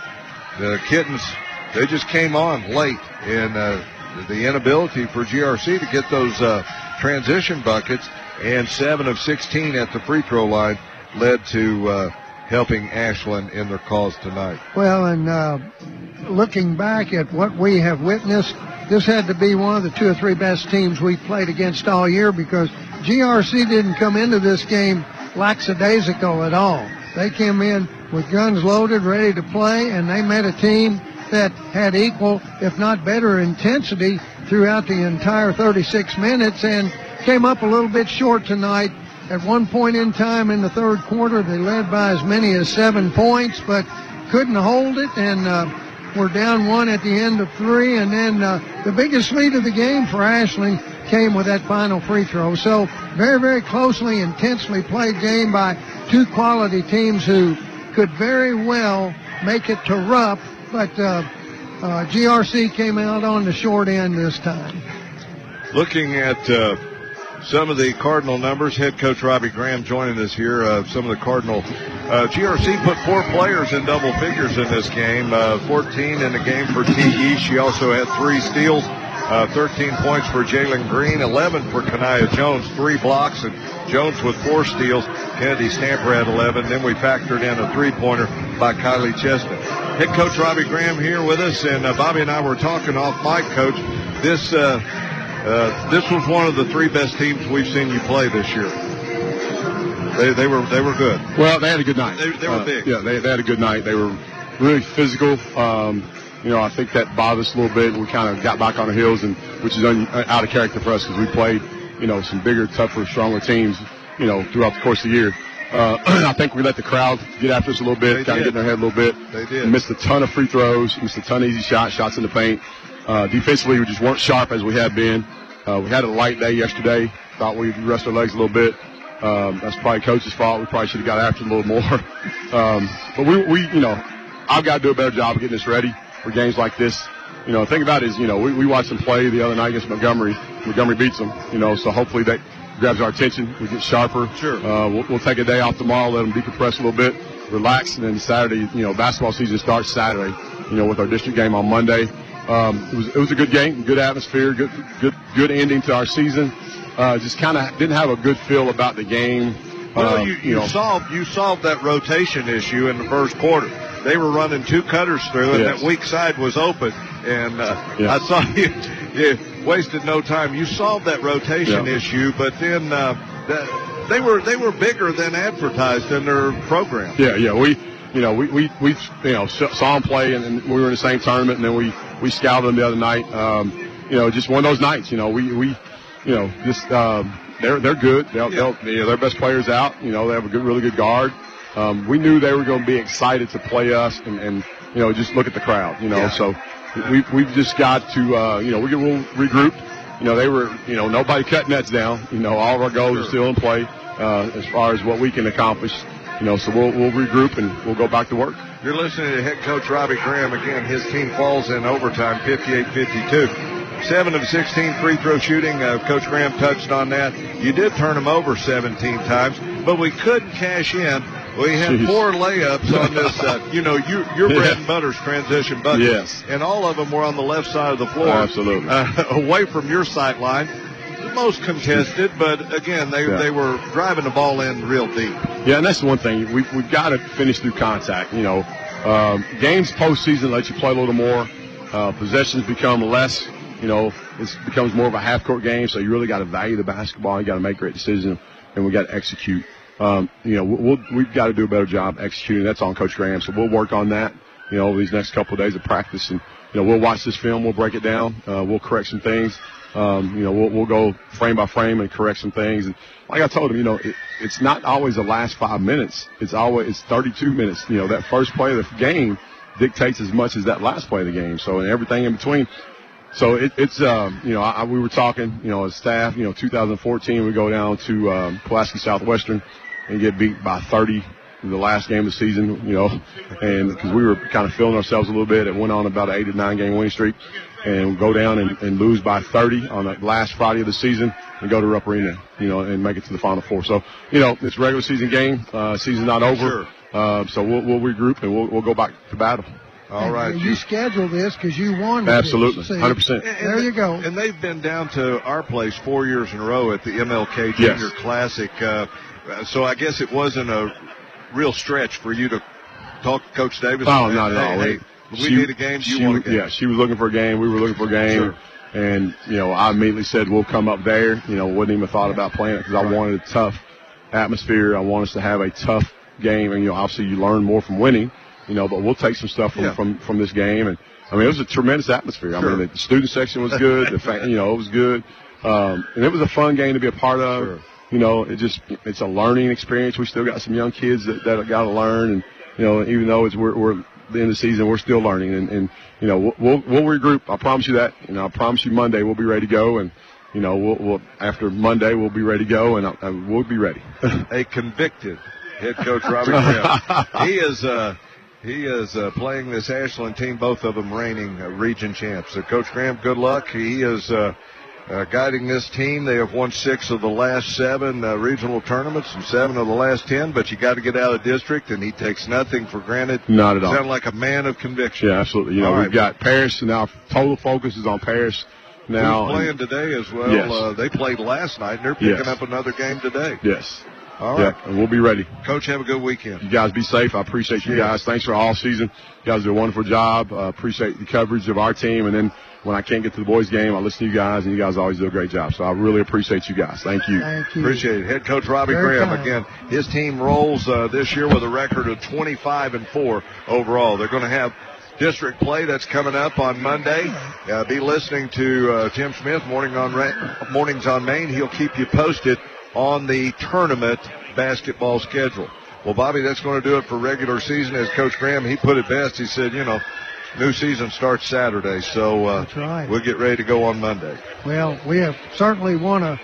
the Kittens, they just came on late, and uh, the inability for G R C to get those uh, transition buckets, and seven of sixteen at the free throw line led to uh, helping Ashland in their cause tonight. Well, and uh, looking back at what we have witnessed, this had to be one of the two or three best teams we played against all year, because G R C didn't come into this game lackadaisical at all. They came in with guns loaded, ready to play, and they met a team that had equal, if not better, intensity throughout the entire thirty-six minutes, and came up a little bit short tonight. At one point in time in the third quarter, they led by as many as seven points, but couldn't hold it, and uh, were down one at the end of three. And then uh, the biggest lead of the game for Ashland came with that final free throw. So very, very closely, intensely played game by two quality teams who could very well make it to Rupp. But uh, uh, G R C came out on the short end this time. Looking at uh, some of the Cardinal numbers, head coach Robbie Graham joining us here. Uh, some of the Cardinal, uh, G R C put four players in double figures in this game, uh, fourteen in the game for T E. She also had three steals, uh, thirteen points for Jalen Green, eleven for Kanaya Jones, three blocks, and Jones with four steals. Kennedy Stamper had eleven. Then we factored in a three-pointer by Kylie Chestnut. Head coach Robbie Graham here with us, and uh, Bobby and I were talking off mic, Coach. This uh, uh, this was one of the three best teams we've seen you play this year. They they were they were good. Well, they had a good night. They, they were uh, big. Yeah, they, they had a good night. They were really physical. Um, you know, I think that bothered us a little bit. We kind of got back on the heels, and which is un, out of character for us because we played, you know, some bigger, tougher, stronger teams, you know, throughout the course of the year. Uh, I think we let the crowd get after us a little bit, kind of get in their head a little bit. They did. We missed a ton of free throws, missed a ton of easy shots, shots in the paint. Uh, defensively, we just weren't sharp as we had been. Uh, we had a light day yesterday. Thought we'd rest our legs a little bit. Um, that's probably coach's fault. We probably should have got after it a little more. um, but we, we, you know, I've got to do a better job of getting us ready for games like this. You know, the thing about it is, you know, we, we watched them play the other night against Montgomery. Montgomery beats them, you know, so hopefully that grabs our attention. We get sharper. Sure. Uh, we'll, we'll take a day off tomorrow, let them decompress a little bit, relax, and then Saturday, you know, basketball season starts Saturday, you know, with our district game on Monday. Um, it was it was a good game, good atmosphere, good good good ending to our season. Uh, just kind of didn't have a good feel about the game. Well, um, you, you, you know, solved you solved that rotation issue in the first quarter. They were running two cutters through, and Yes. that weak side was open. And uh, Yeah. I saw you, you wasted no time. You solved that rotation Yeah. issue, but then uh, that, they were they were bigger than advertised in their program. Yeah, yeah, we, you know, we, we, we you know, saw them play, and, and we were in the same tournament, and then we, we scouted them the other night. Um, you know, just one of those nights, you know, we, we you know, just um, they're they're good. They'll, yeah. they'll, you know, their best players out. You know, they have a good, really good guard. Um, we knew they were going to be excited to play us, and, and you know, just look at the crowd. You know, yeah. so we've we've just got to, uh, you know, we will regroup. You know, they were, you know, nobody cut nets down. You know, all of our goals sure. are still in play uh, as far as what we can accomplish. You know, so we'll we'll regroup and we'll go back to work. You're listening to head coach Robbie Graham. Again, his team falls in overtime, fifty-eight fifty-two. seven of sixteen free throw shooting. Uh, Coach Graham touched on that. You did turn them over seventeen times, but we couldn't cash in. We had Jeez. four layups on this, uh, you know, you, your bread yeah. and butter's transition buckets. Yes. And all of them were on the left side of the floor. Absolutely. Uh, away from your sight line. Most contested, but again, they yeah. they were driving the ball in real deep. Yeah, and that's the one thing. We've, we've got to finish through contact. You know, um, games postseason let you play a little more. Uh, possessions become less. You know, it becomes more of a half-court game, so you really got to value the basketball. You got to make great decisions, and we got to execute. Um, you know, we'll, we've got to do a better job executing. That's on Coach Graham, so we'll work on that, you know, over these next couple of days of practice. And, you know, we'll watch this film. We'll break it down. Uh, we'll correct some things. Um, you know, we'll, we'll go frame by frame and correct some things. And like I told him, you know, it, it's not always the last five minutes. It's always it's thirty-two minutes. You know, that first play of the game dictates as much as that last play of the game. So, and everything in between. So it, it's, um, you know, I, we were talking, you know, as staff, you know, two thousand fourteen, we go down to um, Pulaski Southwestern and get beat by thirty in the last game of the season, you know, and because we were kind of feeling ourselves a little bit. It went on about an eight to nine game winning streak, and go down and, and lose by thirty on the last Friday of the season and go to Rupp Arena, you know, and make it to the Final Four. So, you know, it's a regular season game. Uh, season's not over. Sure. Uh, so we'll, we'll regroup and we'll, we'll go back to battle. All right. You, you scheduled this because you won. Absolutely. one hundred percent. And, there you go. And they've been down to our place four years in a row at the M L K Junior yes. Classic. Uh, so I guess it wasn't a real stretch for you to talk to Coach Davis. Oh, and, not at all. Hey, we she, need a game. You she, want a game. Yeah, she was looking for a game. We were looking for a game. Sure. And, you know, I immediately said, we'll come up there. You know, wouldn't even thought about playing it because I wanted a tough atmosphere. I want us to have a tough game. And, you know, obviously you learn more from winning, you know, but we'll take some stuff from, yeah. from, from this game. And, I mean, it was a tremendous atmosphere. Sure. I mean, the student section was good. The fact, you know, it was good. Um, and it was a fun game to be a part of. Sure. You know, it just, it's a learning experience. We still got some young kids that, that got to learn. And, you know, even though it's, we're, we're, the end of the season, we're still learning, and, and you know we'll, we'll we'll regroup. I promise you that. You know, I promise you Monday we'll be ready to go, and you know we'll, we'll after Monday we'll be ready to go, and I, I, we'll be ready. A convicted head coach Robbie Graham. he is uh, he is uh, playing this Ashland team, both of them reigning uh, region champs. So Coach Graham, good luck. He is uh, uh, guiding this team. They have won six of the last seven uh, regional tournaments and seven of the last ten, but you got to get out of district, and he takes nothing for granted. Not at all. Sound like a man of conviction. Yeah, absolutely. You know, all we've right. got Paris, and our total focus is on Paris now. Who's playing today as well. Yes. Uh, they played last night, and they're picking yes. up another game today. Yes. All right. Yeah, and we'll be ready. Coach, have a good weekend. You guys be safe. I appreciate you yeah. guys. Thanks for all season. You guys do a wonderful job. Uh, appreciate the coverage of our team, and then when I can't get to the boys' game, I listen to you guys, and you guys always do a great job. So I really appreciate you guys. Thank you. Thank you. Appreciate it. Head coach Robbie Very Graham, kind. again, his team rolls uh, this year with a record of twenty-five and four overall. They're going to have district play that's coming up on Monday. Uh, be listening to uh, Tim Smith, Morning on Ra- Mornings on Main. He'll keep you posted on the tournament basketball schedule. Well, Bobby, that's going to do it for regular season. As Coach Graham, he put it best. He said, you know, new season starts Saturday, so uh, That's right. we'll get ready to go on Monday. Well, we have certainly want to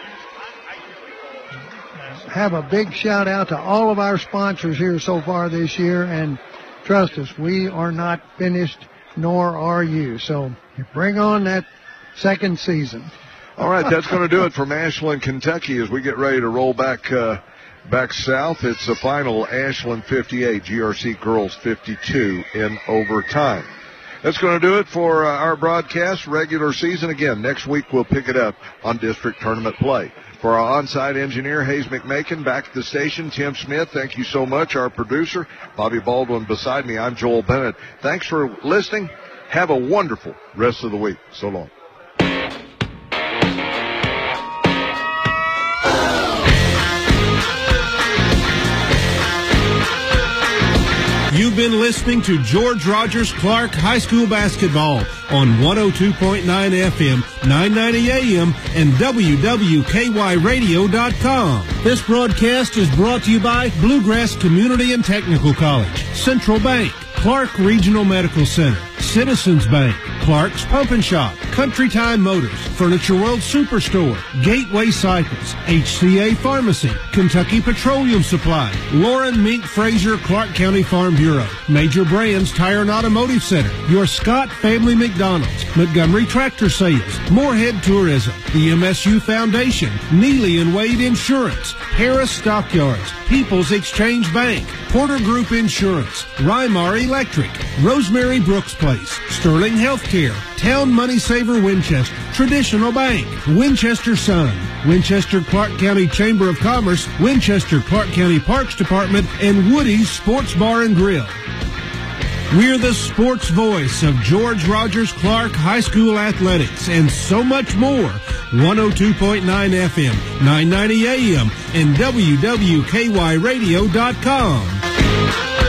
have a big shout out to all of our sponsors here so far this year, and trust us, we are not finished, nor are you. So bring on that second season. All right, that's going to do it from Ashland, Kentucky, as we get ready to roll back uh, back south. It's the final, Ashland fifty-eight, G R C Girls fifty-two in overtime. That's going to do it for uh, our broadcast, regular season. Again, next week we'll pick it up on district tournament play. For our on-site engineer, Hayes McMakin, back at the station, Tim Smith, thank you so much. Our producer, Bobby Baldwin, beside me, I'm Joel Bennett. Thanks for listening. Have a wonderful rest of the week. So long. You've been listening to George Rogers Clark High School Basketball on one oh two point nine F M, nine ninety A M, and W W K Y radio dot com. This broadcast is brought to you by Bluegrass Community and Technical College, Central Bank, Clark Regional Medical Center, Citizens Bank, Clark's Pump and Shop, Country Time Motors, Furniture World Superstore, Gateway Cycles, H C A Pharmacy, Kentucky Petroleum Supply, Lauren Mink Fraser Clark County Farm Bureau, Major Brands Tire and Automotive Center, your Scott Family McDonald's, Montgomery Tractor Sales, Moorhead Tourism, the M S U Foundation, Neely and Wade Insurance, Harris Stockyards, People's Exchange Bank, Porter Group Insurance, Rymar Electric, Rosemary Brooks Place, Sterling Healthcare, Town Money Saver Winchester, Traditional Bank, Winchester Sun, Winchester Clark County Chamber of Commerce, Winchester Clark County Parks Department, and Woody's Sports Bar and Grill. We're the sports voice of George Rogers Clark High School Athletics and so much more. one oh two point nine F M, nine ninety A M, and W W K Y radio dot com.